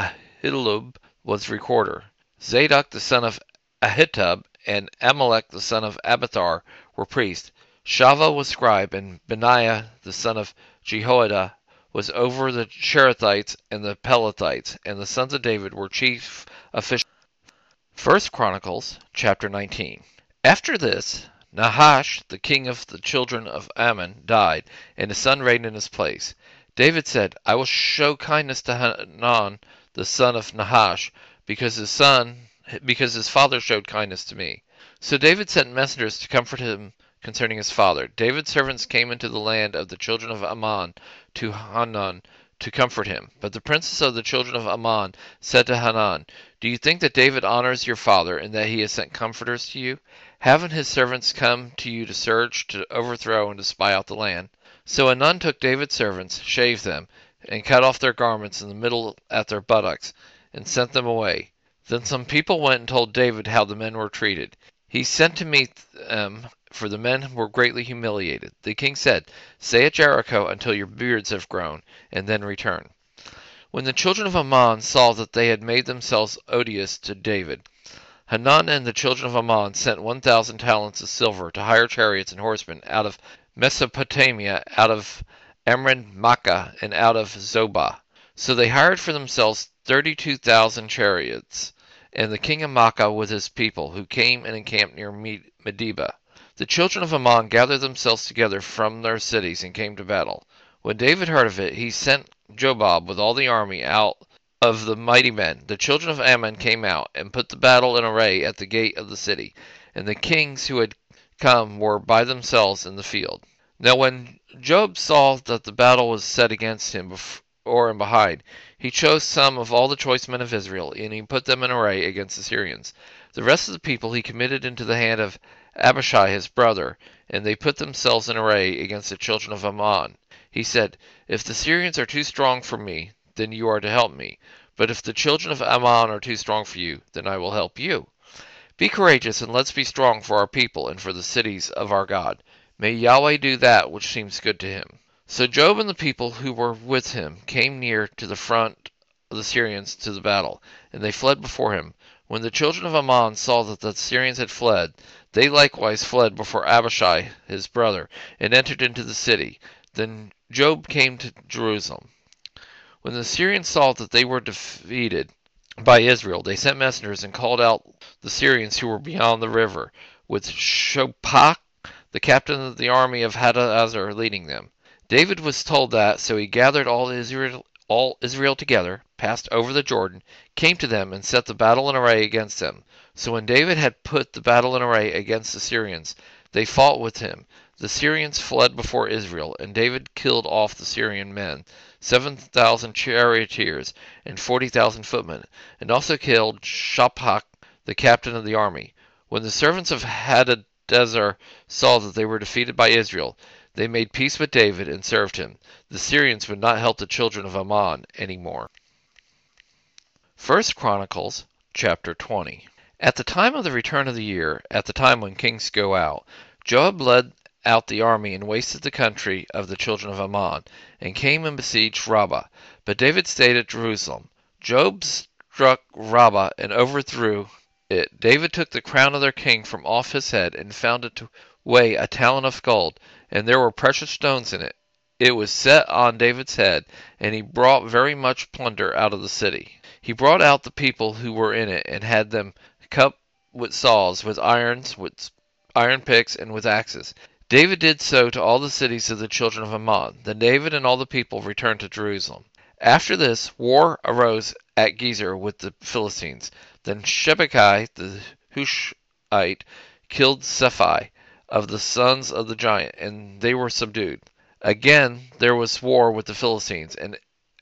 Ahilub was recorder. Zadok the son of Ahitub and Amalek the son of Abiathar were priests. Shava was scribe, and Benaiah the son of Jehoiada was over the Cherethites and the Pelethites, and the sons of David were chief officials. First Chronicles chapter nineteen. After this, Nahash, the king of the children of Ammon, died, and his son reigned in his place. David said, I will show kindness to Hanun, the son of Nahash, because his son, because his father showed kindness to me. So David sent messengers to comfort him concerning his father. David's servants came into the land of the children of Ammon to Hanun to comfort him. But the princes of the children of Ammon said to Hanun, Do you think that David honors your father, and that he has sent comforters to you? Haven't his servants come to you to search, to overthrow, and to spy out the land? So Hanun took David's servants, shaved them, and cut off their garments in the middle at their buttocks, and sent them away. Then some people went and told David how the men were treated. He sent to meet them, for the men were greatly humiliated. The king said, Stay at Jericho until your beards have grown, and then return. When the children of Ammon saw that they had made themselves odious to David, Hanun and the children of Ammon sent one thousand talents of silver to hire chariots and horsemen out of Mesopotamia, out of Amran Makkah, and out of Zobah. So they hired for themselves thirty-two thousand chariots, and the king of Makkah with his people, who came and encamped near Medeba. The children of Ammon gathered themselves together from their cities and came to battle. When David heard of it, he sent Jobab with all the army out of the mighty men. The children of Ammon came out and put the battle in array at the gate of the city, and the kings who had come were by themselves in the field. Now when Joab saw that the battle was set against him before and behind, he chose some of all the choice men of Israel, and he put them in array against the Syrians. The rest of the people he committed into the hand of Abishai his brother, and they put themselves in array against the children of Ammon. He said, If the Syrians are too strong for me, then you are to help me. But if the children of Ammon are too strong for you, then I will help you. Be courageous, and let's be strong for our people and for the cities of our God. May Yahweh do that which seems good to him. So Joab and the people who were with him came near to the front of the Syrians to the battle, and they fled before him. When the children of Ammon saw that the Syrians had fled, they likewise fled before Abishai his brother, and entered into the city. Then Joab came to Jerusalem. When the Syrians saw that they were defeated by Israel, they sent messengers and called out the Syrians who were beyond the river, with Shobach, the captain of the army of Hadaezer, leading them. David was told that, so he gathered all Israel, all Israel together, passed over the Jordan, came to them, and set the battle in array against them. So when David had put the battle in array against the Syrians, they fought with him. The Syrians fled before Israel, and David killed off the Syrian men, seven thousand charioteers and forty thousand footmen, and also killed Shobach, the captain of the army. When the servants of Hadaezer saw that they were defeated by Israel, they made peace with David and served him. The Syrians would not help the children of Ammon any more. First Chronicles chapter twenty. At the time of the return of the year, at the time when kings go out, Joab led out the army and wasted the country of the children of Ammon, and came and besieged Rabbah. But David stayed at Jerusalem. Joab struck Rabbah and overthrew it. David took the crown of their king from off his head and found it to weigh a talent of gold, and there were precious stones in it. It was set on David's head, and he brought very much plunder out of the city. He brought out the people who were in it, and had them cut with saws, with irons, with iron picks, and with axes. David did so to all the cities of the children of Ammon. Then David and all the people returned to Jerusalem. After this, war arose at Gezer with the Philistines. Then Shebeki the Hushite killed Sephi of the sons of the giant, and they were subdued. Again there was war with the Philistines, and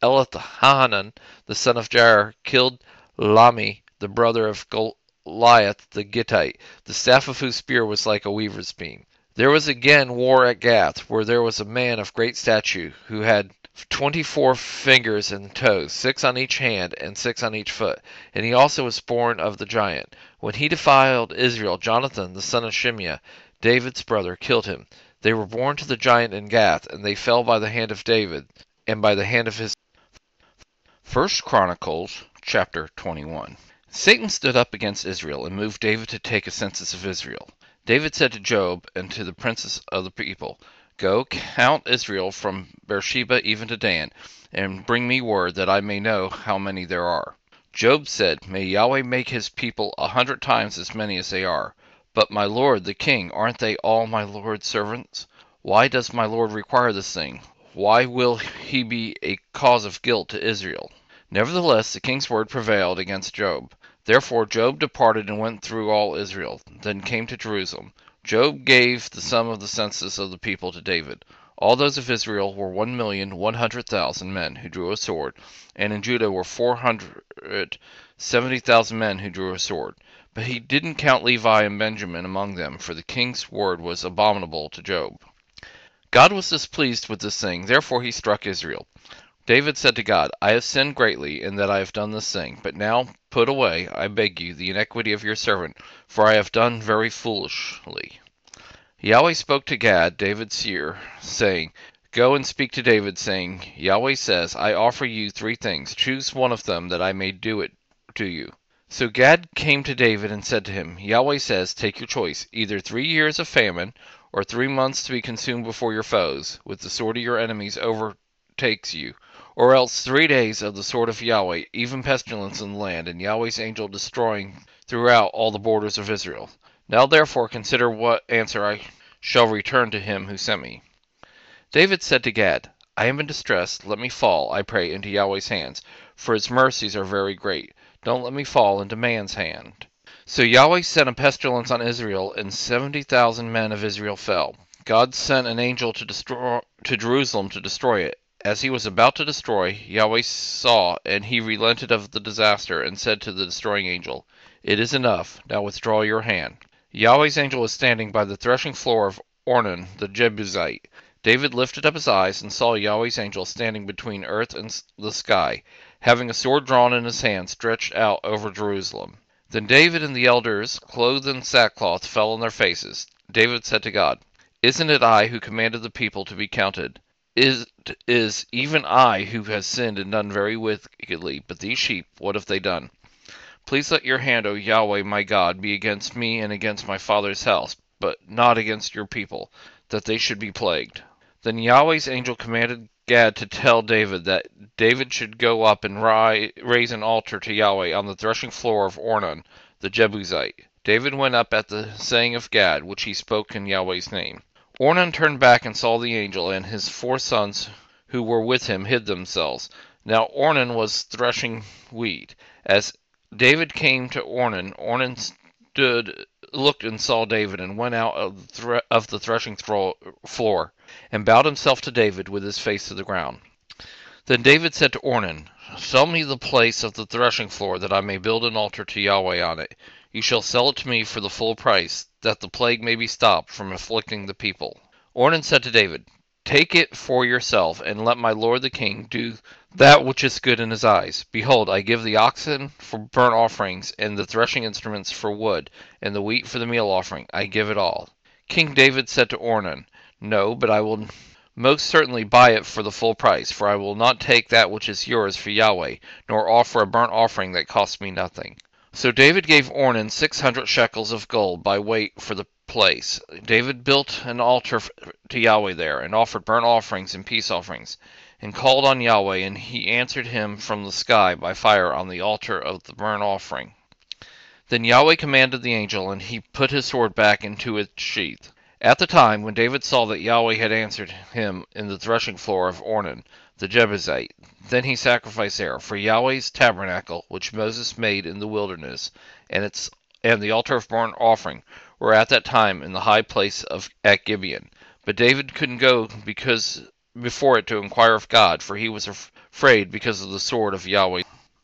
Elhanan the son of Jair killed Lami, the brother of Goliath the Gittite, the staff of whose spear was like a weaver's beam. There was again war at Gath, where there was a man of great stature, who had twenty-four fingers and toes, six on each hand and six on each foot, and he also was born of the giant. When he defiled Israel, Jonathan the son of Shimeah, David's brother, killed him. They were born to the giant in Gath, and they fell by the hand of David, and by the hand of his. First Chronicles chapter twenty-one. Satan stood up against Israel, and moved David to take a census of Israel. David said to Joab and to the princes of the people, Go, count Israel from Beersheba even to Dan, and bring me word that I may know how many there are. Joab said, May Yahweh make his people a hundred times as many as they are. But my lord the king, aren't they all my lord's servants? Why does my lord require this thing? Why will he be a cause of guilt to Israel? Nevertheless, the king's word prevailed against Joab. Therefore Joab departed and went through all Israel, then came to Jerusalem. Joab gave the sum of the census of the people to David. All those of Israel were one million one hundred thousand men who drew a sword, and in Judah were four hundred seventy thousand men who drew a sword. But he didn't count Levi and Benjamin among them, for the king's word was abominable to Joab. God was displeased with this thing, therefore he struck Israel. David said to God, I have sinned greatly in that I have done this thing, but now put away, I beg you, the iniquity of your servant, for I have done very foolishly. Yahweh spoke to Gad, David's seer, saying, Go and speak to David, saying, Yahweh says, I offer you three things. Choose one of them, that I may do it to you. So Gad came to David and said to him, Yahweh says, Take your choice, either three years of famine, or three months to be consumed before your foes, with the sword of your enemies overtakes you, or else three days of the sword of Yahweh, even pestilence in the land, and Yahweh's angel destroying throughout all the borders of Israel. Now therefore consider what answer I shall return to him who sent me. David said to Gad, I am in distress. Let me fall, I pray, into Yahweh's hands, for his mercies are very great. Don't let me fall into man's hand. So Yahweh sent a pestilence on Israel, and seventy thousand men of Israel fell. God sent an angel to destroy to Jerusalem to destroy it. As he was about to destroy, Yahweh saw, and he relented of the disaster, and said to the destroying angel, It is enough, now withdraw your hand. Yahweh's angel was standing by the threshing floor of Ornan the Jebusite. David lifted up his eyes, and saw Yahweh's angel standing between earth and the sky, having a sword drawn in his hand, stretched out over Jerusalem. Then David and the elders, clothed in sackcloth, fell on their faces. David said to God, Isn't it I who commanded the people to be counted? It is even I who has sinned and done very wickedly, but these sheep, what have they done? Please let your hand, O Yahweh my God, be against me and against my father's house, but not against your people, that they should be plagued. Then Yahweh's angel commanded Gad to tell David that David should go up and ri- raise an altar to Yahweh on the threshing floor of Ornan the Jebusite. David went up at the saying of Gad, which he spoke in Yahweh's name. Ornan turned back and saw the angel, and his four sons who were with him hid themselves. Now Ornan was threshing wheat. As David came to Ornan, Ornan stood, looked and saw David, and went out of the, thre- of the threshing thro- floor, and bowed himself to David with his face to the ground. Then David said to Ornan, Sell me the place of the threshing floor, that I may build an altar to Yahweh on it. You shall sell it to me for the full price, that the plague may be stopped from afflicting the people. Ornan said to David, Take it for yourself, and let my lord the king do that which is good in his eyes. Behold, I give the oxen for burnt offerings, and the threshing instruments for wood, and the wheat for the meal offering. I give it all. King David said to Ornan, No, but I will most certainly buy it for the full price, for I will not take that which is yours for Yahweh, nor offer a burnt offering that costs me nothing. So David gave Ornan six hundred shekels of gold by weight for the place. David built an altar to Yahweh there, and offered burnt offerings and peace offerings, and called on Yahweh, and he answered him from the sky by fire on the altar of the burnt offering. Then Yahweh commanded the angel, and he put his sword back into its sheath. At the time when David saw that Yahweh had answered him in the threshing floor of Ornan the Jebusite, then he sacrificed there, for Yahweh's tabernacle, which Moses made in the wilderness, and its and the altar of burnt offering, were at that time in the high place of at Gibeon. But David couldn't go because before it to inquire of God, for he was af- afraid because of the sword of Yahweh.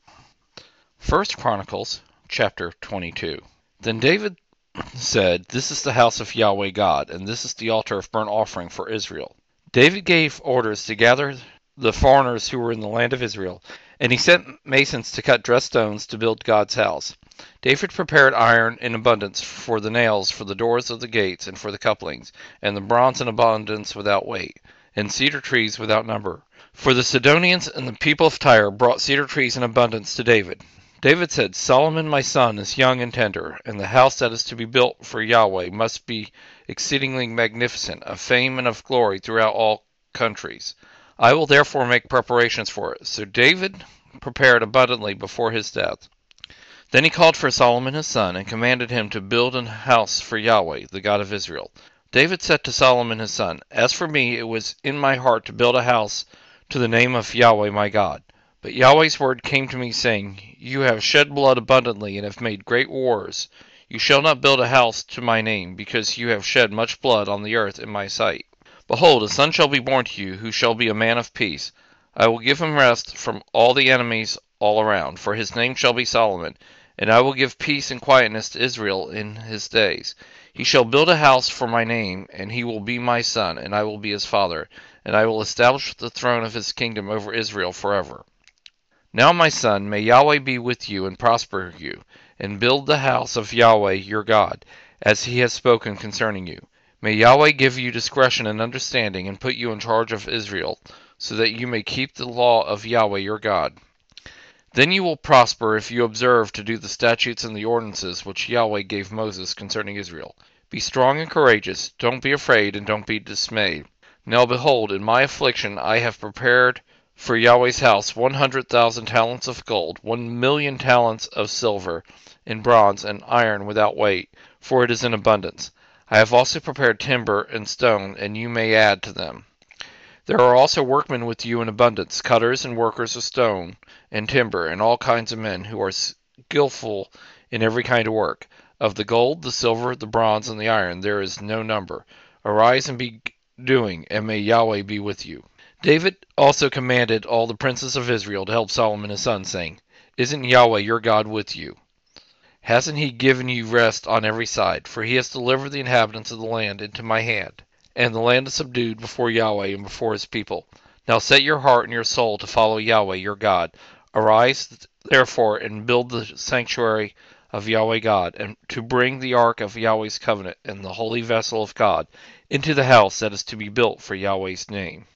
First Chronicles chapter twenty-two. Then David said, This is the house of Yahweh God, and this is the altar of burnt offering for Israel. David gave orders to gather the foreigners who were in the land of Israel, and he sent masons to cut dressed stones to build God's house. David prepared iron in abundance for the nails for the doors of the gates and for the couplings, and the bronze in abundance without weight, and cedar trees without number. For the Sidonians and the people of Tyre brought cedar trees in abundance to David. David said, Solomon my son is young and tender, and the house that is to be built for Yahweh must be exceedingly magnificent, of fame and of glory throughout all countries. I will therefore make preparations for it. So David prepared abundantly before his death. Then he called for Solomon his son, and commanded him to build an house for Yahweh, the God of Israel. David said to Solomon his son, As for me, it was in my heart to build a house to the name of Yahweh my God. But Yahweh's word came to me, saying, You have shed blood abundantly, and have made great wars. You shall not build a house to my name, because you have shed much blood on the earth in my sight. Behold, a son shall be born to you, who shall be a man of peace. I will give him rest from all the enemies all around, for his name shall be Solomon, and I will give peace and quietness to Israel in his days. He shall build a house for my name, and he will be my son, and I will be his father, and I will establish the throne of his kingdom over Israel forever. Now, my son, may Yahweh be with you and prosper you, and build the house of Yahweh your God, as he has spoken concerning you. May Yahweh give you discretion and understanding, and put you in charge of Israel, so that you may keep the law of Yahweh your God. Then you will prosper if you observe to do the statutes and the ordinances which Yahweh gave Moses concerning Israel. Be strong and courageous, don't be afraid, and don't be dismayed. Now behold, in my affliction I have prepared for Yahweh's house one hundred thousand talents of gold, one million talents of silver, in bronze and iron without weight, for it is in abundance. I have also prepared timber and stone, and you may add to them. There are also workmen with you in abundance, cutters and workers of stone and timber, and all kinds of men who are skillful in every kind of work. Of the gold, the silver, the bronze, and the iron there is no number. Arise and be doing, and may Yahweh be with you. David also commanded all the princes of Israel to help Solomon his son, saying, Isn't Yahweh your God with you? Hasn't he given you rest on every side? For he has delivered the inhabitants of the land into my hand, and the land is subdued before Yahweh and before his people. Now set your heart and your soul to follow Yahweh your God. Arise, therefore, and build the sanctuary of Yahweh God, and to bring the ark of Yahweh's covenant and the holy vessel of God into the house that is to be built for Yahweh's name.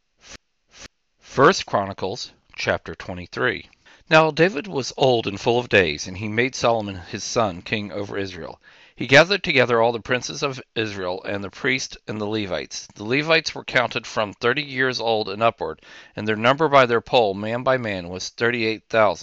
First Chronicles chapter twenty-three. Now David was old and full of days, and he made Solomon his son king over Israel. He gathered together all the princes of Israel, and the priests and the Levites. The Levites were counted from thirty years old and upward, and their number by their poll, man by man, was thirty-eight thousand.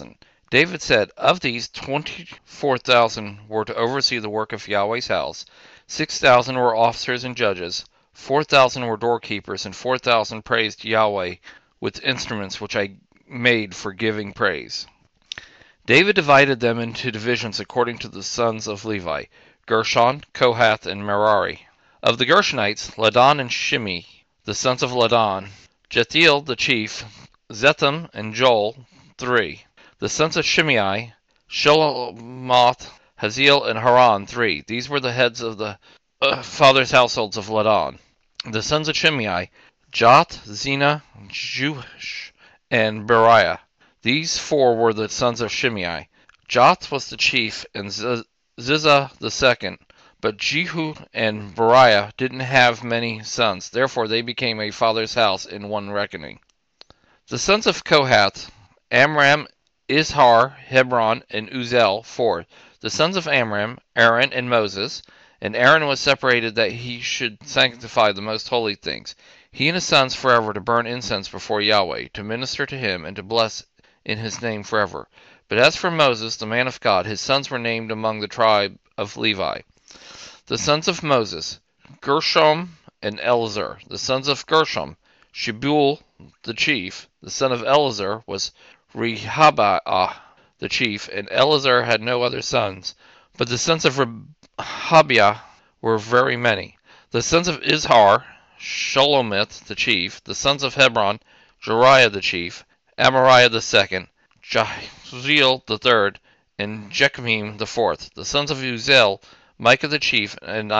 David said, "Of these, twenty-four thousand were to oversee the work of Yahweh's house, six thousand were officers and judges, four thousand were doorkeepers, and four thousand praised Yahweh with instruments which I made for giving praise." David divided them into divisions according to the sons of Levi: Gershon, Kohath, and Merari. Of the Gershonites, Ladan and Shimei, the sons of Ladan; Jethiel the chief; Zetham and Joel, three. The sons of Shimei, Shelomoth, Haziel, and Haran, three. These were the heads of the uh, fathers' households of Ladan. The sons of Shimei, Joth, Zina, Jush, and Beriah. These four were the sons of Shimei. Joth was the chief, and Ziza the second. But Jehu and Beriah didn't have many sons, therefore they became a father's house in one reckoning. The sons of Kohath, Amram, Izhar, Hebron, and Uzel, four. The sons of Amram, Aaron, and Moses. And Aaron was separated that he should sanctify the most holy things, he and his sons forever, to burn incense before Yahweh, to minister to him, and to bless in his name forever. But as for Moses, the man of God, his sons were named among the tribe of Levi. The sons of Moses, Gershom and Eleazar. The sons of Gershom, Shebuel the chief. The son of Eleazar was Rehabiah the chief, and Eleazar had no other sons. But the sons of Rehabiah were very many. The sons of Izhar, Shalomith the chief. The sons of Hebron, Jeriah the chief, Amariah the second, Jaziel the third, and Jechimim the fourth. The sons of Uzel, Micah the chief, and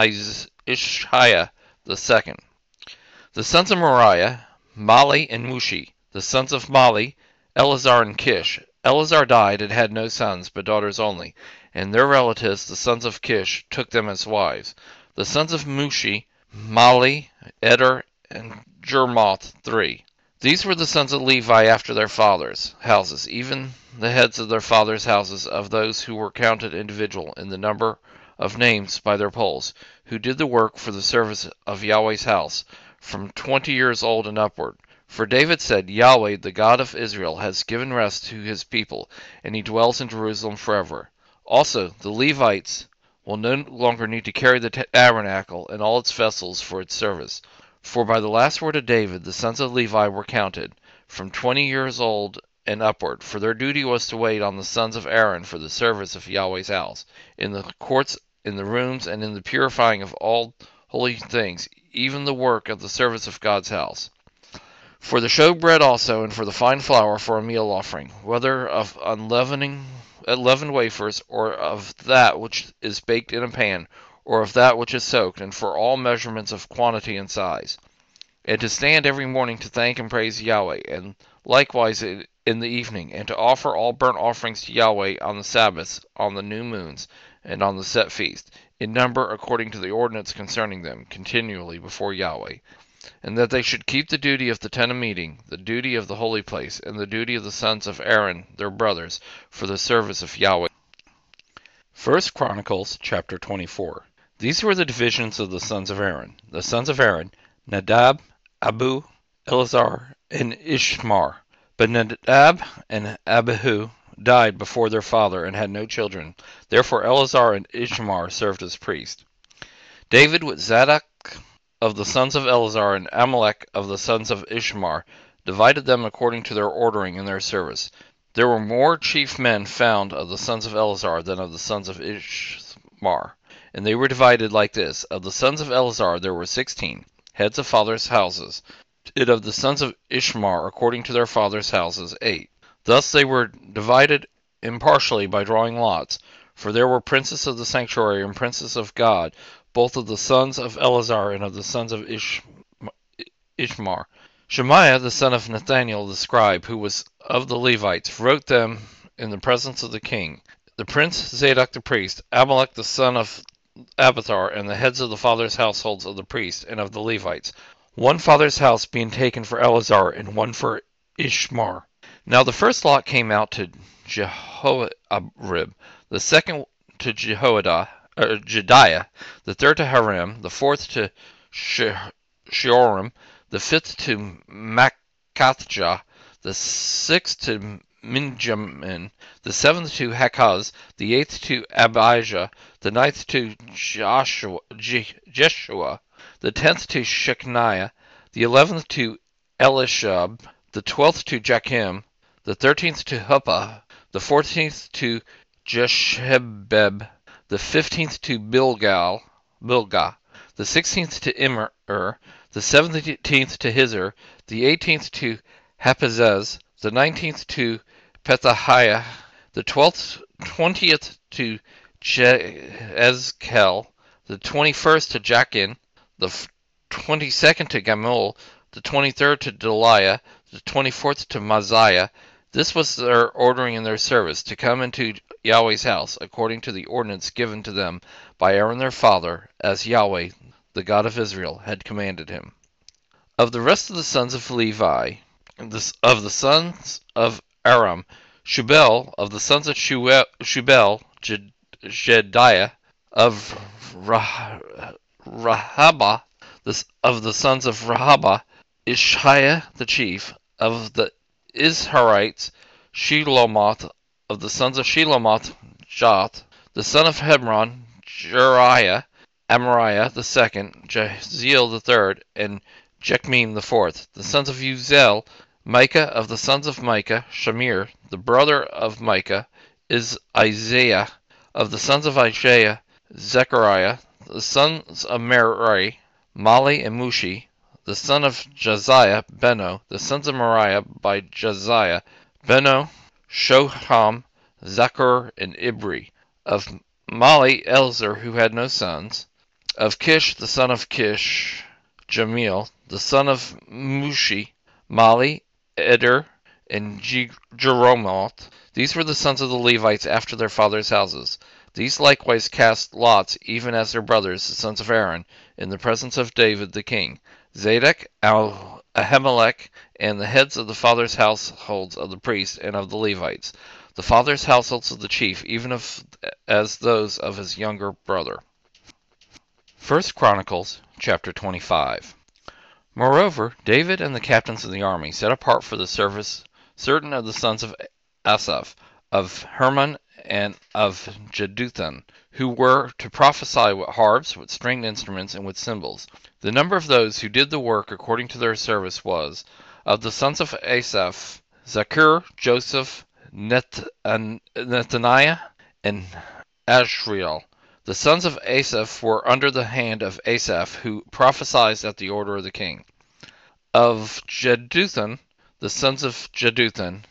Ishiah the second. The sons of Moriah, Mali and Mushi. The sons of Mali, Eleazar and Kish. Eleazar died and had no sons, but daughters only, and their relatives, the sons of Kish, took them as wives. The sons of Mushi, Mali, Eder, and Jermoth, three. These were the sons of Levi after their fathers' houses, even the heads of their fathers' houses, of those who were counted individual in the number of names by their polls, who did the work for the service of Yahweh's house, from twenty years old and upward. For David said, Yahweh, the God of Israel, has given rest to his people, and he dwells in Jerusalem forever. Also, the Levites will no longer need to carry the tabernacle and all its vessels for its service. For by the last word of David, the sons of Levi were counted, from twenty years old and upward, for their duty was to wait on the sons of Aaron for the service of Yahweh's house, in the courts, in the rooms, and in the purifying of all holy things, even the work of the service of God's house. For the showbread also, and for the fine flour for a meal offering, whether of unleavening leavened wafers, or of that which is baked in a pan, or of that which is soaked, and for all measurements of quantity and size. And to stand every morning to thank and praise Yahweh, and likewise in the evening, and to offer all burnt offerings to Yahweh on the Sabbaths, on the new moons, and on the set feast, in number according to the ordinance concerning them, continually before Yahweh. And that they should keep the duty of the tent of meeting, the duty of the holy place, and the duty of the sons of Aaron, their brothers, for the service of Yahweh. First Chronicles chapter twenty-four. These were the divisions of the sons of Aaron. The sons of Aaron, Nadab, Abu, Eleazar, and Ishmar. But Nadab and Abihu died before their father and had no children. Therefore Eleazar and Ishmar served as priests. David with Zadok of the sons of Eleazar and Amalek of the sons of Ishmar divided them according to their ordering in their service. There were more chief men found of the sons of Eleazar than of the sons of Ishmar, and they were divided like this. Of the sons of Eleazar there were sixteen, heads of fathers' houses, and of the sons of Ishmar according to their fathers' houses, eight. Thus they were divided impartially by drawing lots, for there were princes of the sanctuary and princes of God, both of the sons of Eleazar and of the sons of Ish- Ishmar. Shemaiah, the son of Nathaniel the scribe, who was of the Levites, wrote them in the presence of the king. The prince Zadok the priest, Amalek the son of Abiathar, and the heads of the fathers' households of the priests and of the Levites, one father's house being taken for Eleazar and one for Ishmar. Now the first lot came out to Jehoiarib, the second to Jehoiada, uh, Jediah, the third to Harim, the fourth to Sheorim, the fifth to Makathjah, the sixth to Minjamin, the seventh to Hakaz, the eighth to Abijah, the ninth to Joshua, Je- Jeshua, the tenth to Shechaniah, the eleventh to Elishab, the twelfth to Jachim, the thirteenth to Huppah, the fourteenth to Jeshebeb, the fifteenth to Bilgal, Bilgah, the sixteenth to Immer, the seventeenth to Hizr, the eighteenth to Hapazez, the nineteenth to Pethahiah, the twelfth, twentieth to Jezkel, the twenty-first to Jachin, the twenty-second to Gamul, the twenty-third to Deliah, the twenty-fourth to Maziah. This was their ordering in their service, to come into Yahweh's house, according to the ordinance given to them by Aaron their father, as Yahweh, the God of Israel, had commanded him. Of the rest of the sons of Levi, of the sons of Aram, Shubel; of the sons of Shubel, Jediah; of Rahabah, of the sons of Rahabah, Ishiah the chief; of the Isharites, Shelomoth; of the sons of Shelomoth, Joth; the son of Hebron, Jeriah; Amariah the second, Jeziel the third, and Jechmeam the fourth; the sons of Uziel, Micah; of the sons of Micah, Shamir; the brother of Micah is Isaiah; of the sons of Isaiah, Zechariah; the sons of Merari, Mali and Mushi; the son of Josiah, Beno; the sons of Moriah by Josiah, Beno, Shoham, Zachar, and Ibri; of Mali, Elzer, who had no sons; of Kish, the son of Kish, Jamiel; the son of Mushi, Mali, Eder, and Jeromoth. These were the sons of the Levites after their fathers' houses. These likewise cast lots, even as their brothers, the sons of Aaron, in the presence of David the king, Zadok, Ahimelech, and the heads of the fathers' households of the priests and of the Levites, the fathers' households of the chief, even of, as those of his younger brother. First Chronicles chapter twenty-five. Moreover, David and the captains of the army set apart for the service certain of the sons of Asaph, of Herman, and of Jeduthun, who were to prophesy with harps, with stringed instruments, and with cymbals. The number of those who did the work according to their service was, of the sons of Asaph, Zakur, Joseph, Net- Nethaniah, and Ashriel. The sons of Asaph were under the hand of Asaph, who prophesied at the order of the king. Of Jeduthun, the sons of Jeduthun,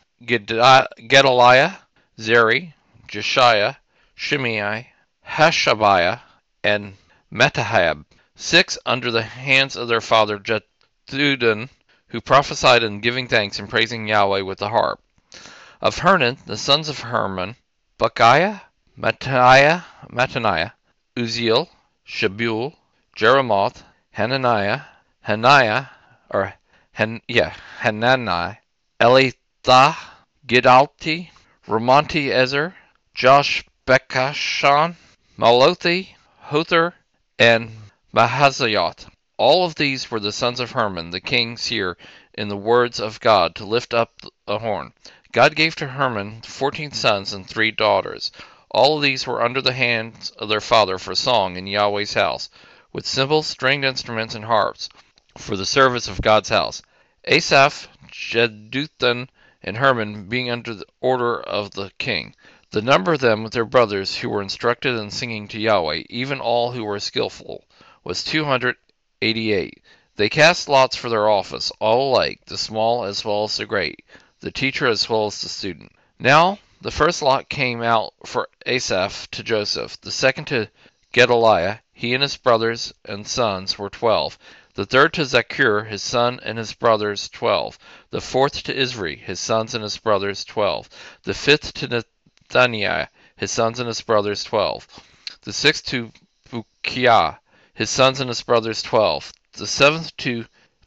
Gedaliah, Zeri, Jeshiah, Shimei, Hashabiah, and Metahab, six under the hands of their father Jeduthun, who prophesied in giving thanks and praising Yahweh with the harp. Of Hernan, the sons of Herman, Bukiah, Mattaniah, Mattaniah, Uziel, Shebuel, Jeremoth, Hananiah, Hananiah, or Han, yeah, Hanani, Elithah, Gidalti, Ramonti Ezer, Josh Bekashon, Malothi, Hother, and Mahaziot. All of these were the sons of Herman, the king seer, in the words of God, to lift up a horn. God gave to Herman fourteen sons and three daughters. All of these were under the hands of their father for song in Yahweh's house, with cymbals, stringed instruments, and harps, for the service of God's house. Asaph, Jeduthun, and Herman being under the order of the king. The number of them with their brothers who were instructed in singing to Yahweh, even all who were skillful, was two hundred eighty-eight. They cast lots for their office, all alike, the small as well as the great, the teacher as well as the student. Now the first lot came out for Asaph to Joseph, the second to Gedaliah, he and his brothers and sons were twelve, the third to Zakur, his son and his brothers, twelve, the fourth to Isri, his sons and his brothers, twelve, the fifth to Nethaniah, his sons and his brothers, twelve, the sixth to Bukiah, his sons and his brothers, twelve, the seventh to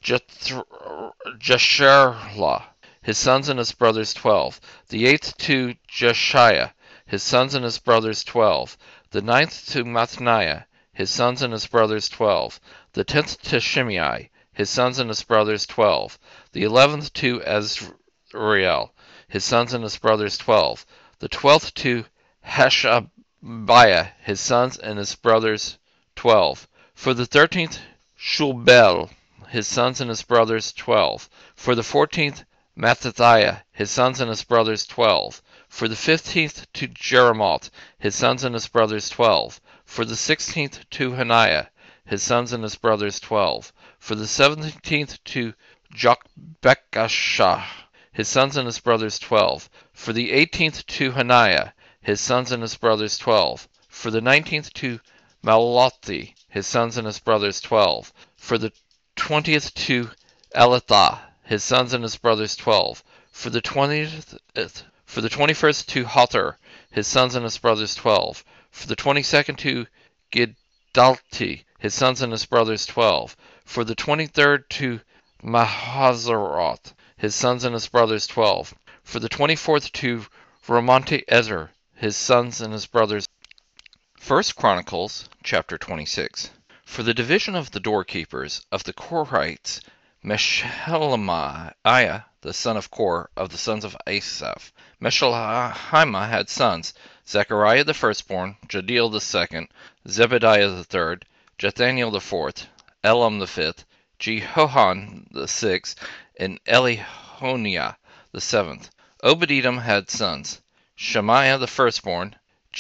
Jesherlah, his sons and his brothers, twelve, the eighth to Jeshiah, his sons and his brothers, twelve, the ninth to Mattaniah, his sons and his brothers, twelve, the tenth to Shimei, his sons and his brothers, twelve, the eleventh to Azrael, his sons and his brothers twelve. The twelfth to Hashabiah, his sons and his brothers twelve. For the thirteenth, Shulbel, his sons and his brothers twelve. For the fourteenth, Mattathiah, his sons and his brothers twelve. For the fifteenth, to Jeremoth, his sons and his brothers twelve. For the sixteenth, to Hananiah, his sons and his brothers twelve. For the seventeenth, to Jokbekashah, his sons and his brothers twelve. For the eighteenth, to Hananiah, his sons and his brothers twelve. For the nineteenth, to Malothi, his sons and his brothers twelve. For the twentieth, to Elithah, his sons and his brothers twelve. For the twentieth, for the twenty-first, to Hothar, his sons and his brothers twelve. For the twenty-second, to Gidalti, his sons and his brothers twelve. For the twenty-third, to Mahazaroth, his sons and his brothers twelve. For the twenty-fourth, to Ramonte Ezer, his sons and his brothers. First Chronicles chapter twenty-six. For the division of the doorkeepers of the Korhites, Meshelemiah, the son of Kor, of the sons of Asaph. Meshelemiah had sons: Zechariah the firstborn, Jadiel the second, Zebediah the third, Jethaniel the fourth, Elam the fifth, Jehohan the sixth, and Elihoniah the seventh. Obed-Edom had sons: Shemaiah the firstborn,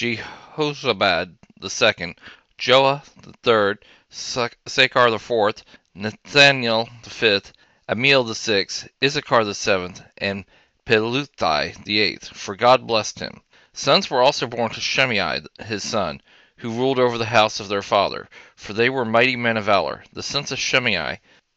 Jehozabad the second, Joah the third, Sakar the fourth, Nathaniel the fifth, Amiel the sixth, Issachar the seventh, and Peluthai the eighth, for God blessed him. Sons were also born to Shimei his son, who ruled over the house of their father, for they were mighty men of valor. The sons of Shimei,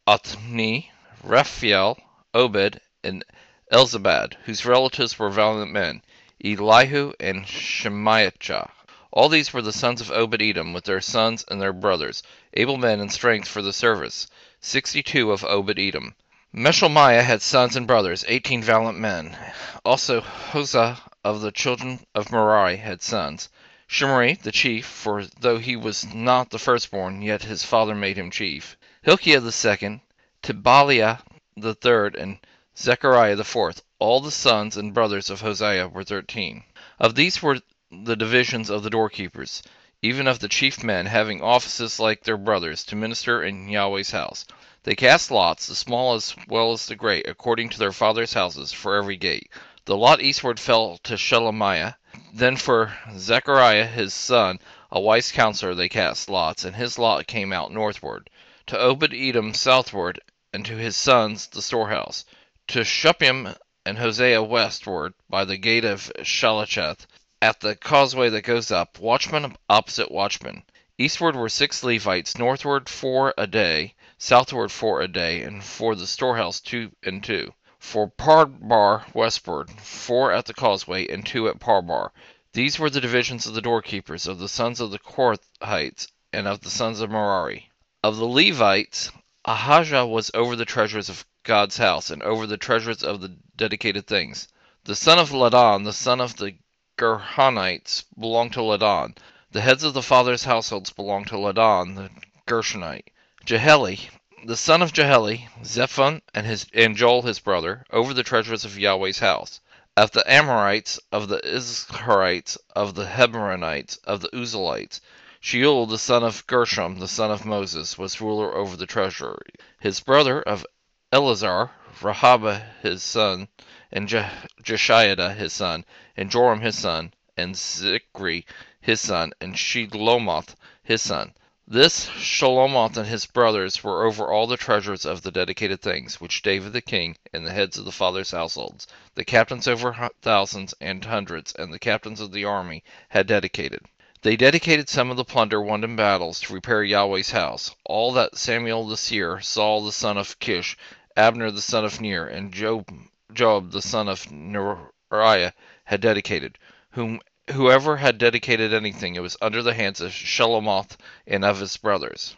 Othni, Raphael, Obed, and Elzabad, whose relatives were valiant men, Elihu and Shemaiah. All these were the sons of Obed-Edom, with their sons and their brothers, able men in strength for the service, sixty-two of Obed-Edom. Meshelemiah had sons and brothers, eighteen valiant men. Also Hosah of the children of Merari had sons: Shimri the chief, for though he was not the firstborn, yet his father made him chief; Hilkiah the second, Tibaliah the third, and Zechariah the fourth. All the sons and brothers of Hosea were thirteen. Of these were the divisions of the doorkeepers, even of the chief men, having offices like their brothers, to minister in Yahweh's house. They cast lots, the small as well as the great, according to their fathers' houses, for every gate. The lot eastward fell to Shelemiah. Then for Zechariah his son, a wise counselor, they cast lots, and his lot came out northward. To Obed-Edom southward, and to his sons the storehouse. To Shuppim and Hosea westward, by the gate of Shalacheth, at the causeway that goes up, watchman opposite watchman. Eastward were six Levites, northward four a day, southward four a day, and for the storehouse two and two. For Parbar westward, four at the causeway, and two at Parbar. These were the divisions of the doorkeepers, of the sons of the Korhites, and of the sons of Merari. Of the Levites, Ahijah was over the treasures of God's house, and over the treasures of the dedicated things. The son of Ladan, the son of the Gershonites, belonged to Ladan. The heads of the fathers' households belonged to Ladan the Gershonite. Jeheli, the son of Jeheli, Zephon and his and Joel his brother, over the treasures of Yahweh's house. Of the Amorites, of the Izharites, of the Hebronites, of the Uzalites, Sheol the son of Gershom, the son of Moses, was ruler over the treasury. His brother of Eleazar, Rahabah his son, and Je- Jeshiadah his son, and Joram his son, and Zichri his son, and Shelomoth his son. This Shelomoth and his brothers were over all the treasures of the dedicated things, which David the king, and the heads of the fathers' households, the captains over thousands and hundreds, and the captains of the army, had dedicated. They dedicated some of the plunder won in battles to repair Yahweh's house, all that Samuel the seer, Saul the son of Kish, Abner the son of Ner, and Job, Job the son of Neriah had dedicated. Whom Whoever had dedicated anything, it was under the hands of Shelomoth and of his brothers.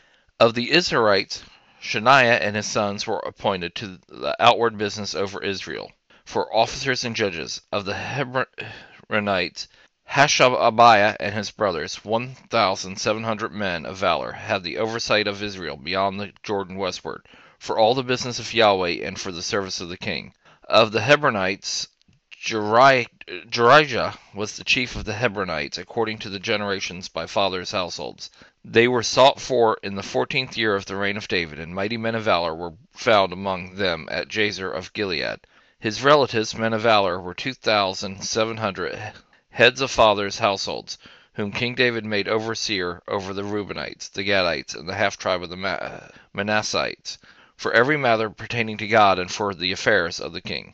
Of the Israelites, Shaniah and his sons were appointed to the outward business over Israel, for officers and judges. Of the Hebronites, Hashabiah and his brothers, one thousand seven hundred men of valor, had the oversight of Israel beyond the Jordan westward, for all the business of Yahweh and for the service of the king. Of the Hebronites, Jeri- Jerijah was the chief of the Hebronites, according to the generations by fathers' households. They were sought for in the fourteenth year of the reign of David, and mighty men of valor were found among them at Jazer of Gilead. His relatives, men of valor, were two thousand seven hundred heads of fathers' households, whom King David made overseer over the Reubenites, the Gadites, and the half-tribe of the Ma- Manassites, for every matter pertaining to God and for the affairs of the king.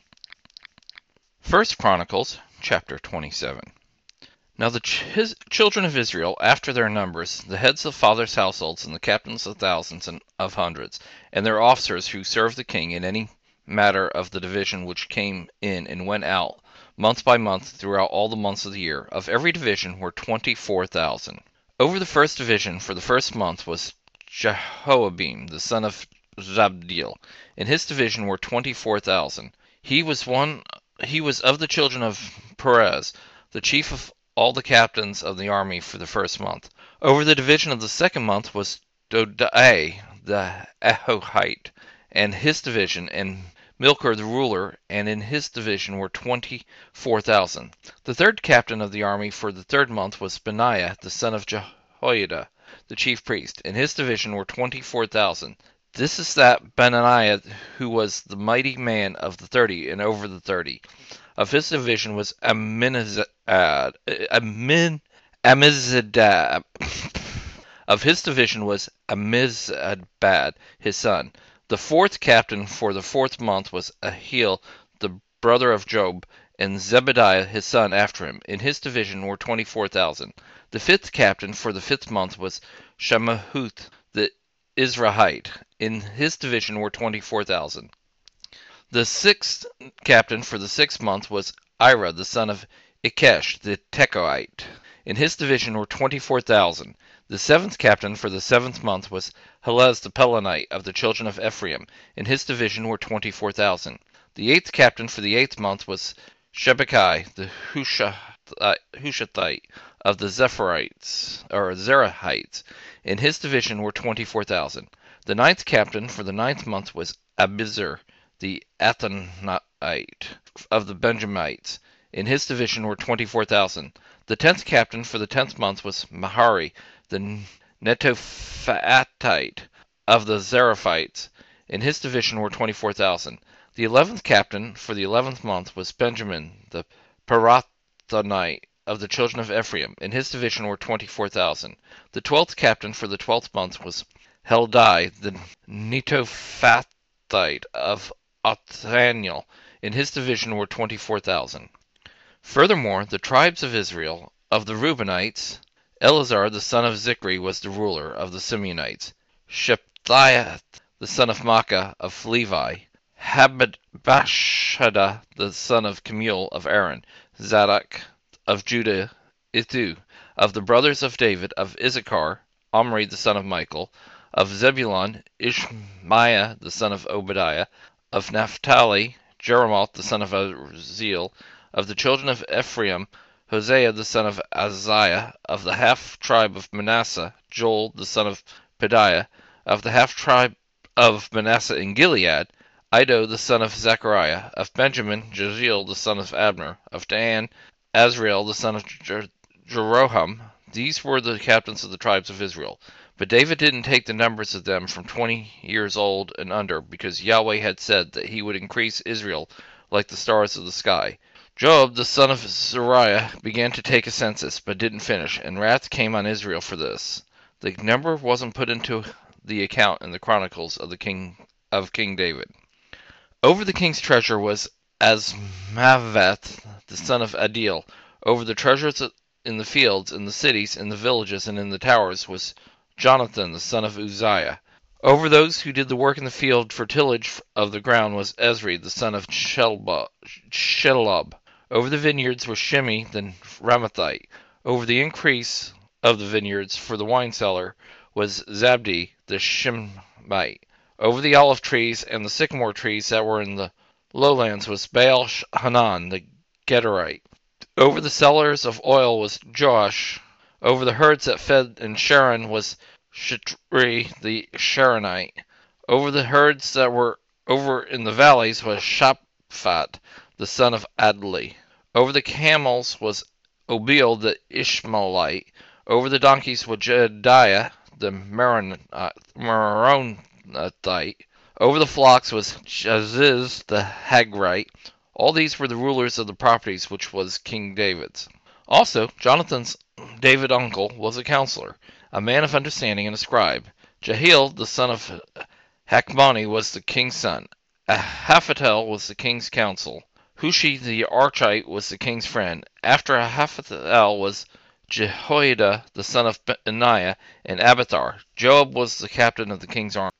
First Chronicles, chapter twenty-seven. Now the ch- his children of Israel, after their numbers, the heads of fathers' households, and the captains of thousands and of hundreds, and their officers who served the king in any matter of the division which came in and went out, month by month, throughout all the months of the year, of every division were twenty-four thousand. Over the first division for the first month was Jehoabim, the son of Zabdiel. In his division were twenty-four thousand. He was one. He was of the children of Perez, the chief of all the captains of the army for the first month. Over the division of the second month was Dodai, the Ahohite, and his division, and Milker the ruler, and in his division were twenty-four thousand. The third captain of the army for the third month was Benaiah, the son of Jehoiada, the chief priest. In his division were twenty-four thousand. This is that Benaiah who was the mighty man of the thirty, and over the thirty. Of his division was Aminazad, Amin, Amizadab. Of his division was Amizabad, his son. The fourth captain for the fourth month was Ahiel, the brother of Job, and Zebediah his son after him. In his division were twenty-four thousand. The fifth captain for the fifth month was Shemahuth, the Israelite. In his division were twenty-four thousand. The sixth captain for the sixth month was Ira, the son of Ikesh, the Tekoite. In his division were twenty-four thousand. The seventh captain for the seventh month was Helez the Pelonite of the children of Ephraim. In his division were twenty-four thousand. The eighth captain for the eighth month was Shebekai the Hushathite of the Zephirites, or Zerahites. In his division were twenty-four thousand. The ninth captain for the ninth month was Abizur, the Athanite of the Benjamites. In his division were twenty-four thousand. The tenth captain for the tenth month was Mahari, the Netophaatite of the Zerophites. In his division were twenty-four thousand. The eleventh captain for the eleventh month was Benjamin, the Parathonite of the children of Ephraim. In his division were twenty-four thousand. The twelfth captain for the twelfth month was Heldai, the Netophathite of Othaniel. In his division were twenty-four thousand. Furthermore, the tribes of Israel, of the Reubenites, Eleazar the son of Zikri was the ruler. Of the Simeonites, Shephatiah the son of Makkah of Levi, Habashada the son of Kemuel of Aaron, Zadok of Judah, Ithu. Of the brothers of David, of Issachar, Omri the son of Michael, of Zebulun, Ishmaiah the son of Obadiah, of Naphtali, Jeremoth the son of Aziel, of the children of Ephraim, Hosea the son of Ahiah, of the half-tribe of Manasseh, Joel the son of Pedaiah, of the half-tribe of Manasseh in Gilead, Iddo the son of Zechariah, of Benjamin, Jeziel the son of Abner, of Dan, Azrael the son of Jer- Jeroham. These were the captains of the tribes of Israel. But David didn't take the numbers of them from twenty years old and under, because Yahweh had said that he would increase Israel like the stars of the sky. Joab, the son of Zeruiah, began to take a census, but didn't finish, and wrath came on Israel for this. The number wasn't put into the account in the chronicles of the king of King David. Over the king's treasure was Azmaveth, the son of Adiel. Over the treasures in the fields, in the cities, in the villages, and in the towers was Jonathan, the son of Uzziah. Over those who did the work in the field for tillage of the ground was Ezri, the son of Shelob. Over the vineyards was Shimi, the Ramathite. Over the increase of the vineyards for the wine cellar was Zabdi, the Shimite. Over the olive trees and the sycamore trees that were in the lowlands was Baal Hanan, the Gederite. Over the cellars of oil was Joash. Over the herds that fed in Sharon was Shitri, the Sharonite. Over the herds that were over in the valleys was Shaphat, Jehoshaphat, the son of Adli. Over the camels was Obil the Ishmaelite. Over the donkeys was Jediah the Meronothite. Over the flocks was Jaziz the Hagrite. All these were the rulers of the properties which was King David's. Also, Jonathan's David uncle was a counselor, a man of understanding and a scribe. Jehiel, the son of Hachmoni, was the king's son. Ahithophel was the king's counsel. Hushi the Archite was the king's friend. After Ahithophel was Jehoiada the son of Benaiah and Abiathar. Joab was the captain of the king's army.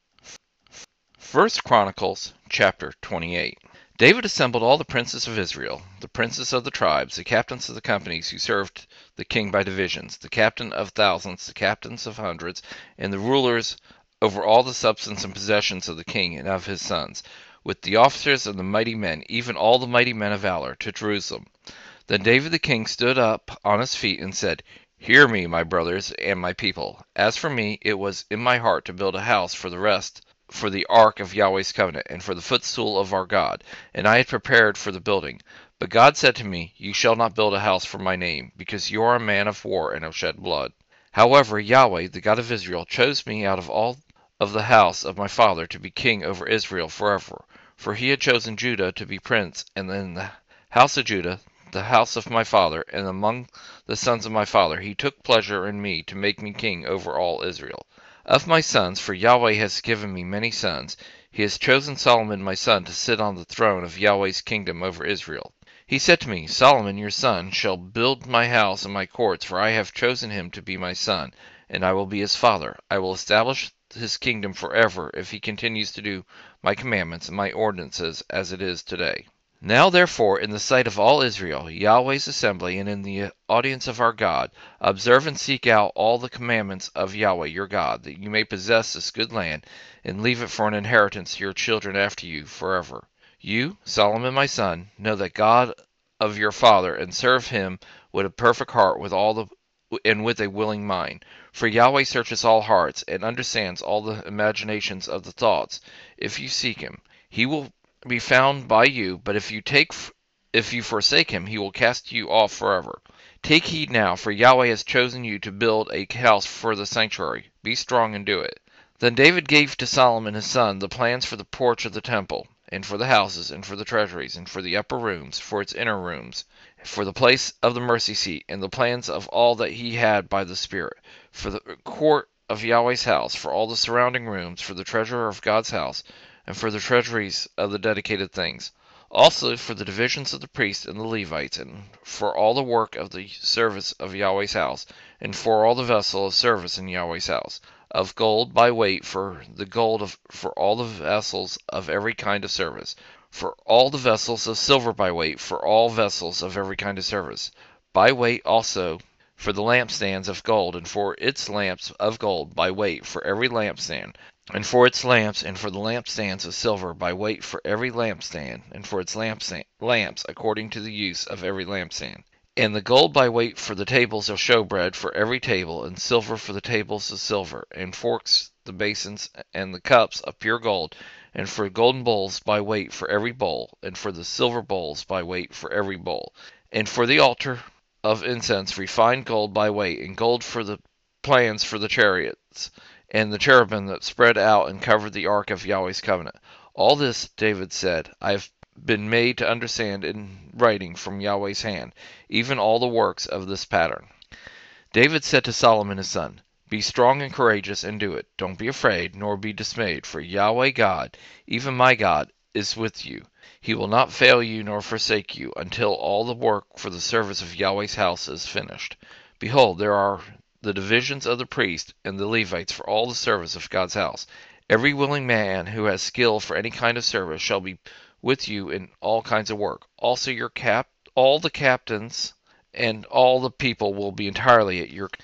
First Chronicles chapter twenty-eight. David assembled all the princes of Israel, the princes of the tribes, the captains of the companies who served the king by divisions, the captain of thousands, the captains of hundreds, and the rulers over all the substance and possessions of the king and of his sons, with the officers and the mighty men, even all the mighty men of valor, to Jerusalem. Then David the king stood up on his feet and said, Hear me, my brothers and my people. As for me, it was in my heart to build a house for the rest, for the ark of Yahweh's covenant, and for the footstool of our God, and I had prepared for the building. But God said to me, You shall not build a house for my name, because you are a man of war and have shed blood. However, Yahweh, the God of Israel, chose me out of all of the house of my father to be king over Israel forever. For he had chosen Judah to be prince, and in the house of Judah, the house of my father, and among the sons of my father, he took pleasure in me to make me king over all Israel. Of my sons, for Yahweh has given me many sons, he has chosen Solomon my son to sit on the throne of Yahweh's kingdom over Israel. He said to me, Solomon your son shall build my house and my courts, for I have chosen him to be my son, and I will be his father. I will establish his kingdom forever if he continues to do my commandments and my ordinances as it is today. Now therefore, in the sight of all Israel, Yahweh's assembly, and in the audience of our God, observe and seek out all the commandments of Yahweh your God, that you may possess this good land, and leave it for an inheritance to your children after you forever. You, Solomon my son, know that God of your father, and serve him with a perfect heart, with all the and with a willing mind. For Yahweh searches all hearts, and understands all the imaginations of the thoughts. If you seek him, he will be found by you, but if you take if you forsake him, he will cast you off forever. Take heed now, for Yahweh has chosen you to build a house for the sanctuary. Be strong and do it. Then David gave to Solomon his son the plans for the porch of the temple, and for the houses, and for the treasuries, and for the upper rooms, for its inner rooms, for the place of the mercy seat, and the plans of all that he had by the Spirit, for the court of Yahweh's house, for all the surrounding rooms, for the treasure of God's house, and for the treasuries of the dedicated things. Also for the divisions of the priests and the Levites, and for all the work of the service of Yahweh's house, and for all the vessel of service in Yahweh's house, of gold by weight, for the gold of for all the vessels of every kind of service, for all the vessels of silver by weight, for all vessels of every kind of service, by weight also for the lampstands of gold, and for its lamps of gold by weight for every lampstand, and for its lamps, and for the lampstands of silver by weight for every lampstand, and for its lampstand, lamps according to the use of every lampstand. And the gold by weight for the tables of showbread for every table, and silver for the tables of silver, and forks, the basins, and the cups of pure gold, and for golden bowls by weight for every bowl, and for the silver bowls by weight for every bowl, and for the altar of incense refined gold by weight, and gold for the plans for the chariots, and the cherubim that spread out and covered the ark of Yahweh's covenant. All this, David said, I have been made to understand in writing from Yahweh's hand, even all the works of this pattern. David said to Solomon his son, Be strong and courageous, and do it. Don't be afraid, nor be dismayed, for Yahweh God, even my God, is with you. He will not fail you nor forsake you, until all the work for the service of Yahweh's house is finished. Behold, there are the divisions of the priests and the Levites for all the service of God's house. Every willing man who has skill for any kind of service shall be with you in all kinds of work. Also your cap, all the captains and all the people will be entirely at your.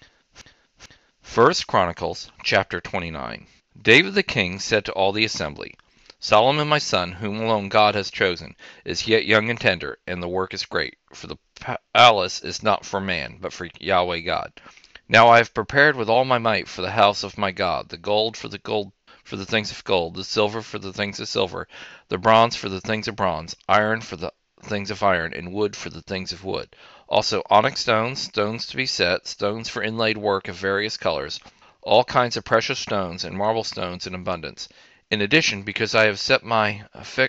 First Chronicles chapter twenty-nine. David the king said to all the assembly, Solomon my son, whom alone God has chosen, is yet young and tender, and the work is great. For the palace is not for man, but for Yahweh God. Now I have prepared with all my might for the house of my God, the gold for the gold for the things of gold, the silver for the things of silver, the bronze for the things of bronze, iron for the things of iron, and wood for the things of wood. Also onyx stones, stones to be set, stones for inlaid work of various colors, all kinds of precious stones, and marble stones in abundance. In addition, because I have set my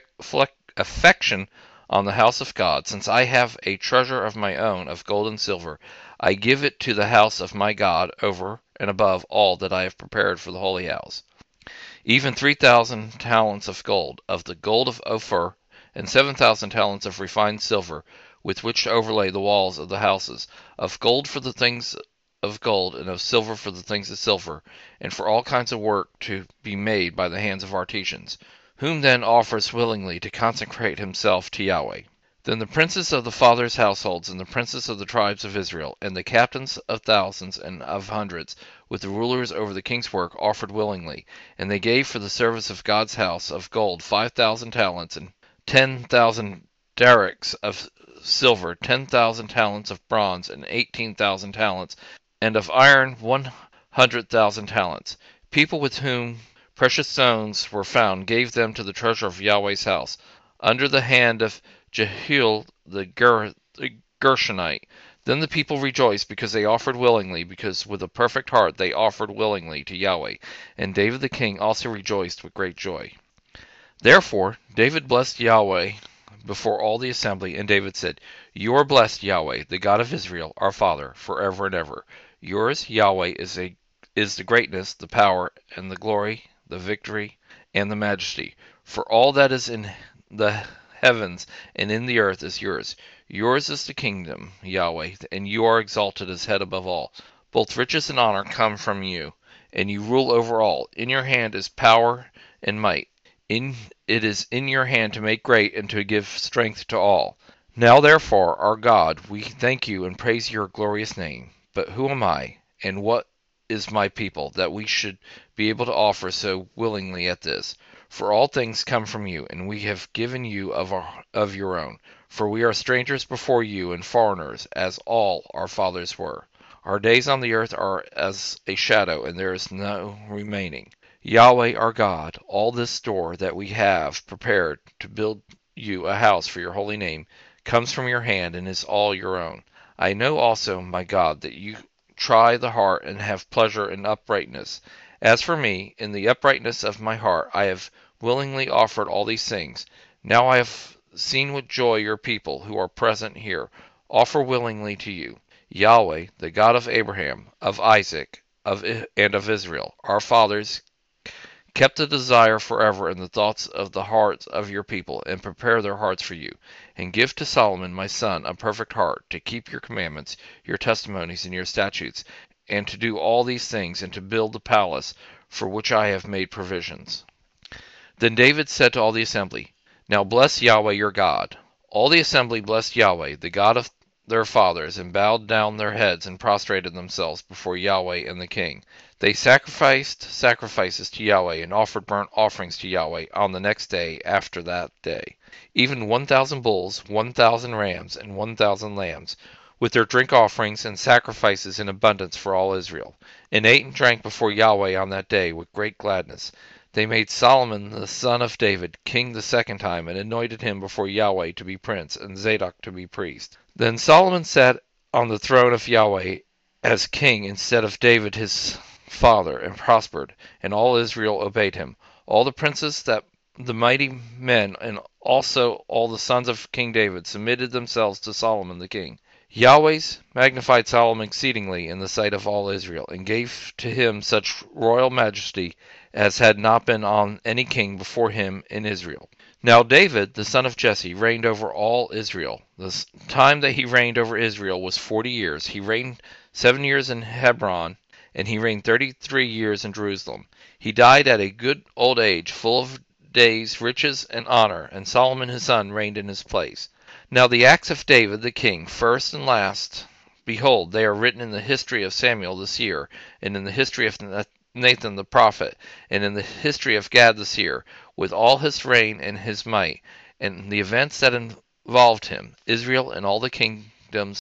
affection on the house of God, since I have a treasure of my own of gold and silver, I give it to the house of my God over and above all that I have prepared for the holy house. Even three thousand talents of gold, of the gold of Ophir, and seven thousand talents of refined silver, with which to overlay the walls of the houses, of gold for the things of gold, and of silver for the things of silver, and for all kinds of work to be made by the hands of artisans. Whom then offers willingly to consecrate himself to Yahweh? Then the princes of the fathers' households, and the princes of the tribes of Israel, and the captains of thousands and of hundreds, with the rulers over the king's work, offered willingly. And they gave for the service of God's house of gold five thousand talents, and ten thousand darics of silver, ten thousand talents of bronze, and eighteen thousand talents, and of iron one hundred thousand talents. People with whom precious stones were found gave them to the treasure of Yahweh's house, under the hand of Jehiel the, Ger- the Gershonite. Then the people rejoiced because they offered willingly, because with a perfect heart they offered willingly to Yahweh. And David the king also rejoiced with great joy. Therefore David blessed Yahweh before all the assembly, and David said, You are blessed, Yahweh, the God of Israel, our Father, forever and ever. Yours, Yahweh, is a is the greatness, the power, and the glory, the victory, and the majesty. For all that is in the heavens and in the earth is yours. Yours is the kingdom, Yahweh, and you are exalted as head above all. Both riches and honor come from you, and you rule over all. In your hand is power and might. In it is in your hand to make great and to give strength to all. Now therefore, our God, we thank you and praise your glorious name. But who am I, and what is my people, that we should be able to offer so willingly at this? For all things come from you, and we have given you of our, of your own. For we are strangers before you and foreigners, as all our fathers were. Our days on the earth are as a shadow, and there is no remaining. Yahweh our God, all this store that we have prepared to build you a house for your holy name comes from your hand and is all your own. I know also, my God, that you try the heart and have pleasure in uprightness. As for me, in the uprightness of my heart, I have willingly offered all these things. Now I have seen with joy your people who are present here offer willingly to you. Yahweh, the God of Abraham, of Isaac, of and of Israel, our fathers, kept a desire forever in the thoughts of the hearts of your people, and prepare their hearts for you. And give to Solomon my son a perfect heart, to keep your commandments, your testimonies, and your statutes, and to do all these things, and to build the palace for which I have made provisions. Then David said to all the assembly, Now bless Yahweh your God. All the assembly blessed Yahweh, the God of their fathers, and bowed down their heads and prostrated themselves before Yahweh and the king. They sacrificed sacrifices to Yahweh and offered burnt offerings to Yahweh on the next day after that day, even one thousand bulls, one thousand rams, and one thousand lambs, with their drink offerings and sacrifices in abundance for all Israel, and ate and drank before Yahweh on that day with great gladness. They made Solomon the son of David king the second time, and anointed him before Yahweh to be prince, and Zadok to be priest. Then Solomon sat on the throne of Yahweh as king instead of David his father, and prospered, and all Israel obeyed him. All the princes, that the mighty men, and also all the sons of King David submitted themselves to Solomon the king. Yahweh's magnified Solomon exceedingly in the sight of all Israel, and gave to him such royal majesty as had not been on any king before him in Israel. Now David, the son of Jesse, reigned over all Israel. The time that he reigned over Israel was forty years. He reigned seven years in Hebron, and he reigned thirty-three years in Jerusalem. He died at a good old age, full of days, riches, and honor, and Solomon his son reigned in his place. Now the acts of David the king, first and last, behold, they are written in the history of Samuel the seer, and in the history of Nathan the prophet, and in the history of Gad the seer, with all his reign and his might, and the events that involved him, Israel and all the kingdoms